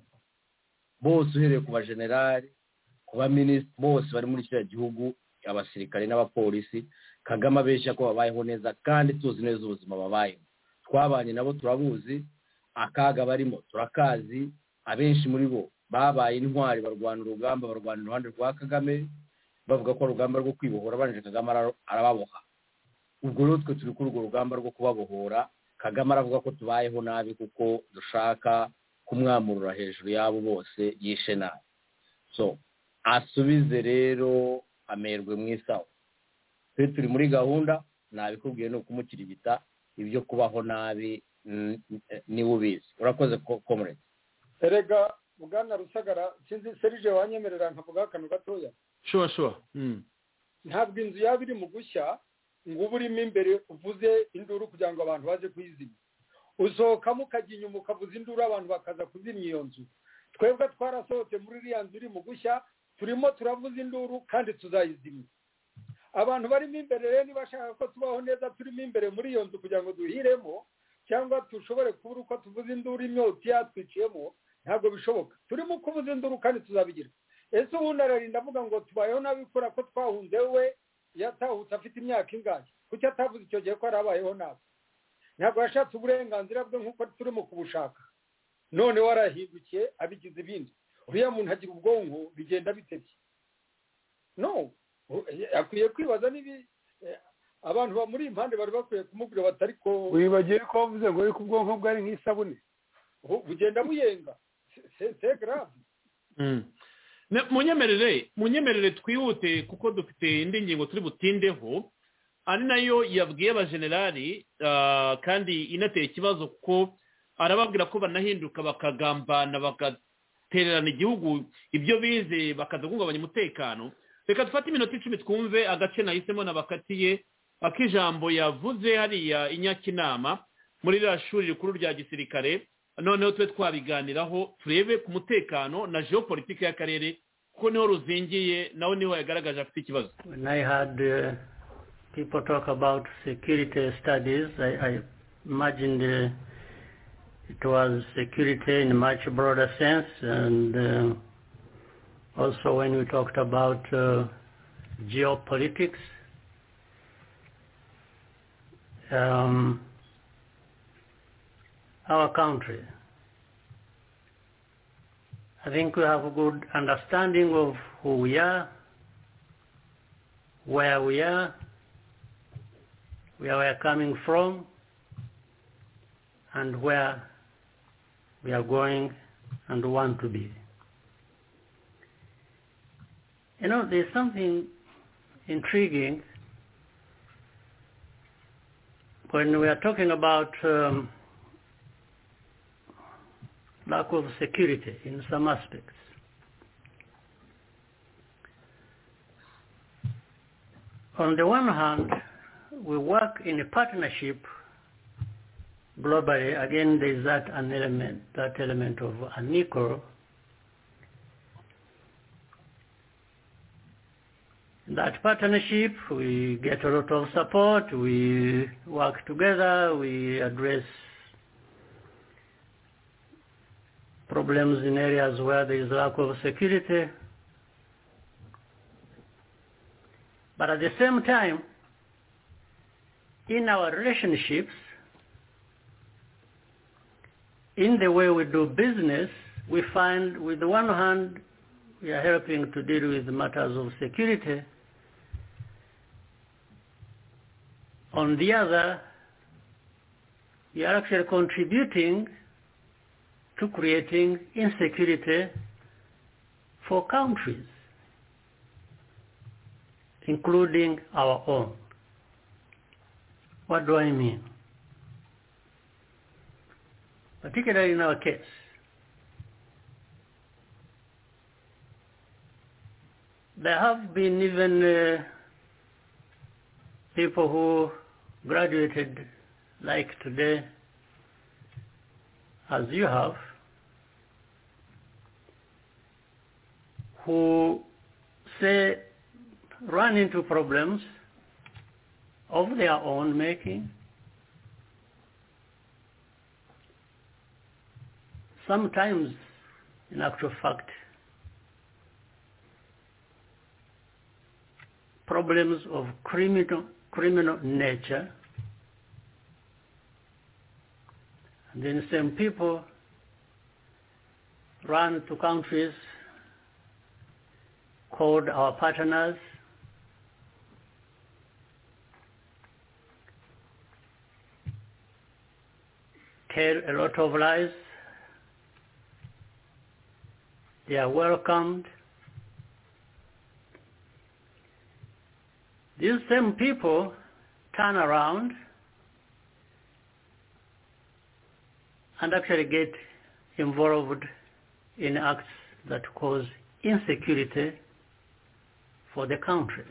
S12: bose uhereye ku bajenerali ku baminisitiri bose bari muri kiriya gihugu abasirikare n'abapolisi Kagame abeshya ko babayeho neza kandi tuzi neza ubuzima babayeho twabanye nabo turabuzi akaga barimo turakazi abenshi muri bo babaye intwari barwana urugamba barwana iruhande rwa Kagame bavuga ko urugamba rwo kwibohora banije Kagame arababoha ubwo rero twe turi kuri urwo rugamba rwo kubabohora Kagame aravuga ko tubayeho nabi kuko dushaka kumwamurura hejuru yabo bose yishe nabi so asubize rero amerwe mu isaho twe turi muri gahunda nabikubwiye no kumukirigita ibyo kubaho nabi ni ubizi urakoze Comrade
S5: erega Bwana Rusagara sinzi Serge wanyemerera nkavuga akantu gatoya
S4: sure sure
S5: ntabwo inzu yaba iri mu gushya ngo uba urimo imbere uvuze induru kugira ngo abantu baze kuyizimya usohokamo ukajya inyuma ukavuza induru abantu bakaza kuzimya iyo nzu twebwe twarasohotse muri iriya nzu iri mu gushya turimo turavuza induru kandi tuzayizimya abantu barimo imbere rero niba bashaka ko tubaho neza turimo imbere muri iyo nzu kugira ngo duhiremo cyangwa dushobore kubura uko tuvuza induru imyotsi yatwiciyemo ntabwo bishoboka turimo kuvuza induru kandi tuzabigira ese ubundi ararinda avuga ngo tubayeho nabi kubera ko twahunze we yatahutse afite imyaka ingahe kuki atavuze icyo gihe ko arabayeho nabi ntabwo yashatse uburenganzira bwe nk'uko turimo kubushaka none warahindukiye abigize ibindi uriya muntu agira ubwonko bigenda bitebye no akwiye kwibaza nibi abantu bamuri impande bari bakwiye kumubwira batari ko
S1: wibagiye ko wavuze ngo ariko ubwonko bwari nk'isabune
S5: bugenda buyenga c'est grave
S4: munyemerere munyemerere twihute kuko dufite indi ngingo turi butindeho ari nayo yabwiye abajenerali kandi inateye ikibazo kuko arababwira ko banahinduka bakagambana bagatererana igihugu ibyo bize bakaza guhungabanya umutekano reka dufate iminota icumi twumve agace nahisemo nabakatiye ak'ijambo yavuze hariya i Nyakinama muri ririya shuri rikuru rya gisirikare noneho tube twabiganiraho turebe ku mutekano na geopolitike y'akarere kuko niho ruzingiye nawe niho yagaragaje afite ikibazo.
S13: When I had uh, people talk about security studies, I, I imagined uh, it was security in a much broader sense, and uh, also when we talked about uh, geopolitics, um, our country, I think we have a good understanding of who we are, where we are, where we are coming from, and where we are going and want to be. You know, there's something intriguing when we are talking about um, lack of security in some aspects. On the one hand, we work in a partnership globally. Again, there is that an element, that element of unequal. In that partnership, we get a lot of support, we work together, we address problems in areas where there is lack of security. But at the same time, in our relationships, in the way we do business, we find with the one hand, we are helping to deal with matters of security. On the other, we are actually contributing to creating insecurity for countries, including our own. What do I mean? Particularly in our case, there have been even uh, people who graduated like today, as you have, who say run into problems of their own making. Sometimes, in actual fact, problems of criminal, criminal nature, and then same people run to countries called our partners, tell a lot of lies. They are welcomed. These same people turn around and actually get involved in acts that cause insecurity for the country.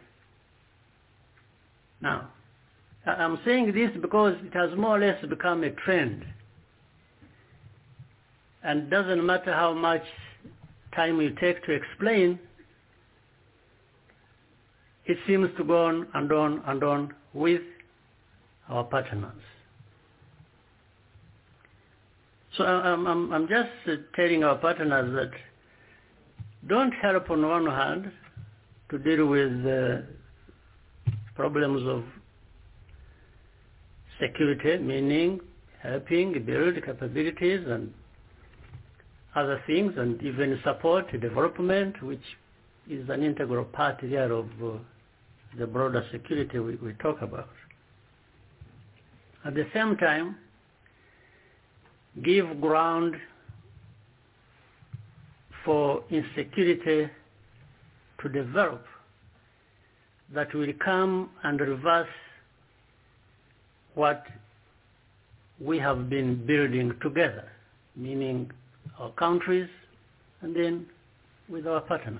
S13: Now, I'm saying this because it has more or less become a trend, and it doesn't matter how much time you take to explain, it seems to go on and on and on with our partners. So I'm, I'm, I'm just telling our partners that don't help on one hand to deal with the problems of security, meaning helping build capabilities and other things, and even support development, which is an integral part there of uh, the broader security we, we talk about. At the same time, give ground for insecurity to develop that will come and reverse what we have been building together, meaning our countries and then with our partners.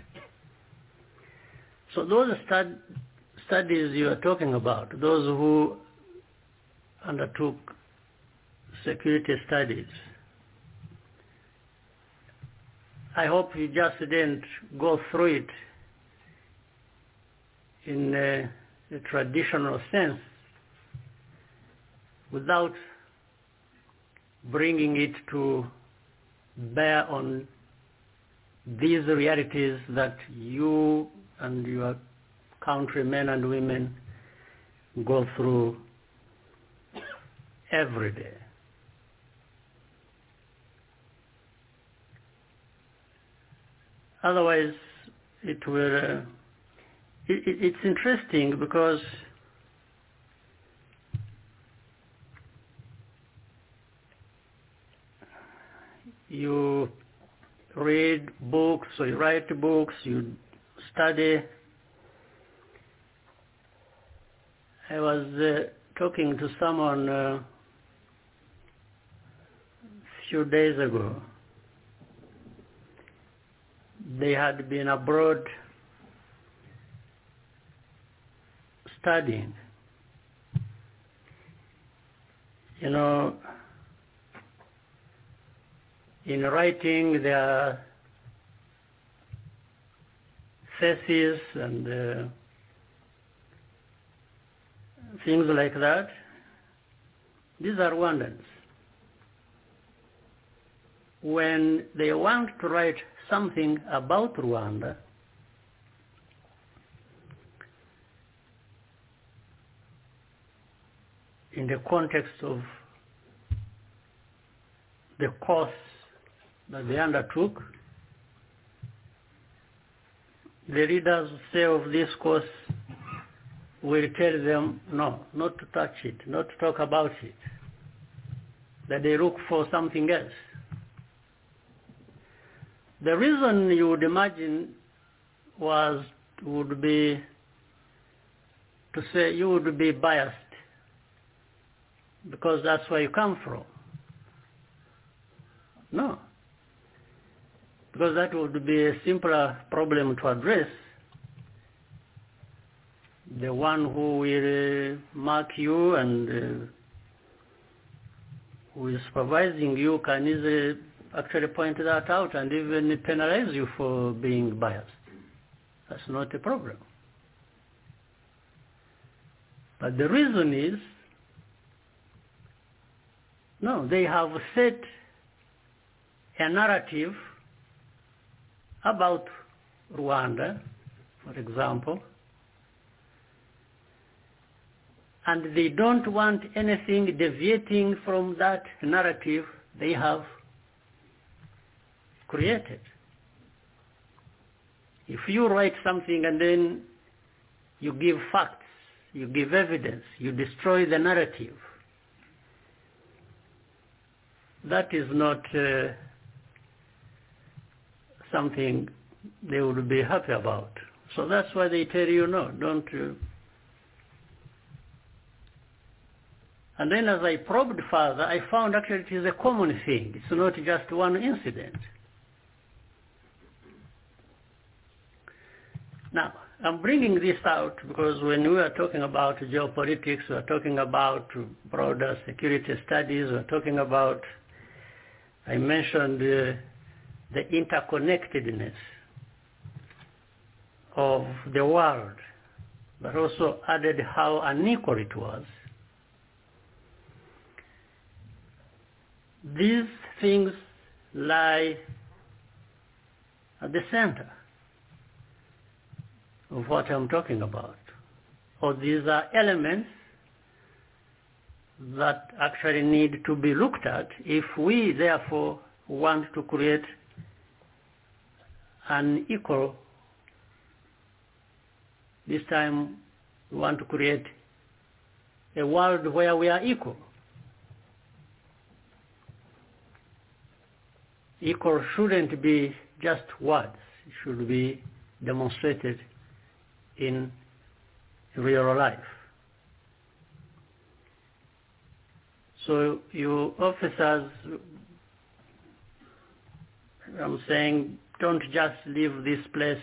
S13: So those stud- studies you are talking about, those who undertook security studies I hope you just didn't go through it in a, a traditional sense without bringing it to bear on these realities that you and your countrymen and women go through every day. Otherwise, it will. Uh, it, it's interesting because you read books, or you write books, you study. I was uh, talking to someone uh, a few days ago. They had been abroad studying. You know, in writing their theses and uh, things like that. These are Rwandans. When they want to write something about Rwanda, in the context of the course that they undertook, the readers say of this course will tell them, no, not to touch it, not to talk about it, that they look for something else. The reason you would imagine was, would be to say you would be biased because that's where you come from. No. Because that would be a simpler problem to address. The one who will uh, mark you and uh, who is supervising you can easily actually point that out and even penalize you for being biased. That's not a problem. But the reason is, no, they have set a narrative about Rwanda, for example, and they don't want anything deviating from that narrative they have created. If you write something and then you give facts, you give evidence, you destroy the narrative, that is not uh, something they would be happy about. So that's why they tell you, no, don't. Uh... And then as I probed further, I found actually it is a common thing. It's not just one incident. Now, I'm bringing this out because when we are talking about geopolitics, we are talking about broader security studies, we are talking about, I mentioned uh, the interconnectedness of the world, but also added how unequal it was. These things lie at the center of what I'm talking about. Or these are elements that actually need to be looked at if we therefore want to create an equal, this time we want to create a world where we are equal. Equal shouldn't be just words. It should be demonstrated in real life. So you officers, I'm saying, don't just leave this place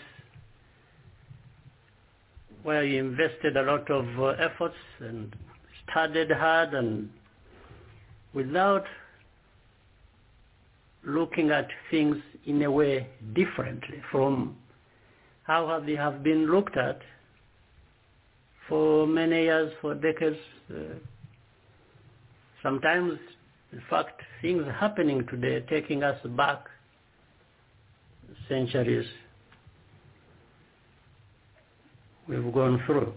S13: where you invested a lot of uh, efforts and studied hard and without looking at things in a way differently from how they have been looked at for many years, for decades. Uh, sometimes, in fact, things happening today taking us back centuries we've gone through.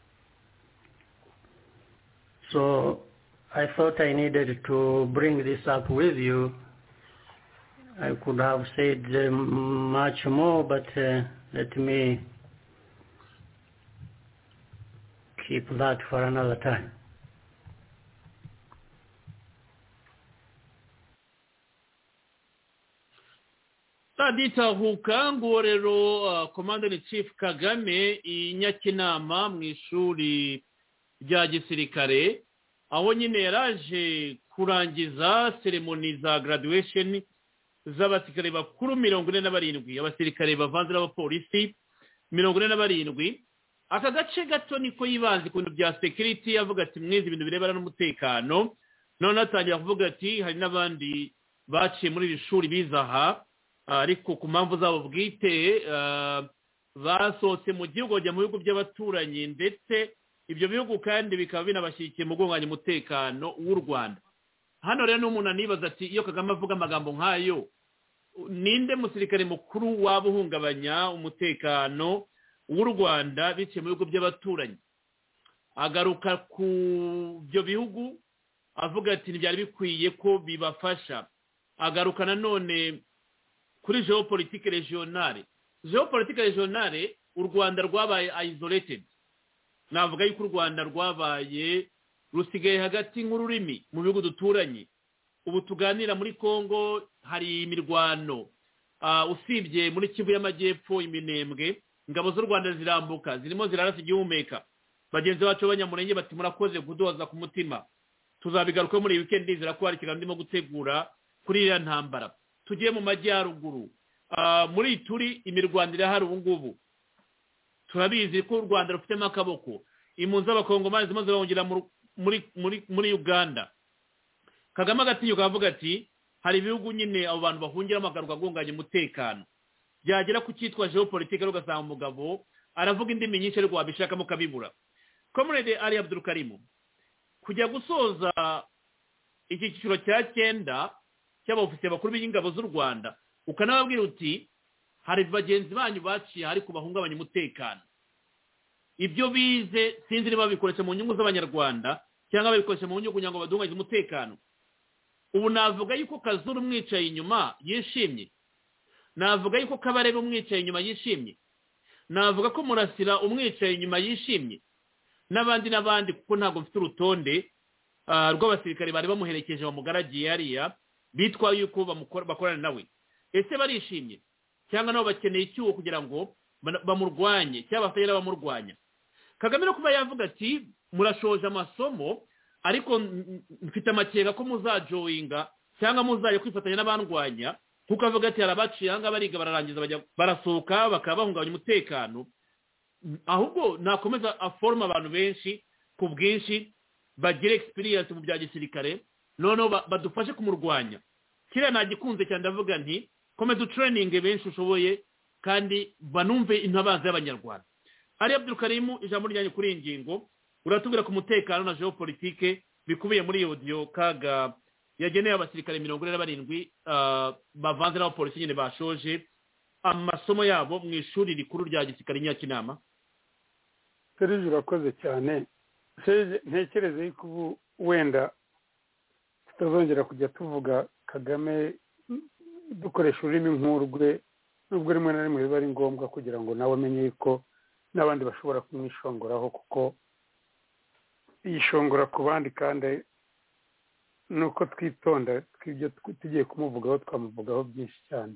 S13: So I thought I needed to bring this up with you. I could have said uh, much more, but uh, let me keep that for another time.
S4: Aditahuka ngo rero Commander in Chief Kagame i Nyakinama mu ishuri rya gisirikare aho nyine yaraje kurangiza ceremony za graduation z'abasirikare bakuru mirongo ine na barindwi, abasirikare bavanze n'abapolisi mirongo ine na barindwi. Aka gace gato niko yibanze ku bintu bya security, avuga ati mwize ibintu birebana n'umutekano. None atangira kuvuga ati hari n'abandi baciye muri iri shuri bizaha ariko ku mpamvu zabo bwite basohotse mu gihugu bajya mu bihugu by'abaturanyi, ndetse ibyo bihugu kandi bikaba binabashyigikiye mu gunganya umutekano w'u Rwanda. Hano rero n'umuntu anibaza ati iyo Kagame avuga amagambo nk'ayo, ninde musirikare mukuru waba uhungabanya umutekano w'u Rwanda biciye mu bihugu by'abaturanyi? Agaruka ku byo bihugu avuga ati ntibyari bikwiye ko bibafasha. Agaruka nanone kuri geopolitique regionale. Geopolitique regionale, u Rwanda rwabaye isolated. Navuga yuko u Rwanda rwabaye rusigaye hagati nk'ururimi mu bihugu duturanye. Ubu tuganira muri Kongo hari imirwano, uh, usibye muri Kivu y'Amajyepfo iminembwe, ingabo z'u Rwanda zirambuka zirimo zirarasa igihumeka. Bagenzi bacu b'Abanyamulenge bati murakoze kuduhoza ku mutima. Tuzabigaruka muri weekend izira ko hari ikiganiro ndimo gutegura kuri iriya ntambara. Tugiye mu majyaruguru, uh, muri turi imirwanire hari ubu ngubu. Turabizi ko u Rwanda rufitemo akaboko. Impunzi z'abakongomani zimwe zirongera muri muri muri Uganda. Kagame agatinyuka avuga ati hari ibihugu nyine abo bantu bahungira amagaruka gunganya umutekano. Byagera ku cyitwa geopolitique rugasanga umugabo aravuga indimi nyinshi ariko wabishakamo kabibura. Comrade Ali Abdul Karim, kujya gusoza iki cyiciro cya cyenda cy'abofisiye bakuru b'ingabo z'u Rwanda, ukanababwira uti hari bagenzi banyu baciye hari kubahungabanya umutekano. Ibyo bize sinzi niba bikoresha mu nyungu z'Abanyarwanda cyangwa babikoresha mu nyungu kugira ngo badunganye umutekano. Ubu navuga yuko Kazuru umwicaye inyuma yishimye, navuga yuko Kabarebe umwicaye inyuma yishimye, navuga ko Murasira umwicaye inyuma yishimye, n'abandi n'abandi kuko ntabwo mfite urutonde uh, rw'abasirikare bari bamuherekeje bamugaragiye hariya bitwa yuko bakorana nawe. Ese barishimye cyangwa nabo bakeneye icyuho kugira ngo bamurwanye cyangwa batayera bamurwanya? Kagame no kuba yavuga ati murashoje amasomo ariko mfite amakeka ko muzajoinga cyangwa muzaye kwifatanya n'abandwanya, kuko avuga ati arabaciye hanga bariga bararangiza bajya barasohoka bakaba bahungabanya umutekano. Ahubwo nakomeza aforma abantu benshi ku bwinshi bagira experience mu bya gisirikare, noneho badufashe kumurwanya. Kiriya nagikunze cyane, ndavuga nti komeza training benshi ushoboye kandi banumve intabaza y'Abanyarwanda. Ali Abdul Karim, ijambo ryanyu kuri ingingo uratubwira ku mutekano na geopolitique bikubiye muri audio Kaga yageneye abasirikare mirongo ine na barindwi uh, bavanze n'abapolisi nyine bashoje amasomo yabo mu ishuri rikuru rya gisirikare Nyakinama.
S1: Serije urakoze cyane. Ntekereze yuko wenda tutazongera kujya tuvuga Kagame dukoresha ururimi nk'urwe, nubwo rimwe na rimwe biba ari ngombwa kugira ngo nawe amenye ko n'abandi bashobora kumwishongoraho, kuko yishongora ku bandi kandi nuko twitonda twibyo tugiye kumuvugaho twamuvugaho byinshi cyane.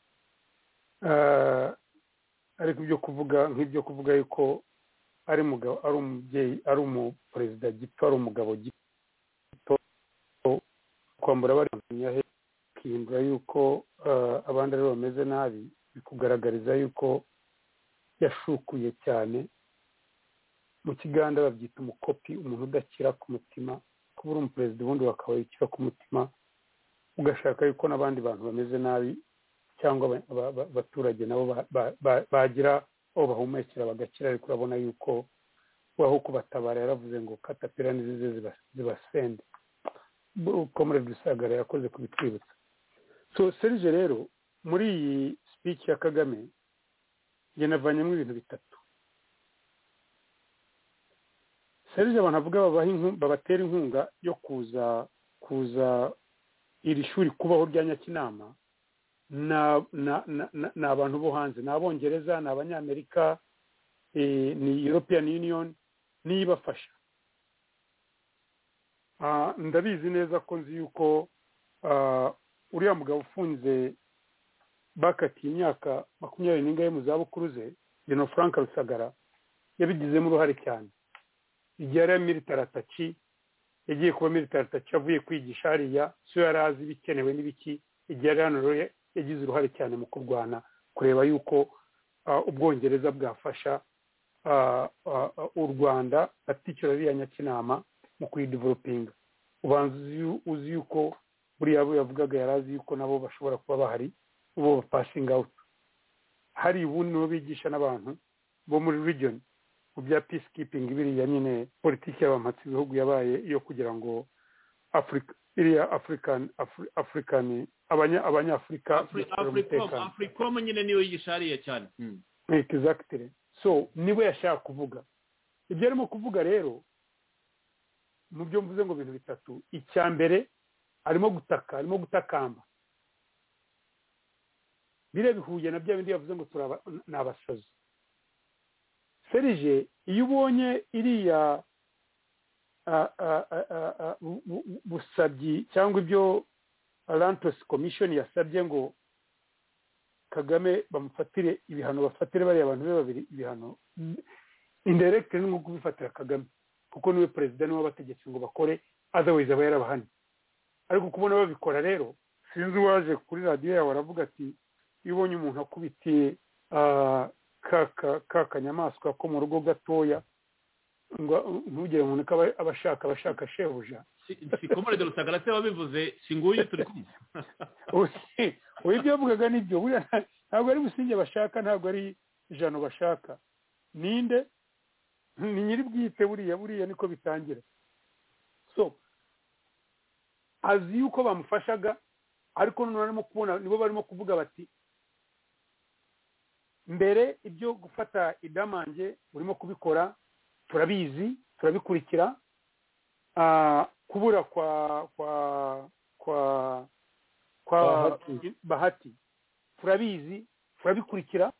S1: Ariko ibyo kuvuga nk'ibyo kuvuga yuko ari umugabo, ari umubyeyi, ari umuperezida gito, ari umugabo gito, kwambura bari munyahe kimbura yuko abandi ari bameze nabi, bikugaragariza yuko yashukuye cyane. Mu Kiganda babyita umukopi, umuntu udakira ku mutima. Kuba uri umuperezida ubundi wakaba ikira ku mutima ugashaka yuko n'abandi bantu bameze nabi cyangwa abaturage nabo bagira aho bahumekera bagakira, ariko urabona yuko waho kubatabara yaravuze ngo katapira nizize zibasende. Comrade Rusagara yakoze kubitwibutsa. So Serge rero muri iyi speech ya Kagame yanavanyemo ibintu bitatu. Serge abantu avuga babatera inkunga yo kuza kuza iri shuri kubaho rya Nyakinama na na na abantu bo hanze, na Abongereza, na Abanyamerika, eh, ni European Union nibafasha. Ah, ndabizi neza ko nzi yuko ah, uriya mugabo ufunze bakatiye imyaka makumyabiri n'ingahe mu zabukuru ze, General Frank Rusagara yabigizemo uruhare cyane. Igihe yari military attaché, yagiye kuba military attaché avuye kwigisha hariya, so yarazi bikenewe n'ibiki. Igihe yari hano yagize uruhare cyane mu kurwana kureba yuko ubwongereza bwafasha u Rwanda particularly ya Nyakinama mu kuyidevelopinga. Ubanza uzi yuko buriya abo yavugaga yarazi yuko nabo bashobora kuba bahari bo passing out. Hari ubundi no bigisha n'abantu bo muri region mu bya peacekeeping, biriya nyine politiki y'abamatsi ibihugu yabaye iyo kugira ngo Africa iriya African Afri, African abanya abanyafrika
S4: Africom nyine niyo yigishariye cyane.
S1: Mm. Exactly. So niwe yashaka kuvuga ibyo arimo kuvuga rero. Mu byo mvuze ngo bintu bitatu, icya mbere arimo gutaka arimo gutakamba bire bihuye na bya bindi yavuze ngo turaba nabasazi. Serge iyo ubonye iriya busabyi cyangwa ibyo Atlantis Commission yasabye ngo Kagame bamufatire ibihano, bafatire bari abantu be babiri ibihano indirect ni nko kubifatira Kagame kuko niwe president niwe bategetse ngo bakore, otherwise aba yarabahani. Ariko kubona babikora rero, sinzi waje kuri radio yawe aravuga ati iyo ubonye umuntu akubitiye kaka kaka nyamaswa ko mu rugo gatoya ngo ntugire umuntu ko abashaka abashaka shebuja.
S4: Si Comrade Rusagara se wabivuze, singuye turi kumwe.
S1: Osi oyi byo vugaga nibyo, buriya ntabwo ari Businge bashaka, ntabwo ari Jano bashaka, ninde ni nyiri bwite buriya buriya niko bitangira. So azi yuko bamufashaga, ariko none barimo kubona nibo barimo kuvuga bati mbere ibyo gufata idamange urimo kubikora turabizi turabikurikira. Ah, kubura kwa kwa kwa kwa Bahati, Bahati turabizi turabikurikira.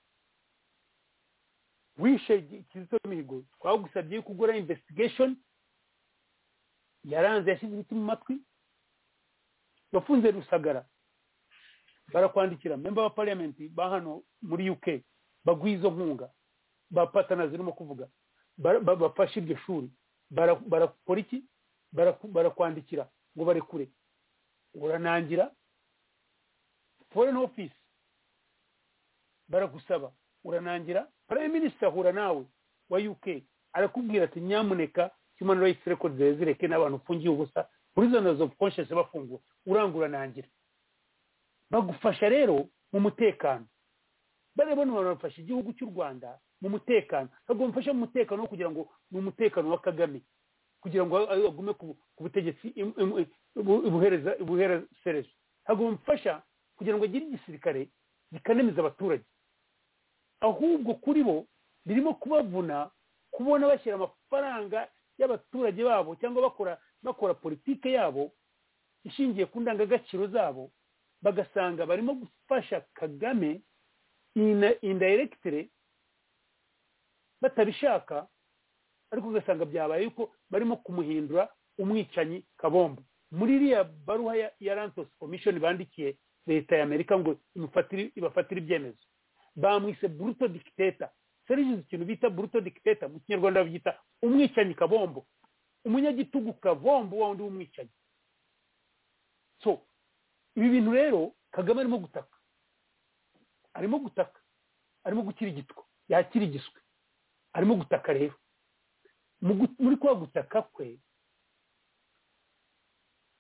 S1: Wishe Kizito Mihigo twagusabye kugura investigation, yaranze yashyize ibiti mu matwi. Bafunze Rusagara barakwandikira member wa parliament ba hano muri U K bagwizo nkunga bapatana zirimo kuvuga bafashe ibyo shuri barakora iki, barakwandikira ngo barekure, uranangira. Foreign office baragusaba uranangira. Prime Minister ahura nawe wa U K arakubwira ati nyamuneka human rights records zireke n'abantu ufungiye ubusa, prisoners of conscience bafungwa, urangura nangira. Bagufasha rero mu mutekano. Bare bano barafasha igihugu cy'u Rwanda mu mutekano, ntabwo mfasha mu mutekano kugira ngo ni umutekano wa Kagame kugira ngo agume ku butegetsi ibuhereza ibuhereza Serge. Ntabwo mfasha kugira ngo agire igisirikare gikanemiza abaturage, ahubwo kuri bo birimo kubavuna kubona bashyira amafaranga y'abaturage babo cyangwa bakora bakora politike yabo ishingiye ku ndangagaciro zabo, bagasanga barimo gufasha Kagame indirectly batabishaka, ariko ugasanga byabaye yuko barimo kumuhindura umwicanyi kabombo. Muri iriya baruha ya Atlantis Commission bandikiye leta ya Amerika ngo imufatire ibafatire ibyemezo, bamwise brutal dictator. Serije ikintu bita brutal dictator mu Kinyarwanda byita umwicanyi kabombo, umunyagitugu kabombo wa undi umwicanyi. So ibi bintu rero Kagame arimo gutaka arimo gutaka arimo gukira igitwa yakira igiswe, arimo gutaka rero muri kwa gutaka kwe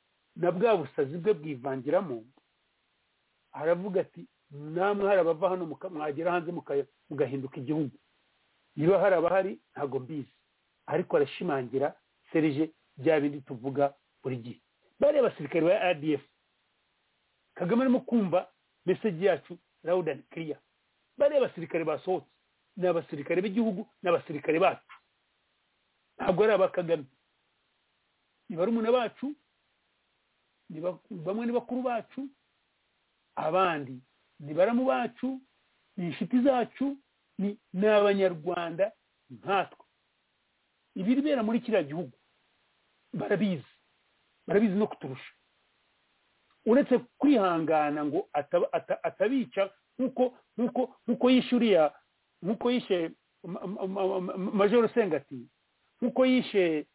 S1: na bwa busazi bwe bwivangiramo aravuga ati namwe hari abava hano mwagera hanze mugahinduka igihugu niba hari abahari ntabwo mbizi ariko arashimangira Serge bya bindi tuvuga buri gihe bari abasirikare ba R D F Kagame arimo kumva message yacu loud and clear bari abasirikare basohotse ni abasirikare b'igihugu n'abasirikare bacu ntabwo ari abakagame ni barumuna bacu ni bamwe ni bakuru bacu abandi ni baramu bacu ni inshuti zacu ni n'abanyarwanda nkatwe ibiribera muri kiriya gihugu barabizi barabizi no kuturusha uretse kwihangana ngo atabica nkuko nkuko nkuko yishuriya nkuko yishe Major Sengati nkuko yishe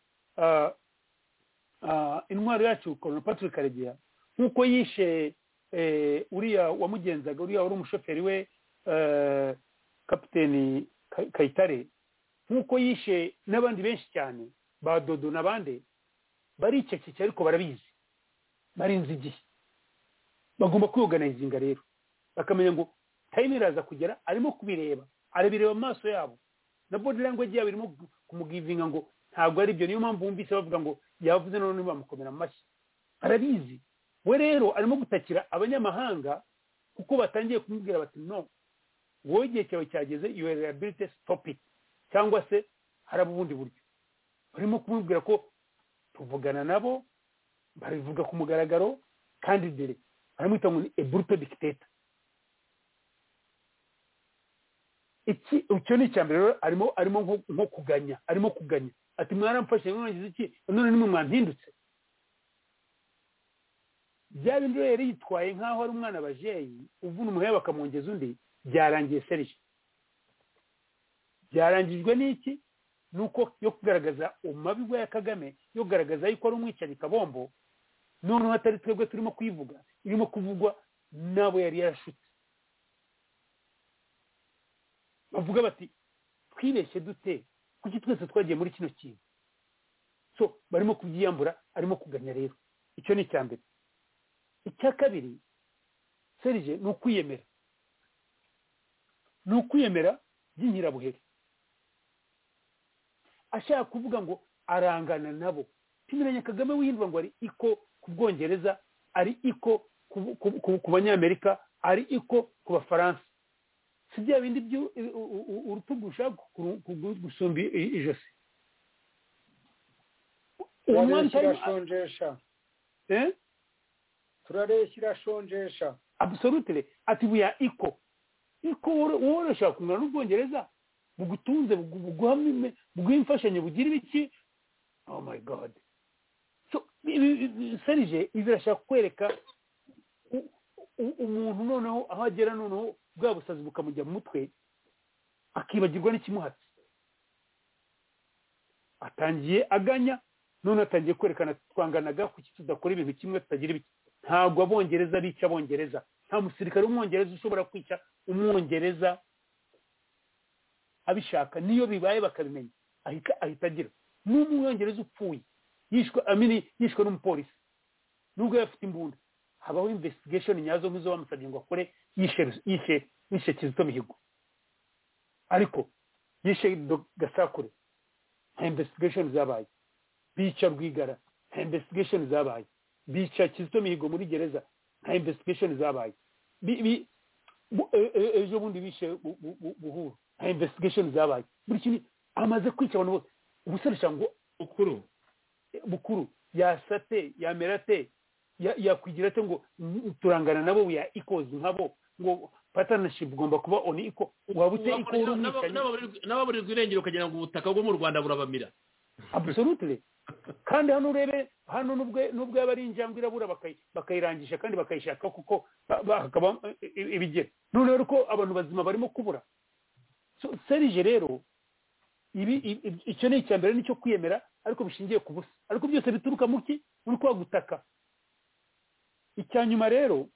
S1: intwaro yacu Colonel Patrick Karegeya nkuko yishe uriya wamugenzaga uriya wari umushoferi we kapiteni Kayitare nkuko yishe n'abandi benshi cyane ba Dodo n'abandi bariceceke ariko barabizi barinze igihe bagomba kwiorganizinga rero bakamenya ngo time iraza kugera arimo kubireba arabireba mu maso yabo na body language yabo irimo kumugivinga ngo ntabwo ari byo niyo mpamvu bumvise bavuga ngo yavuze none bamukomera amashyi arabizi we rero arimo gutakira abanyamahanga kuko batangiye kumubwira bati no wowe igihe cyawe cyageze your reliability stop it cyangwa se haraba ubundi buryo barimo kumubwira ko tuvugana nabo barivuga ku mugaragaro kandi dere baramwita ngo ni a brutal dictator iki icyo ni icyambere rero arimo arimo nko kuganya arimo kuganya ati mwaramfashe mwagize iki none nimwe mwantindutse bya bindi rero yitwaye nkaho ari umwana bajeyi uvuna umuheha bakamwongeza undi byarangiye Serge byarangijwe n'iki nuko yo kugaragaza umabigwa ya Kagame yo kugaragaza yuko ari umwicanyi kabombo none hatari twebwe turimo kwivuga irimo kuvugwa nabo yari yarashutse bavuga bati twibeshye dute kuki twese twagiye muri kino kintu so barimo kubyiyambura arimo kuganya rero icyo ni icyambere icya kabiri Serge ni ukwiyemera ni ukwiyemera by'inkirabuhere ashaka kuvuga ngo arangana nabo timiranye Kagame wihindura ngo ari iko ku Bwongereza ari iko ku Banyamerika ari iko ku Bafaransa si bya bindi byo urutugusha gusumba ijosi
S5: turareshya
S1: eh
S5: turareshya shonjesha
S1: absolutely ati buya iko iko worosha kungana n'Ubwongereza bugutunze buguhamime bugwimfashanyo bugira ibiki oh my god so Serge izirashaka kwereka umuntu noneho aho agera noneho bwa busazi bukamujya mu mutwe akibagirwa n'ikimuhatse atangiye aganya none atangiye kwerekana twanganaga kuki tudakora ibintu kimwe tutagira ibiki ntabwo abongereza bica abongereza nta musirikare w'umwongereza ushobora kwica umwongereza abishaka niyo bibaye bakabimenya ahita ahita agira n'umwongereza upfuye yishwe amini yishwe n'umupolisi nubwo yafite imbunda habaho investigation nyazo nk'izo bamusabye ngo akore yishe yishe yishe Kizito Mihigo ariko yishe Gasakure nta investigation zabaye bica Rwigara nta investigation zabaye bica Kizito Mihigo muri gereza nta investigation zabaye ejo bundi bishe Buhuru nta investigation zabaye buri kintu amaze kwica abantu bose ubuseresha ngo bukuru bukuru yasate yamerate yakwigira ate ngo turangana nabo ya ikozi nkabo ngo partnership ugomba kuba oni iko wabute iko
S4: n'ababurirwa irengero ukagira ngo ubutaka bwo mu Rwanda burabamira
S1: absolutely kandi hano urebe hano nubwo nubwo yaba ari injangwe irabura bakayirangisha kandi bakayishaka kuko bakaba ibigera none rero ko abantu bazima barimo kubura Serge rero ibi icyo ni icyambere nicyo kwiyemera ariko bishingiye ku busa ariko byose bituruka muki uri kwa gutaka icyanyuma rero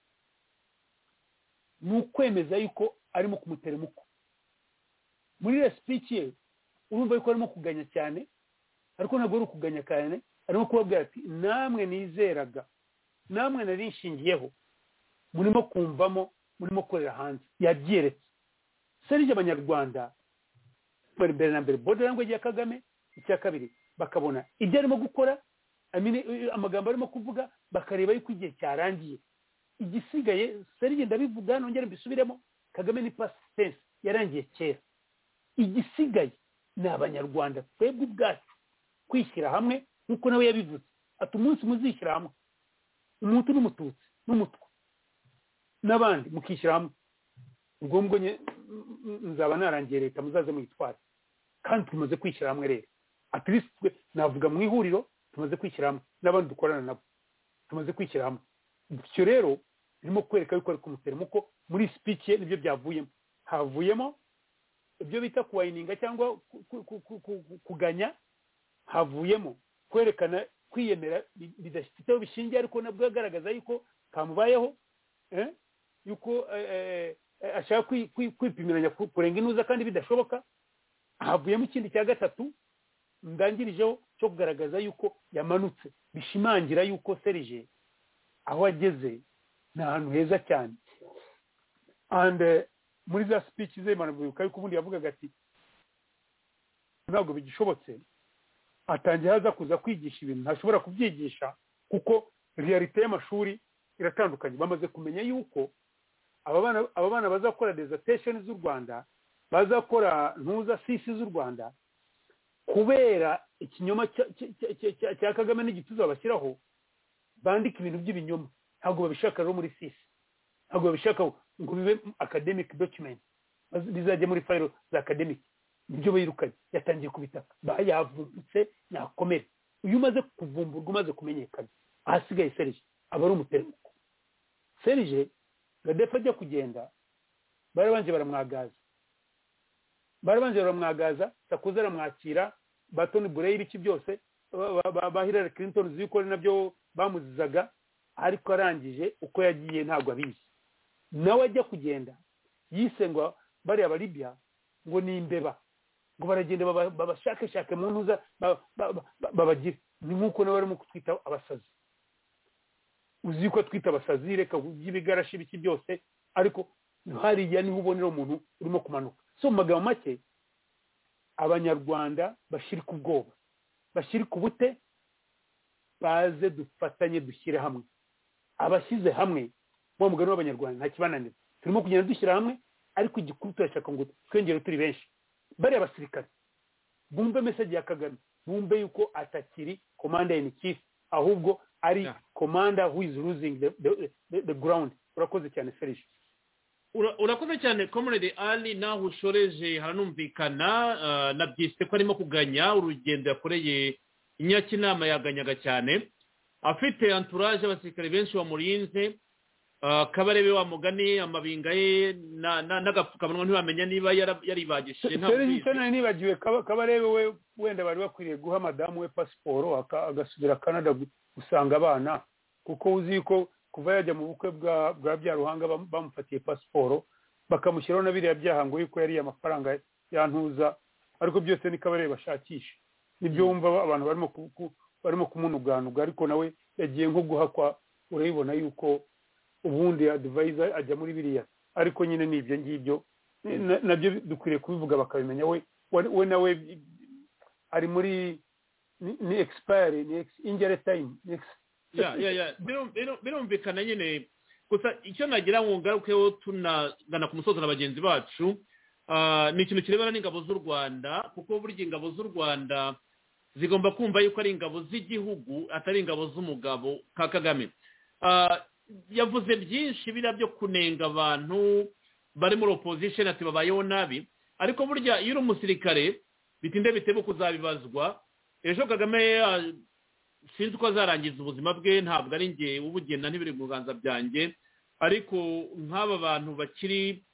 S1: ni ukwemeza yuko arimo kumuteremuko muri iyo speech ye urumva yuko arimo kuganya cyane ariko ntabwo ari ukuganya cyane arimo kubabwira ati namwe nizeraga namwe nari nshingiyeho murimo kumvamo murimo korera hanze yabyeretse serije abanyarwanda bari mbere na mbere body language ya Kagame icya kabiri bakabona ibyo arimo gukora amagambo arimo kuvuga bakareba yuko igihe cyarangiye igisigaye serije ndabivuga nongere mbisubiremo Kagame ni past tense yarangiye kera igisigaye ni abanyarwanda twebwe ubwacu kwishyira hamwe nk'uko nawe yabivuze ati umunsi muzishyira hamwe umuntu n'umututsi n'umutwe n'abandi mukishyira hamwe ubwo mbwo nzaba narangiye leta muzaze muyitware kandi tumaze kwishyira hamwe rero at least navuga mu ihuriro tumaze kwishyira hamwe n'abandi dukorana nabo tumaze kwishyira hamwe bityo rero birimo kwereka yuko ari kumuteramo ko muri speech ye nibyo byavuyemo havuyemo ibyo bita kuwayininga cyangwa kuganya havuyemo kwerekana kwiyemera bidafite bishingiye ariko nabwo agaragaza yuko kamubayeho eh yuko ashaka kwipimiranya kurenga inuza kandi bidashoboka havuyemo ikindi cya gatatu ndangirijeho cyo kugaragaza yuko yamanutse bishimangira yuko Serge aho ageze ni ahantu heza cyane and uh, muri za speech ze manavuga yuko ubundi yavugaga ati ntabwo bigishobotse atangiye haza kuza kwigisha ibintu ntashobora kubyigisha kuko realite y'amashuri iratandukanye bamaze kumenya yuko aba bana aba bana bazakora dissertation z'u Rwanda bazakora ntuza sisi z'u Rwanda kubera ikinyoma cya Kagame n'igituza bashyiraho bandika ibintu by'ibinyoma ntabwo babishaka rero muri sisi ntabwo babishaka ngo bibe academic document bizajya muri file za academic nibyo bayirukanye yatangiye kubitaka bayavutse nakomere uyu umaze kuvumburwa umaze kumenyekana ahasigaye Serge aba ari umuteremuko Serge Gadefa ajya kugenda barabanje baramwagaza barabanje baramwagaza Sakuza aramwakira Batoni Burayir iki byose ba Hillary Clinton ziko nabyo bamuzizaga ariko arangije uko yagiye ntabwo abizi nawe ajya kugenda yise ngo bari aba Libya ngo ni imbeba ngo baragenda babashake shake mu ntuza babagira ni nkuko nawe arimo kutwita abasazi uzi ko twita abasazi reka by'ibigarashi biki byose ariko hariya niho ubonera umuntu urimo kumanuka so mu magambo make abanyarwanda bashirika ubwoba bashirika ubute baze dufatanye dushyire hamwe abashyize hamwe bo mugani w'abanyarwanda nta kibananira turimo kugenda dushyira hamwe ariko igikuru turashaka ngo twengere turi benshi bari abasirikare bumve message ya Kagame bumve yuko atakiri commander in chief ahubwo ari yeah. commander who is losing the, the, the, the ground urakoze cyane Serge
S4: urakoze cyane comrade Ali naho ushoreje haranumvikana uh, nabyise ko arimo kuganya urugendo yakoreye inyakinama yaganyaga cyane afite entourage abasirikare benshi bamurinze uh, kabarebe wa mugani amabinga ye n'agapfukamunwa ntibamenya niba yaribagishije
S1: ntabwo nibagiwe kabarebe we wenda bari bakwiriye guha madamu we pasiporo agasubira Canada usanga abana kuko uzi ko kuva yajya mu bukwe bwa bwa bya ruhanga bamufatiye pasiporo bakamushyiraho na biriya byaha ngo yuko yari amafaranga yantuza ariko byose ni kabarebe bashakisha nibyo wumva abantu barimo barimo kumunuganuga ariko nawe yagiye nko guhakwa urayibona yuko ubundi advisor ajya muri biriya ariko nyine nibyo ngibyo nabyo dukwiriye kubivuga bakabimenya we we nawe ari muri ni expire ni injury time
S4: ya ya ya birumvikana nyine gusa icyo nagira ngo ngarukeho tunagana ku musozo na bagenzi bacu ni ikintu kirebana n'ingabo z'u Rwanda kuko burya ingabo z'u Rwanda zigomba kumva yuko ari ingabo z'igihugu atari ingabo z'umugabo ka Kagame yavuze byinshi bira byo kunenga abantu bari muri opposition ati babayeho nabi ariko burya iyo uri umusirikare bitinde bitebo kuzabibazwa ejo Kagame sinzi ko azarangiza ubuzima bwe ntabwo ari nge ubugenda ntibiri mu biganza byanjye ariko nk'aba bantu bakiri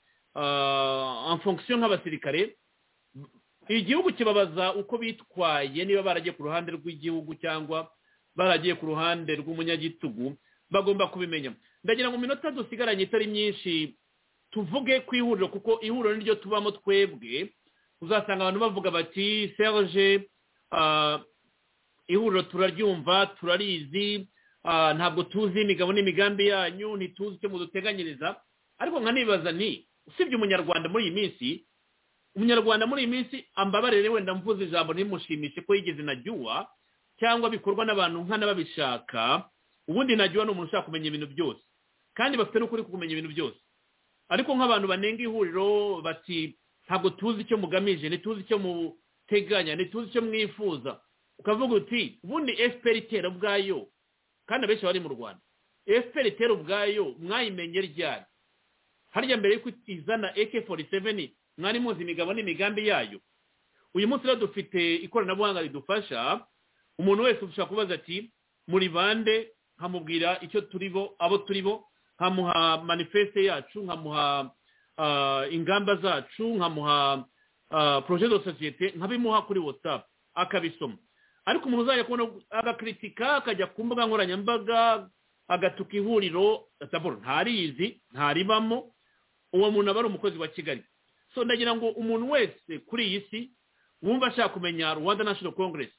S4: en fonction nk'abasirikare igihugu kibabaza uko bitwaye niba baragiye ku ruhande rw'igihugu cyangwa baragiye ku ruhande rw'umunyagitugu bagomba kubimenya ndagira ngo minota dusigaranye itari myinshi tuvuge ku ihuriro kuko ihuriro niryo tubamo twebwe uzasanga abantu bavuga bati Serge ihuriro turaryumva turarizi ntabwo tuzi imigabo n'imigambi yanyu ntituzi icyo muduteganyiriza ariko nkanibaza ni usibye umunyarwanda muri iyi minsi umunyarwanda muri iyi minsi ambabarire wenda mvuze ijambo ntimushimishe ko yigeze najyuwa cyangwa bikorwa n'abantu nkana babishaka ubundi najyuwa ni umuntu ushaka kumenya ibintu byose kandi bafite n'ukuri kumenya ibintu byose ariko nk'abantu banenga ihuriro bati ntabwo tuzi icyo mugamije ntituzi icyo muteganya ntituzi icyo mwifuza ukavuga uti ubundi efuperi itera ubwayo kandi abenshi bari mu rwanda efuperi itera ubwayo mwayimenye ryari harya mbere y'uko izana A K forty-seven mwari muzi imigabo n'imigambi yayo uyu munsi rero dufite ikoranabuhanga ridufasha umuntu wese ushobora kubaza ati muri bande nkamubwira icyo turibo abo turibo nkamuha manifeste yacu nkamuha ingamba zacu nkamuha projet de societe nkabimuha kuri WhatsApp akabisoma ariko umuntu uzajya kubona agakritika akajya ku mbuga nkoranyambaga agatuka ihuriro ataboro ntarizi ntaribamo uwo muntu aba ari umukozi wa Kigali so ndagira ngo umuntu wese kuri iyi si wumva ashaka kumenya Rwanda National Congress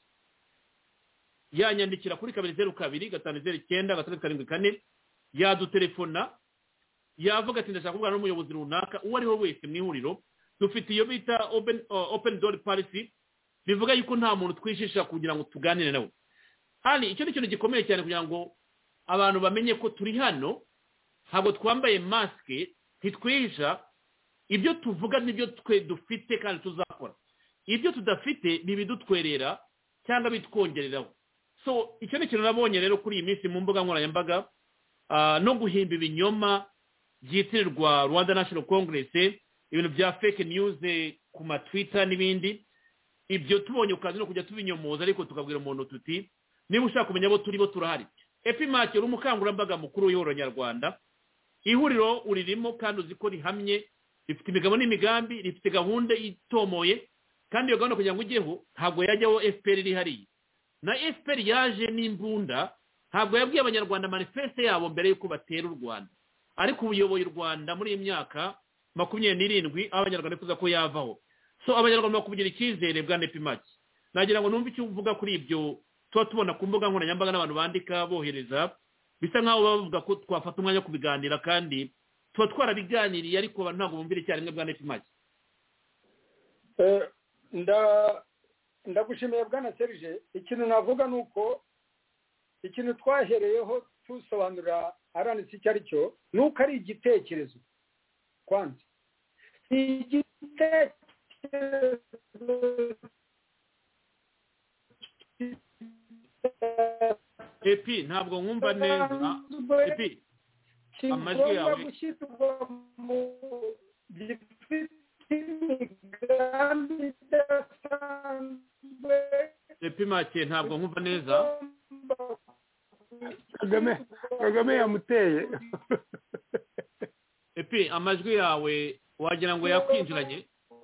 S4: yanyandikira kuri kabiri zeru kabiri gatanu zeru icyenda gatandatu karindwi kane yadutelefona yavuga ati ndashaka kuvugana n'umuyobozi runaka uwo ariho wese mu ihuriro dufite iyo bita open uh, open door policy bivuga yuko nta muntu twishisha kugira ngo tuganire nawe hali icyo ni ikintu gikomeye cyane kugira ngo abantu bamenye ko turi hano ntabwo twambaye maske ntitwihisha ibyo tuvuga nibyo twe dufite kandi tuzakora ibyo tudafite ntibidutwerera cyangwa bitwongereraho so icyo ni ikintu nabonye rero kuri iyi minsi mu mbuga nkoranyambaga no guhimba ibinyoma byitirirwa Rwanda National Congress ibintu bya fake news ku ma Twitter n'ibindi ibyo tubonye ukazi no kujya tubinyomoza ariko tukabwira umuntu tuti niba ushaka kumenya abo turi bo turahari Epimake uri umukangurambaga mukuru w'ihuriro nyarwanda ihuriro uririmo kandi uzi ko rihamye rifite imigabo n'imigambi rifite gahunda itomoye kandi iyo gahunda kugira ngo ujyeho ntabwo yajyaho F P R iri hariya na F P R yaje n'imbunda ntabwo yabwiye abanyarwanda manifeste yabo mbere y'uko batera u Rwanda ariko ubuyoboye u Rwanda muri iyi myaka makumyabiri n'irindwi abanyarwanda bifuza ko yavaho so abanyarwanda bakugira icyizere bwa Epimake nagira ngo numve icyo uvuga kuri ibyo tuba tubona ku mbuga nkoranyambaga n'abantu bandika bohereza bisa nkaho bavuga ko twafata umwanya wo kubiganira kandi tuba twarabiganiriye ariko abantu ntabwo bumvira icyarimwe bwa Epimake
S5: ndagushimiye bwana Serge ikintu navuga ni uko ikintu twahereyeho tusobanurira aranitse icyo ari cyo ni uko ari igitekerezo kwanza igitekerezo
S4: epi ntabwo nkumva neza epi amajwi yawe
S5: gushyirwa mu gifite imigambi idasanzwe
S4: Epimake ntabwo nkumva neza
S1: Kagame Kagame yamuteye
S4: epi amajwi yawe wagira ngo yakwinjiranye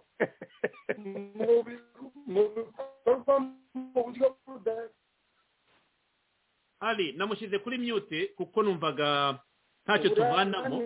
S4: Ali namushyize kuri mute kuko numvaga ntacyo tuvanamo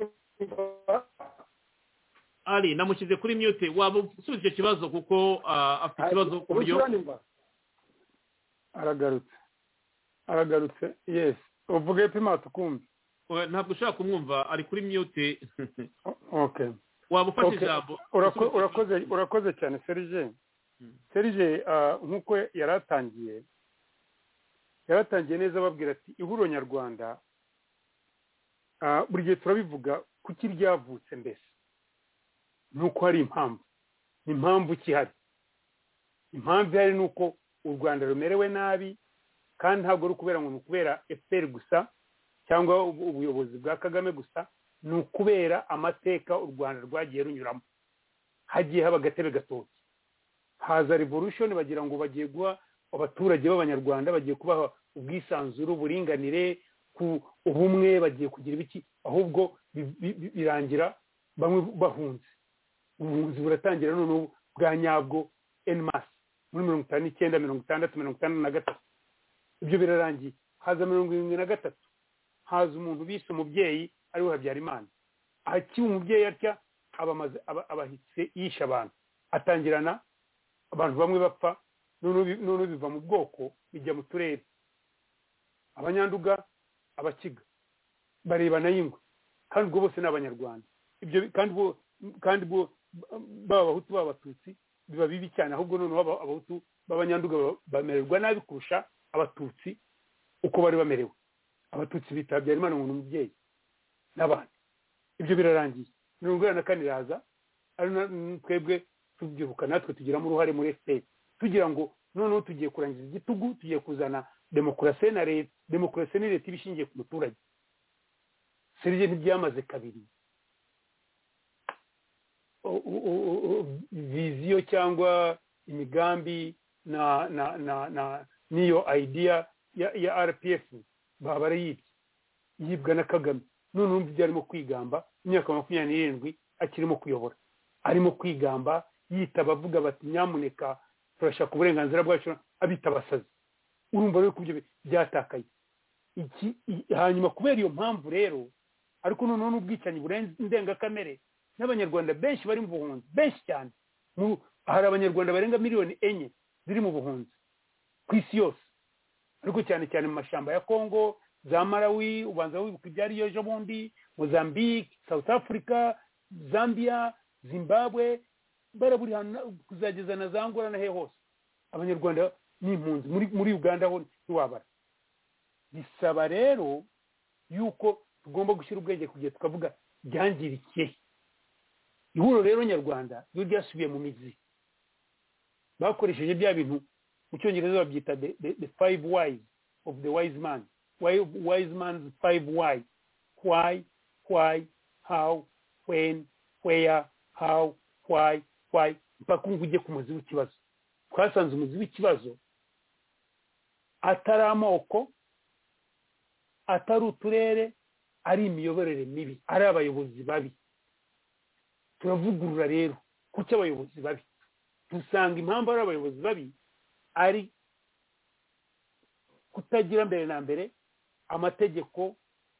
S4: Ali namushyize kuri mute waba usubiza icyo kibazo kuko afite ikibazo ku buryo
S1: aragarutse aragarutse yes uvuge pima tukumve
S4: ntabwo ushaka kumwumva ari kuri mute
S1: okay
S4: waba ufashe ijambo
S1: urakoze urakoze cyane Serge Serge nkuko yaratangiye yaratangiye neza babwira ati ihuriro nyarwanda buri gihe turabivuga kuki ryavutse mbese nuko hari impamvu impamvu kihari impamvu ihari ni uko u Rwanda rumerewe nabi kandi ntabwo ari ukubera ngo ni ukubera F P R gusa cyangwa ubuyobozi bwa Kagame gusa ni ukubera amateka u Rwanda rwagiye runyuramo hagiye haba agatebe gatoki haza revolution bagira ngo bagiye guha abaturage b'abanyarwanda bagiye kubaha ubwisanzure uburinganire ku ubumwe bagiye kugira ibiki ahubwo birangira bamwe bahunze ubuhunzi buratangira none bwa nyabwo en masse muri mirongo itanu n'icyenda mirongo itandatu mirongo itandatu na gatatu ibyo birarangiye haza mirongo irindwi na gatatu haza umuntu bise umubyeyi ari we Habyarimana akiba umubyeyi atya abamaze abahitse yisha abantu atangirana abantu bamwe bapfa none biva mu bwoko bijya mu turere abanyanduga abakiga barebana y'ingwe kandi ubwo bose ni abanyarwanda ibyo kandi bo kandi bo baba abahutu baba abatutsi biba bibi cyane ahubwo noneho abahutu b'abanyanduga bamererwa nabi kurusha abatutsi uko bari bamerewe abatutsi bitabye Imana ngo n'umubyeyi n'abandi ibyo birarangiye mirongo inani na kane iraza ari twebwe tubyibuka natwe tugiramo uruhare muri efuperi tugira ngo noneho tugiye kurangiza igitugu tugiye kuzana demokarasi na leta demokarasi ni leta ibishingiye ku muturage serije ntibyamaze kabiri viziyo cyangwa imigambi na na na na niyo idea ya, ya R P F baba barayibye yibwa na Kagame none umva byarimo kwigamba imyaka makumyabiri n'irindwi akirimo kuyobora arimo kwigamba yita abavuga bati nyamuneka turashaka uburenganzira bwacu abita abasazi urumva rero kubyo byatakaye iki hanyuma kubera iyo mpamvu rero ariko none n'ubwicanyi burenze indengakamere n'abanyarwanda benshi bari mu buhunzi benshi cyane hari abanyarwanda barenga miliyoni enye ziri mu buhunzi ku isi yose ariko cyane cyane mu mashyamba ya Congo za Malawi ubanza wibuka ibyari ejo bundi Mozambique South Africa Zambia Zimbabwe baraburi kuzageza na za Angola na he hose abanyarwanda n'impunzi muri muri Uganda ho ntiwabara bisaba rero yuko tugomba gushyira ubwenge kugiye tukavuga byangirikiye ihuro rero nyarwanda iyo ryasubiye mu mizi bakoresheje bya bintu mu cyongereza babyita the, the, the five whys of the wise man why wise man's five why why why how when where how why why mpaka ujye ku muzi w'ikibazo twasanze umuzi w'ikibazo atari amoko atari uturere ari imiyoborere mibi ari abayobozi babi turavugurura rero kuki abayobozi babi dusanga impamvu ari abayobozi babi ari kutagira mbere na mbere amategeko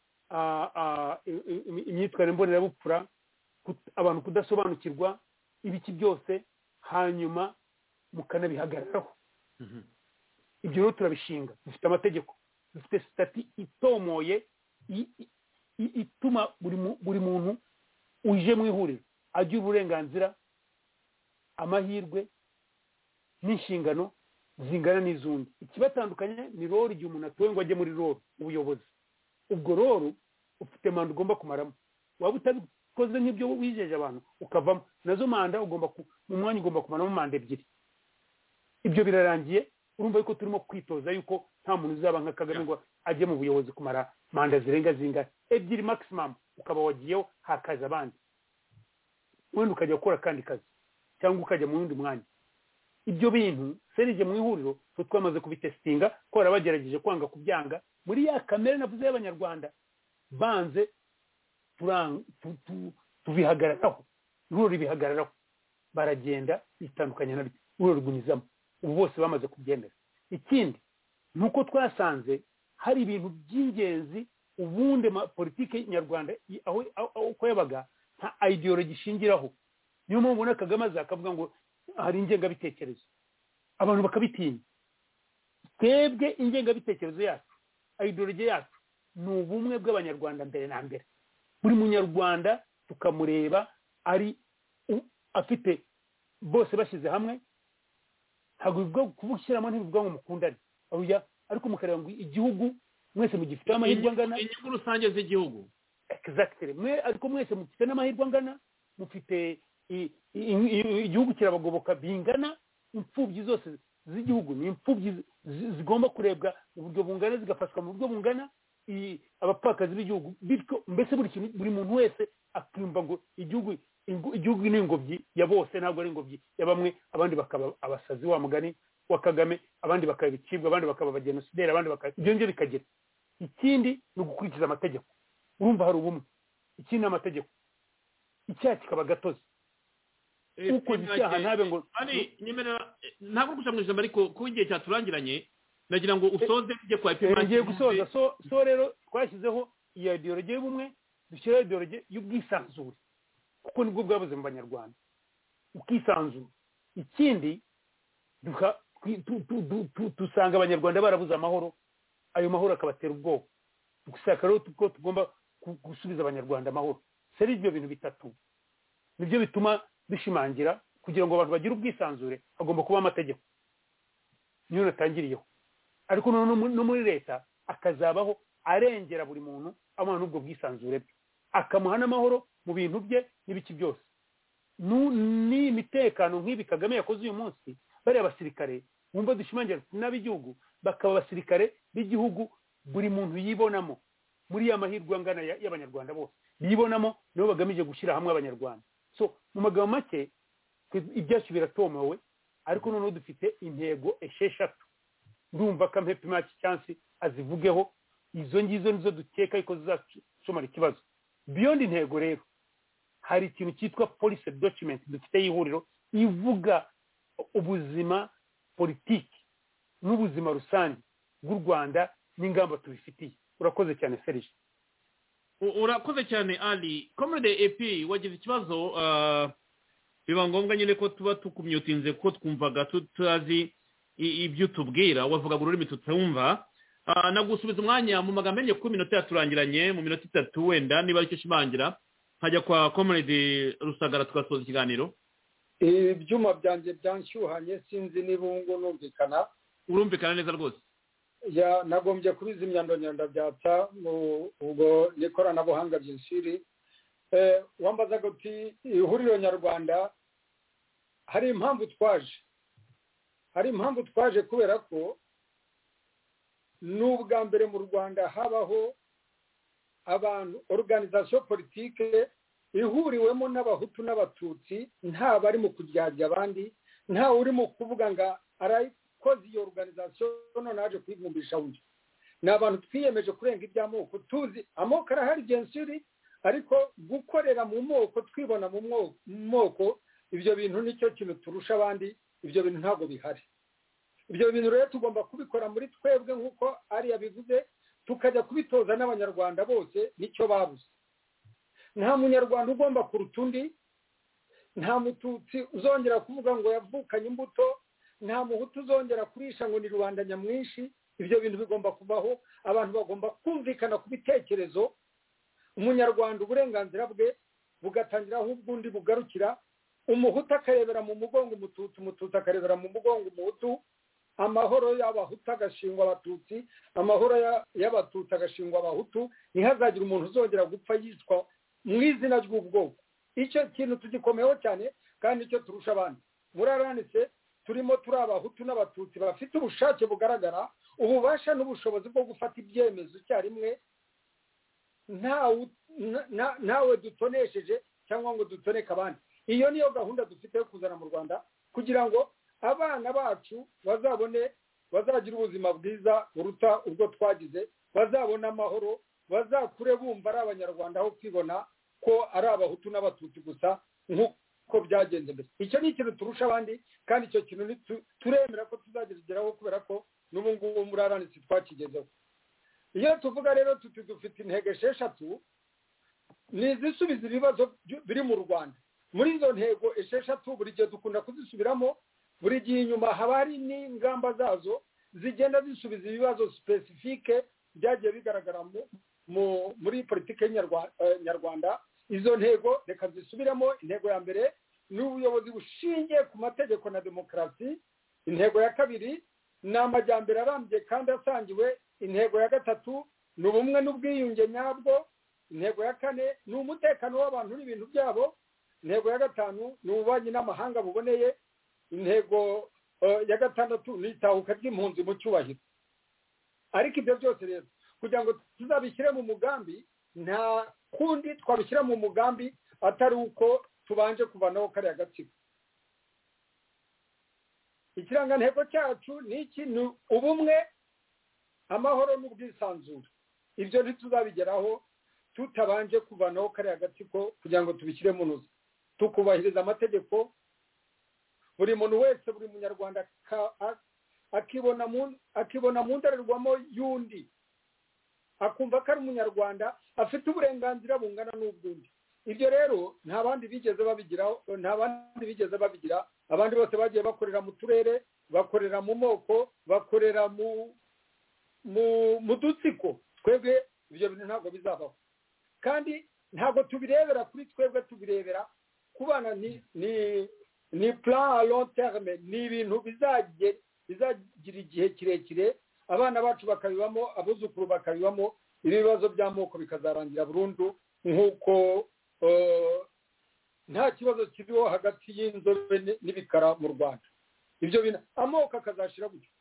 S1: imyitwarire mbonera abantu kudasobanukirwa ibiki byose hanyuma mukanabihagararaho ibyo rero turabishinga dufite amategeko dufite sitati itomoye ituma buri muntu uje mu ihuriro agira uburenganzira amahirwe n'inshingano zingana n'iz'undi ikibatandukanye ni roro igihe umuntu atowe ngo ajye muri roro ubuyobozi ubwo roro ufite manda ugomba kumaramo waba utabikoze nk'ibyo wijeje abantu ukavamo nazo manda ugomba mu mwanya ugomba kumaramo manda ebyiri ibyo birarangiye urumva yuko turimo kwitoza yuko nta muntu uzaba nka Kagame ngo ajye mu buyobozi kumara manda zirenga zingana ebyiri maximum ukaba wagiyeho hakaza abandi wenda ukajya gukora kandi kazi cyangwa ukajya mu wundi mwanya ibyo bintu serije mu ihuriro twe twamaze kubitestinga ko barabagerageje kwanga kubyanga muri ya kamere navuze y'abanyarwanda banze tubihagararaho ihuriro bihagararaho baragenda bitandukanye na ihuriro rwunizamo ubu bose bamaze kubyemera ikindi ni uko twasanze hari ibintu by'ingenzi ubundi politiki nyarwanda aho uko yabaga nta ideology ishingiraho niyo mpamvu na Kagame azakavuga ngo hari ingengabitekerezo abantu bakabitinya twebwe ingengabitekerezo yacu ideology yacu ni ubumwe bw'abanyarwanda mbere na mbere buri munyarwanda tukamureba ari afite bose bashyize hamwe ntabwo bivuga kubushyiramo ntibivuga ngo mukundane ariko mukareba ngo igihugu mwese mugifite amahirwe angana
S4: inyungu rusange z'igihugu
S1: exactly mwe ariko mwese mufite n'amahirwe angana mufite igihugu kirabagoboka bingana imfubyi zose z'igihugu ni imfubyi zigomba kurebwa mu buryo bungana zigafashwa mu buryo bungana abapfakazi b'igihugu bityo mbese buri kintu buri muntu wese akumva ngo igihugu igihugu ni ingobyi ya bose ntabwo ari ingobyi ya bamwe abandi bakaba abasazi wa mugani wa Kagame abandi bakaba ibicibwa abandi bakaba abagenosideri abandi bakaba ibyo ngibyo bikagira ikindi ni ugukurikiza amategeko urumva hari ubumwe ikindi amategeko icyaha kikaba gatozi ukoze icyaha ntabe ngo
S4: ntabwo guca mu ijambo ariko kuba igihe cyaturangiranye nagira ngo usoze ujye kwa epimaki
S1: ngiye gusoza so rero twashyizeho iyo ideology y'ubumwe dushyiraho ideology y'ubwisanzure kuko nibwo bwabuze mu banyarwanda ukisanzura ikindi dusanga abanyarwanda barabuze amahoro ayo mahoro akabatera ubwoba gushaka rero ko tugomba gusubiza abanyarwanda amahoro seri ibyo bintu bitatu nibyo bituma bishimangira kugira ngo abantu bagire ubwisanzure hagomba kuba amategeko niyo natangiriyeho ariko no muri leta akazabaho arengera buri muntu amuha n'ubwo bwisanzure bwe akamuha n'amahoro mu bintu bye n'ibiki byose n'imitekano nk'ibi Kagame yakoze uyu munsi bariya abasirikare bumva dushimangira n'ab'igihugu bakaba abasirikare b'igihugu buri muntu yibonamo muri ya mahirwe angana y'abanyarwanda bose bibonamo nibo bagamije gushyira hamwe abanyarwanda so mu magambo make ibyacu biratomowe ariko noneho dufite intego esheshatu ndumva ko ampepe make cyansi azivugeho izo ngizo nizo dukeka ariko zizashomara ikibazo beyond intego rero hari ikintu cyitwa policy document dufite y'ihuriro ivuga ubuzima politiki n'ubuzima rusange bw'u Rwanda n'ingamba tubifitiye urakoze cyane Serge
S4: urakoze cyane Ali comrade A P wagize ikibazo biba ngombwa nyine ko tuba tukumyutinze ko twumvaga tutazi ibyo tubwira wavuga ururimi tutumva nagusubiza umwanya mu magambo enye ku minota yaturangiranye mu minota itatu wenda niba aricyo shimangira hajya kwa comrade Rusagara tugasoza ikiganiro
S5: ibyuma byanjye byanshyuhanye sinzi niba ngo numvikana
S4: urumvikana neza rwose
S5: ya nagombye kubizimya ndonyanda byatsa ubwo n'ikoranabuhanga byinshiri eh wambazaga uti ihuriro nyarwanda hari impamvu twaje hari impamvu twaje kubera ko n'ubwa mbere mu Rwanda habaho abantu organisation politique ihuriwemo n'abahutu n'abatutsi nta bari mu kujyajya abandi nta uri mu kuvuga ngo arayikoze iyo organisation none aje kwivumbisha undi ni abantu twiyemeje kurenga iby'amoko tuzi amoko arahari byensuri ariko gukorera mu moko twibona mu moko ibyo bintu nicyo kintu turusha abandi ibyo bintu ntabwo bihari ibyo bintu rero tugomba kubikora muri twebwe nk'uko ari yabivuze tukajya kubitoza n'abanyarwanda bose nicyo babuze nta munyarwanda ugomba kuruta undi nta mututsi uzongera kuvuga ngo yavukanye imbuto nta muhutu uzongera kurisha ngo ni rubanda nyamwinshi ibyo bintu bigomba kubaho abantu bagomba kumvikana ku bitekerezo umunyarwanda uburenganzira bwe bugatangira aho ubwundi bugarukira umuhutu akarebera mu mugongo umututsi umututsi akarebera mu mugongo umuhutu amahoro y'abahutu agashingwa abatutsi amahoro y'abatutsi agashingwa abahutu ntihazagire umuntu uzongera gupfa yitwa mu izina ry'ubwoko icyo kintu tugikomeho cyane kandi icyo turusha abandi muraranitse turimo turi abahutu n'abatutsi bafite ubushake bugaragara ububasha n'ubushobozi bwo gufata ibyemezo icyarimwe ntawe dutonesheje cyangwa ngo dutoneke abandi iyo niyo gahunda dufite yo kuzana mu Rwanda kugira ngo abana bacu bazabone bazagira ubuzima bwiza buruta ubwo twagize bazabona amahoro bazakure bumva ari abanyarwanda aho kwibona ko ari abahutu n'abatutsi gusa nk'uko byagenze mbere icyo ni ikintu turusha abandi kandi icyo kintu turemera ko tuzageraho kubera ko n'ubu ngubu muri aranitsi twakigezeho iyo tuvuga rero tuti dufite intego esheshatu ni izisubiza ibibazo biri mu Rwanda muri izo ntego esheshatu buri gihe dukunda kuzisubiramo buri gihe inyuma haba hari n'ingamba zazo zigenda zisubiza ibibazo specifique byagiye bigaragara muri politiki nyarwanda izo ntego reka zisubiramo intego ya mbere ni ubuyobozi bushingiye ku mategeko na demokarasi intego ya kabiri ni amajyambere arambye kandi asangiwe intego ya gatatu ni ubumwe n'ubwiyunge nyabwo intego ya kane ni umutekano w'abantu n'ibintu byabo intego ya gatanu ni ububanyi n'amahanga buboneye intego ya gatandatu ni itahuka ry'impunzi mu cyubahiro ariko ibyo byose rero kugira ngo tuzabishyire mu mugambi nta kundi twabishyira mu mugambi atari uko tubanje kuvanaho kariya gatsiko ikirangantego cyacu ni iki ni ubumwe amahoro n'ubwisanzure ibyo ntituzabigeraho tutabanje kuvanaho kariya gatsiko kugira ngo tubishyire mu ntuzi tukubahiriza amategeko buri muntu wese buri munyarwanda akibona mu akibona mu ndorerwamo y'undi akumva ko ari umunyarwanda afite uburenganzira bungana n'ubwundi ibyo rero nta bandi bigeze babigiraho nta bandi bigeze babigira abandi bose bagiye bakorera mu turere bakorera mu moko bakorera mu mu dutsiko twebwe ibyo bintu ntabwo bizabaho kandi ntabwo tubirebera kuri twebwe tubirebera ku bana ni ni ni plan à long terme ni ibintu bizagira bizagira igihe kirekire abana bacu bakabibamo abuzukuru bakabibamo ibibazo by'amoko bikazarangira burundu nk'uko nta kibazo kiriho hagati y'inzobe n'ibikara mu Rwanda ibyo bintu amoko akazashira gutyo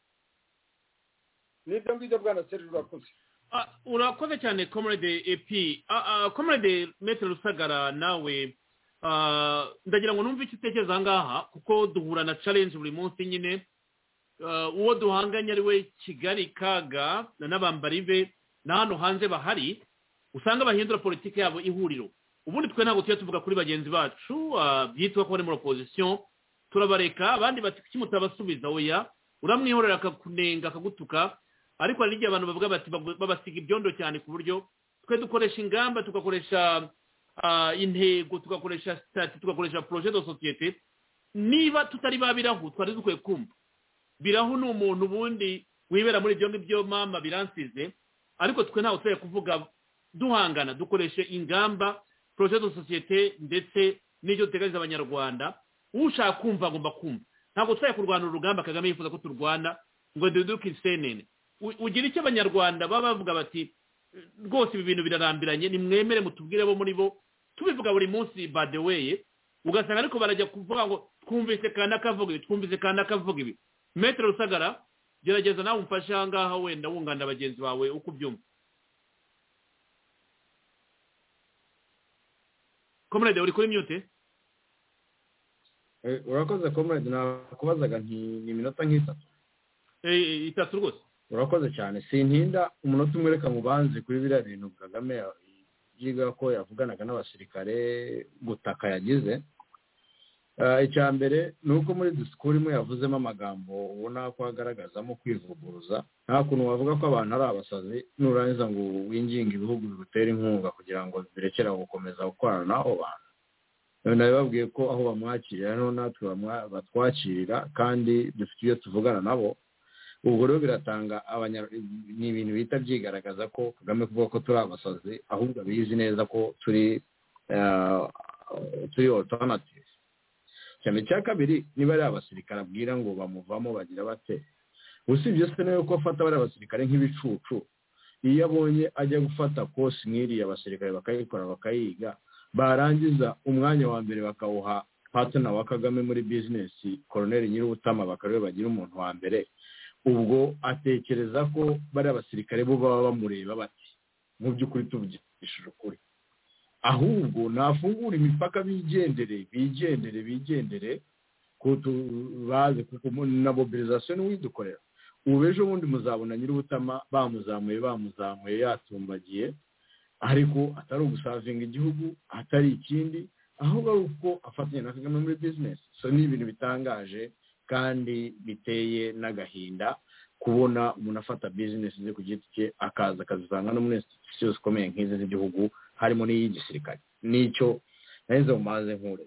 S5: nibyo ngibyo bwana Serge urakoze
S4: urakoze cyane comrade epi comrade Maître Rusagara nawe ndagira ngo numve icyo utekereza aha ngaha kuko duhura na challenge buri munsi nyine uwo duhanganye ari we Kigali Kaga n'abambari be na hano hanze bahari usanga bahindura politiki yabo ihuriro ubundi twe ntabwo tuya tuvuga kuri bagenzi bacu byitwa ko bari muri opposition turabareka abandi bati kuki mutabasubiza oya uramwihorera akakunenga akagutuka ariko hari igihe abantu bavuga bati babasiga ibyondo cyane ku buryo twe dukoresha ingamba tugakoresha intego tugakoresha stati tugakoresha projet de société niba tutari babiraho twari dukwiye kumva biraho ni umuntu ubundi wibera muri ibyo ngibyo mama biransize ariko twe ntawe tuye kuvuga duhangana dukoreshe ingamba projet de société ndetse n'ibyo duteganyiriza abanyarwanda ushaka kumva agomba kumva ntabwo twaye kurwana urugamba Kagame yifuza ko turwana ngo duduke isenene ugira icyo abanyarwanda baba bavuga bati rwose ibi bintu birarambiranye nimwemere mutubwire bo muri bo tubivuga buri munsi by the way ugasanga ariko barajya kuvuga ngo twumvise kandi akavuga ibi twumvise kandi akavuga ibi Maître Rusagara gerageza nawe umfashe aha ngaha wenda wungana bagenzi bawe uko ubyumva comrade uri kuri mute
S12: urakoze comrade nakubazaga ni iminota nk'itatu
S4: itatu rwose
S12: urakoze cyane sintinda umunota umwe reka mubanze kuri biriya bintu Kagame yiga ko yavuganaga n'abasirikare gutaka yagize icya mbere ni uko muri disikuru imwe yavuzemo amagambo ubona ko agaragazamo kwivuguruza nta kuntu wavuga ko abantu ari abasazi nurangiza ngo winginge ibihugu bigutera inkunga kugira ngo birekere gukomeza gukorana n'abo bantu nawe babwiye ko aho bamwakirira no natwe batwakirira kandi dufite ibyo tuvugana nabo ubwo rero biratanga ni ibintu bita byigaragaza ko Kagame kuvuga ko turi abasazi ahubwo bizi neza ko turi turi alternative cyane cya kabiri niba ari abasirikare abwira ngo bamuvamo bagira bate usibye se nayo ko afata bari abasirikare nk'ibicucu iyo abonye ajya gufata course nk'iriya abasirikare bakayikora bakayiga barangiza umwanya wa mbere bakawuha partner wa Kagame muri business Colonel Nyirubutama bakarebe bagira umuntu wa mbere ubwo atekereza ko bari abasirikare bo baba bamureba bati mu by'ukuri tubigishije ukuri ahubwo nafungura imipaka bigendere bigendere bigendere ko tubaze kuko na mobilisation widukorera ubu ejo bundi muzabona Nyirubutama bamuzamuye bamuzamuye yatumbagiye ariko atari ugusavinga igihugu atari ikindi ahubwo ari uko afatanya na Kagame muri business so ni ibintu bitangaje kandi biteye n'agahinda kubona umuntu afata business ze ku giti cye akaza akazivanga no muri institutions zikomeye nk'izi z'igihugu harimo n'iy'igisirikare n'icyo naheze mu maze nkure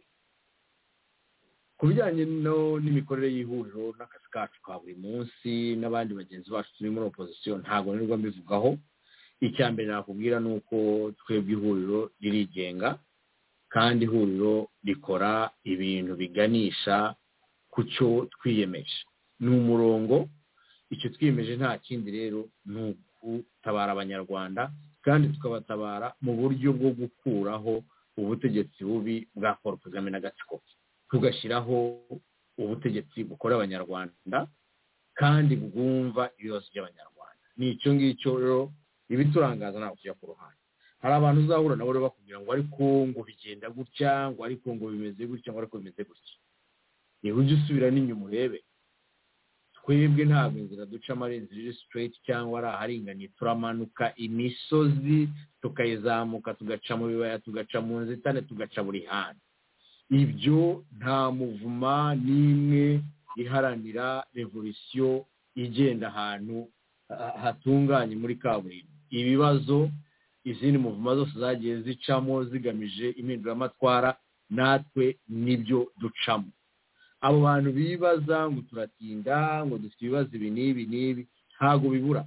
S12: ku bijyanye n'imikorere y'ihuriro n'akazi kacu ka buri munsi n'abandi bagenzi bacu turi muri opposition ntabwo nirwo mbivugaho icya mbere nakubwira ni uko twebwe ihuriro ririgenga kandi ihuriro rikora ibintu biganisha ku cyo twiyemeje ni umurongo icyo twiyemeje nta kindi rero ni ugutabara abanyarwanda kandi tukabatabara mu buryo bwo gukuraho ubutegetsi bubi bwa Paul Kagame n'agatsiko tugashyiraho ubutegetsi bukora abanyarwanda kandi bwumva ibibazo by'abanyarwanda ni icyo ngicyo rero ibiturangaza ntabwo tujya ku ruhande hari abantu uzahura nabo rero bakubwira ngo ariko ngo bigenda gutya ngo ariko ngo bimeze gutya ngo ariko bimeze gutya niba ujya usubira n'inyuma urebe twebwe ntabwo inzira ducamo ari inzira iri straight cyangwa ari aharinganiye turamanuka imisozi tukayizamuka tugaca mu bibaya tugaca mu nzitane tugaca buri hantu ibyo nta muvuma n'imwe iharanira revolisiyo igenda ahantu hatunganye muri kaburimbo ibibazo izindi muvuma zose zagiye zicamo zigamije impinduramatwara natwe nibyo ducamo abo bantu bibaza ngo turatinda ngo dufite ibibazo ibi n'ibi n'ibi ntabwo bibura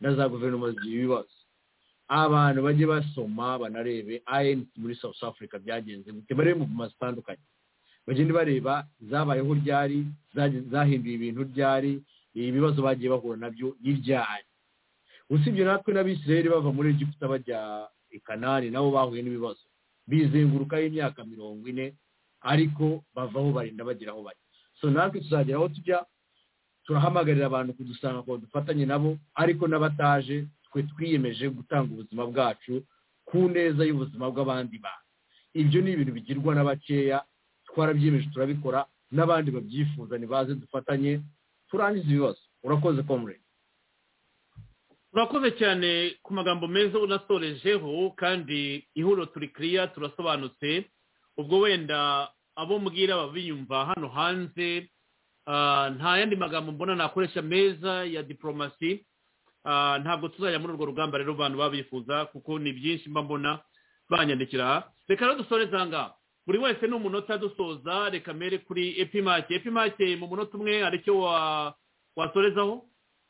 S12: na za guverinoma zigira ibibazo abantu bajye basoma banarebe I N C muri South Africa byagenze gute barebe mu zitandukanye bagende bareba zabayeho ryari zahinduye ibintu ryari ibibazo bagiye bahura nabyo n'iryari usibye natwe n'abisirayeli bava muri Egiputa bajya i Kanani nabo bahuye n'ibibazo bizenguruka y'imyaka mirongo ine ariko bavaho barinda bagira aho bajya so natwe tuzagera aho tujya turahamagarira abantu kudusanga ngo dufatanye nabo ariko n'abataje twe twiyemeje gutanga ubuzima bwacu ku neza y'ubuzima bw'abandi bantu ibyo ni ibintu bigirwa n'abakeya twarabyiyemeje turabikora n'abandi babyifuza nibaze dufatanye turangiza ibibazo urakoze comrade
S4: urakoze cyane ku magambo meza unasorejeho kandi ihuriro turi clear turasobanutse ubwo wenda abo mbwira babiyumva hano hanze nta yandi magambo mbona nakoresha meza ya diplomasi ntabwo tuzajya muri urwo rugamba rero abantu babifuza kuko ni byinshi mba mbona banyandikira reka rero dusoreze aha ngaha buri wese ni umunota dusoza reka mere kuri epimake epimake mu munota umwe hari icyo wasorezaho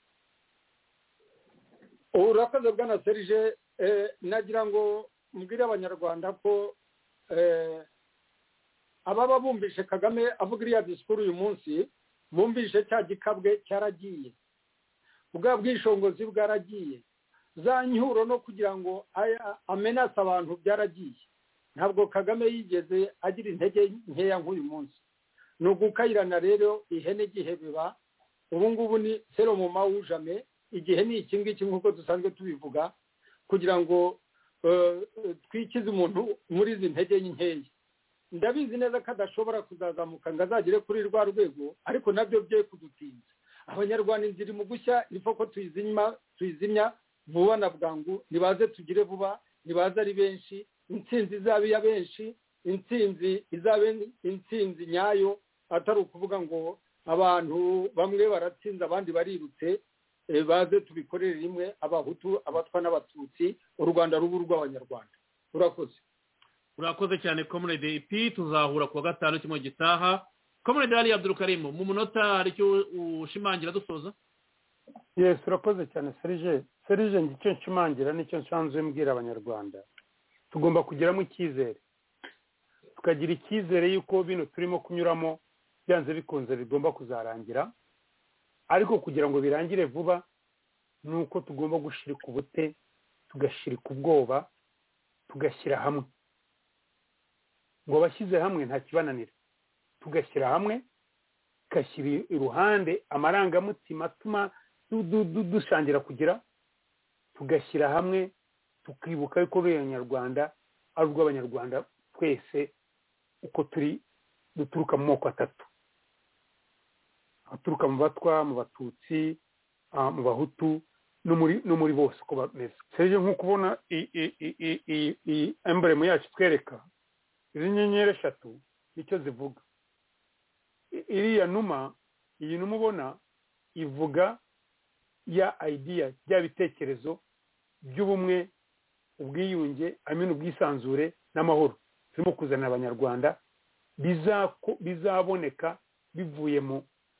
S5: urakoze bwana Serge nagira ngo mbwire abanyarwanda ko ababa bumvishe Kagame avuga iriya disikuru uyu munsi bumvishe cya gikabwe cyaragiye ubwa bwishongozi bwaragiye za nyuro no kugira ngo amenase abantu byaragiye ntabwo Kagame yigeze agira intege nkeya nk'uyu munsi ni ugukayirana rero ihene igihe biba ubu ngubu ni sero mu mawujame igihe ni iki ngiki nk'uko dusanzwe tubivuga kugira ngo twikize umuntu muri izi ntege nkeya ndabizi neza ko adashobora kuzazamuka ngo azagere kuri rwa rwego ariko nabyo bye kudutinza abanyarwanda inzira mu gushya niko ko tuyizimya tuyizimya vuba na bwangu nibaze tugire vuba nibaze ari benshi intsinzi izaba iya benshi intsinzi izabe intsinzi nyayo atari ukuvuga ngo abantu bamwe baratsinze abandi barirutse baze tubikorere rimwe abahutu abatwa n'abatutsi u Rwanda rubu rw'abanyarwanda urakoze
S4: urakoze cyane comrade P tuzahura kuwa gatanu kimwe gitaha comrade Ali Abdul Karim mu munota hari cyo ushimangira dusoza
S1: yes urakoze cyane Serge Serge ngicyo nshimangira nicyo nsanzwe mbwira abanyarwanda tugomba kugiramo icyizere tukagira icyizere yuko bino turimo kunyuramo byanze bikunze bigomba kuzarangira ariko kugira ngo birangire vuba nuko tugomba gushirika ubute tugashirika ubwoba tugashyira hamwe ngo bashyize hamwe nta kibananira tugashyira hamwe tugashyira iruhande amarangamutima atuma dushangira kugira tugashyira hamwe tukibuka yuko abanyarwanda ari urw'abanyarwanda twese uko turi duturuka mu moko atatu aturuka mu batwa mu batutsi mu bahutu no muri no muri bose uko bameze seje nk'uko ubona iyi emblem yacu twereka izi nyenyeri eshatu nicyo zivuga iriya numa iyi numa ubona ivuga ya idea bya bitekerezo by'ubumwe ubwiyunge amina ubwisanzure n'amahoro turimo kuzana abanyarwanda bizaboneka bivuye mu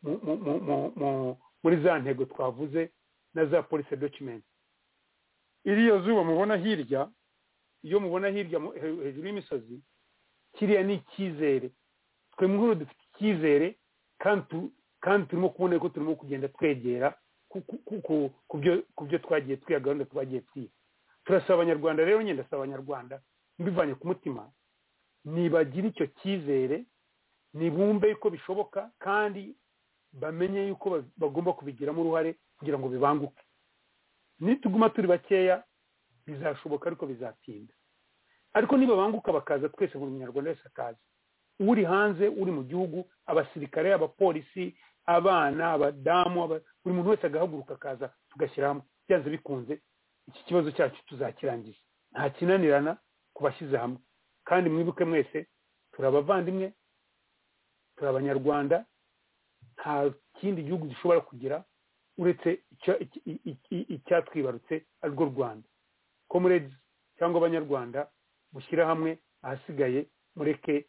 S1: muri za ntego twavuze na za police document iriya zuba mubona hirya iyo mubona hirya hejuru y'imisozi kiriya ni icyizere twe nkuru dufite icyizere kandi turimo kubona ko turimo kugenda twegera ku byo twagiye twiga gahunda twagiye twiga turasaba abanyarwanda rero nyine ndasaba abanyarwanda mbivanye ku mutima nibagira icyo cyizere nibumve yuko bishoboka kandi bamenye yuko bagomba kubigiramo uruhare kugira ngo bibanguke nituguma turi bakeya bizashoboka ariko bizatinda ariko niba banguka bakaza twese buri munyarwanda wese akaza uri hanze uri mu gihugu abasirikare abapolisi abana abadamu buri muntu wese agahaguruka akaza tugashyira hamwe byanze bikunze iki kibazo cyacu tuzakirangiza nta kinanirana ku bashyize hamwe kandi mwibuke mwese turi abavandimwe turi abanyarwanda nta kindi gihugu gishobora kugira uretse icyatwibarutse arirwo Rwanda comrades cyangwa abanyarwanda mushyira hamwe ahasigaye mureke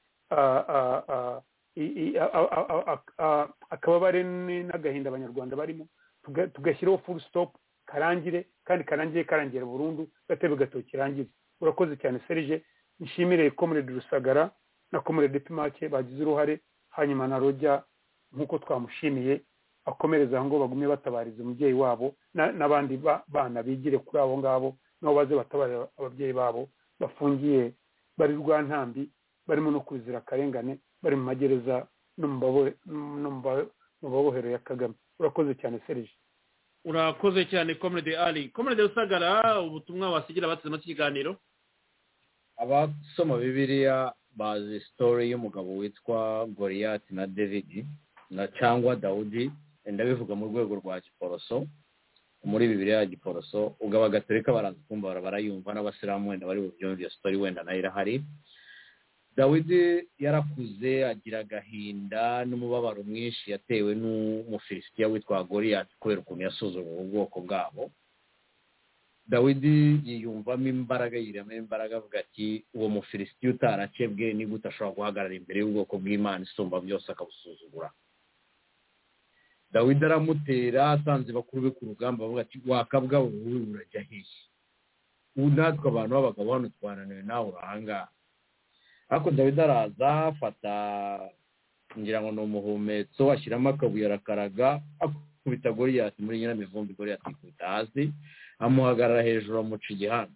S1: akababare n'agahinda abanyarwanda barimo tugashyiraho full stop karangire kandi karangire karangire burundu gatebe gatoki kirangire. Urakoze cyane Serge, nishimire Comrade Rusagara na Comrade Pimake bagize uruhare, hanyuma na Rojya nkuko twamushimiye akomereza ngo bagume batabariza umubyeyi wabo n'abandi bana bigire kuri abo ngabo nabo baze batabarira ababyeyi babo bafungiye bari Rwantambi, barimo no kuzira akarengane, bari mu magereza no mu babohero ya Kagame. Urakoze cyane Serge.
S4: Urakoze cyane Comrade Ali. Comrade Rusagara, ubutumwa wasigira abateze mu kiganiro?
S12: Abasoma Bibiliya bazi story y'umugabo witwa Goliath na David na cyangwa Dawudi, ndabivuga mu rwego rwa Giporoso. Muri Bibiliya ya Giporoso ugaba Gatolika baraza kumva barayumva, n'Abasilamu wenda bari bubyumva iyo story wenda nayo irahari. Dawidi yarakuze agira agahinda n'umubabaro mwinshi yatewe n'umufilisitiya witwa Goliath kubera ukuntu yasuzugura ubwoko bwabo. Dawidi yiyumvamo imbaraga, yiramo imbaraga, avuga ati uwo mufilisitiya utaracebwe ni gute ashobora guhagarara imbere y'ubwoko bw'Imana isumba byose akabusuzugura. Dawidi aramutera, asanze bakuru be ku rugamba, avuga ati wakabwa wowe urajya hehe? Ubu natwe abantu b'abagabo hano twananiwe nawe urahanga. Ariko Dawidi araza afata ngira ngo ni umuhumetso, ashyiramo akabuye arakaraga, akubita Goliath muri nyiramivumbi. Goliath ikubita hasi, amuhagarara hejuru amuca igihanga.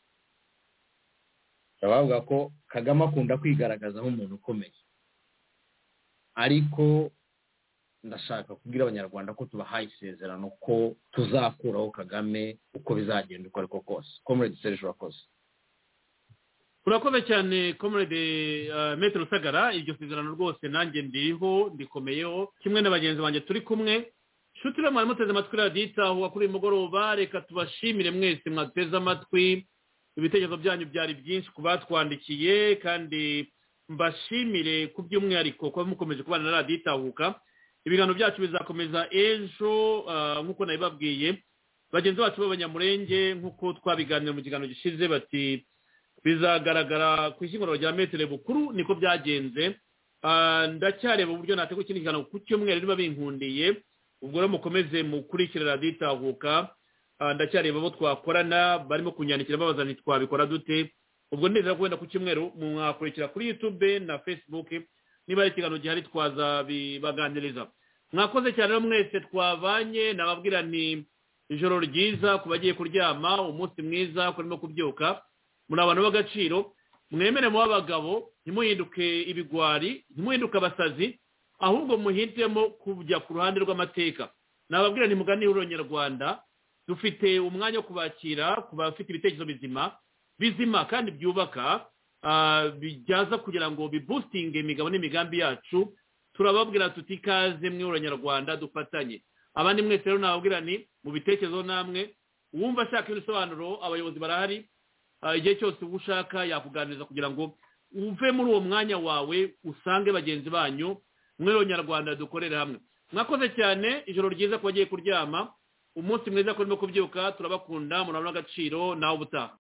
S12: Bavuga ko Kagame akunda kwigaragaza nk'umuntu ukomeye, ariko ndashaka kubwira abanyarwanda ko tubahaye isezerano ko tuzakuraho Kagame uko bizagenda uko ariko kose. Comrade Serge urakoze.
S4: Urakoze cyane Comrade Maître Rusagara, iryo sezerano rwose nanjye ndiriho ndikomeyeho kimwe n'abagenzi banjye turi kumwe. Nshuti rero muteze amatwi radiyo itahuka kuri uyu mugoroba, reka tubashimire mwese mwateze amatwi, ibitekerezo byanyu byari byinshi ku batwandikiye, kandi mbashimire ku by'umwihariko kuba mukomeje kubana na radiyo itahuka. Ibiganiro byacu bizakomeza ejo nk'uko nabibabwiye. Bagenzi bacu b'Abanyamurenge nk'uko twabiganira mu kiganiro gishize bati bizagaragara ku ishyingurwa rya Maître Bukuru, niko byagenze. Ndacyareba uburyo nategura ikindi kiganiro ku cyumweru niba binkundiye. Ubwo rero mukomeze mukurikira radiyo itahuka. Ndacyareba abo twakorana barimo kunyandikira babaza nti twabikora dute. Ubwo ndizera ko wenda ku cyumweru mwakurikira kuri YouTube na Facebook, niba ari ikiganiro gihari twaza bibaganiriza. Mwakoze cyane rero mwese twabanye, nababwira ni ijoro ryiza ku bagiye kuryama, umunsi mwiza kurimo kubyuka. Muri abantu b'agaciro, mwemere mu abagabo, ntimuhinduke ibigwari, ntimuhinduke abasazi, ahubwo muhitemo kujya ku ruhande rw'amateka. Nababwira ni mugani w'Uronyarwanda, dufite umwanya wo kubakira ku bafite ibitekerezo bizima bizima kandi byubaka, bijyaza kugira ngo biboostinge imigabo n'imigambi yacu. Turababwira tuti ikaze mwe Uronyarwanda dufatanye. Abandi mwese rero nababwira ni mu bitekerezo namwe, uwumva ashaka ibisobanuro abayobozi barahari. Igihe cyose uba ushaka yakuganiriza kugira ngo uve muri uwo mwanya wawe usange bagenzi banyu mwe Uronyarwanda dukorera hamwe. Mwakoze cyane, ijoro ryiza ku bagiye kuryama, umunsi mwiza kurimo kubyuka. Turabakunda, murabona agaciro, nawe ubutaha.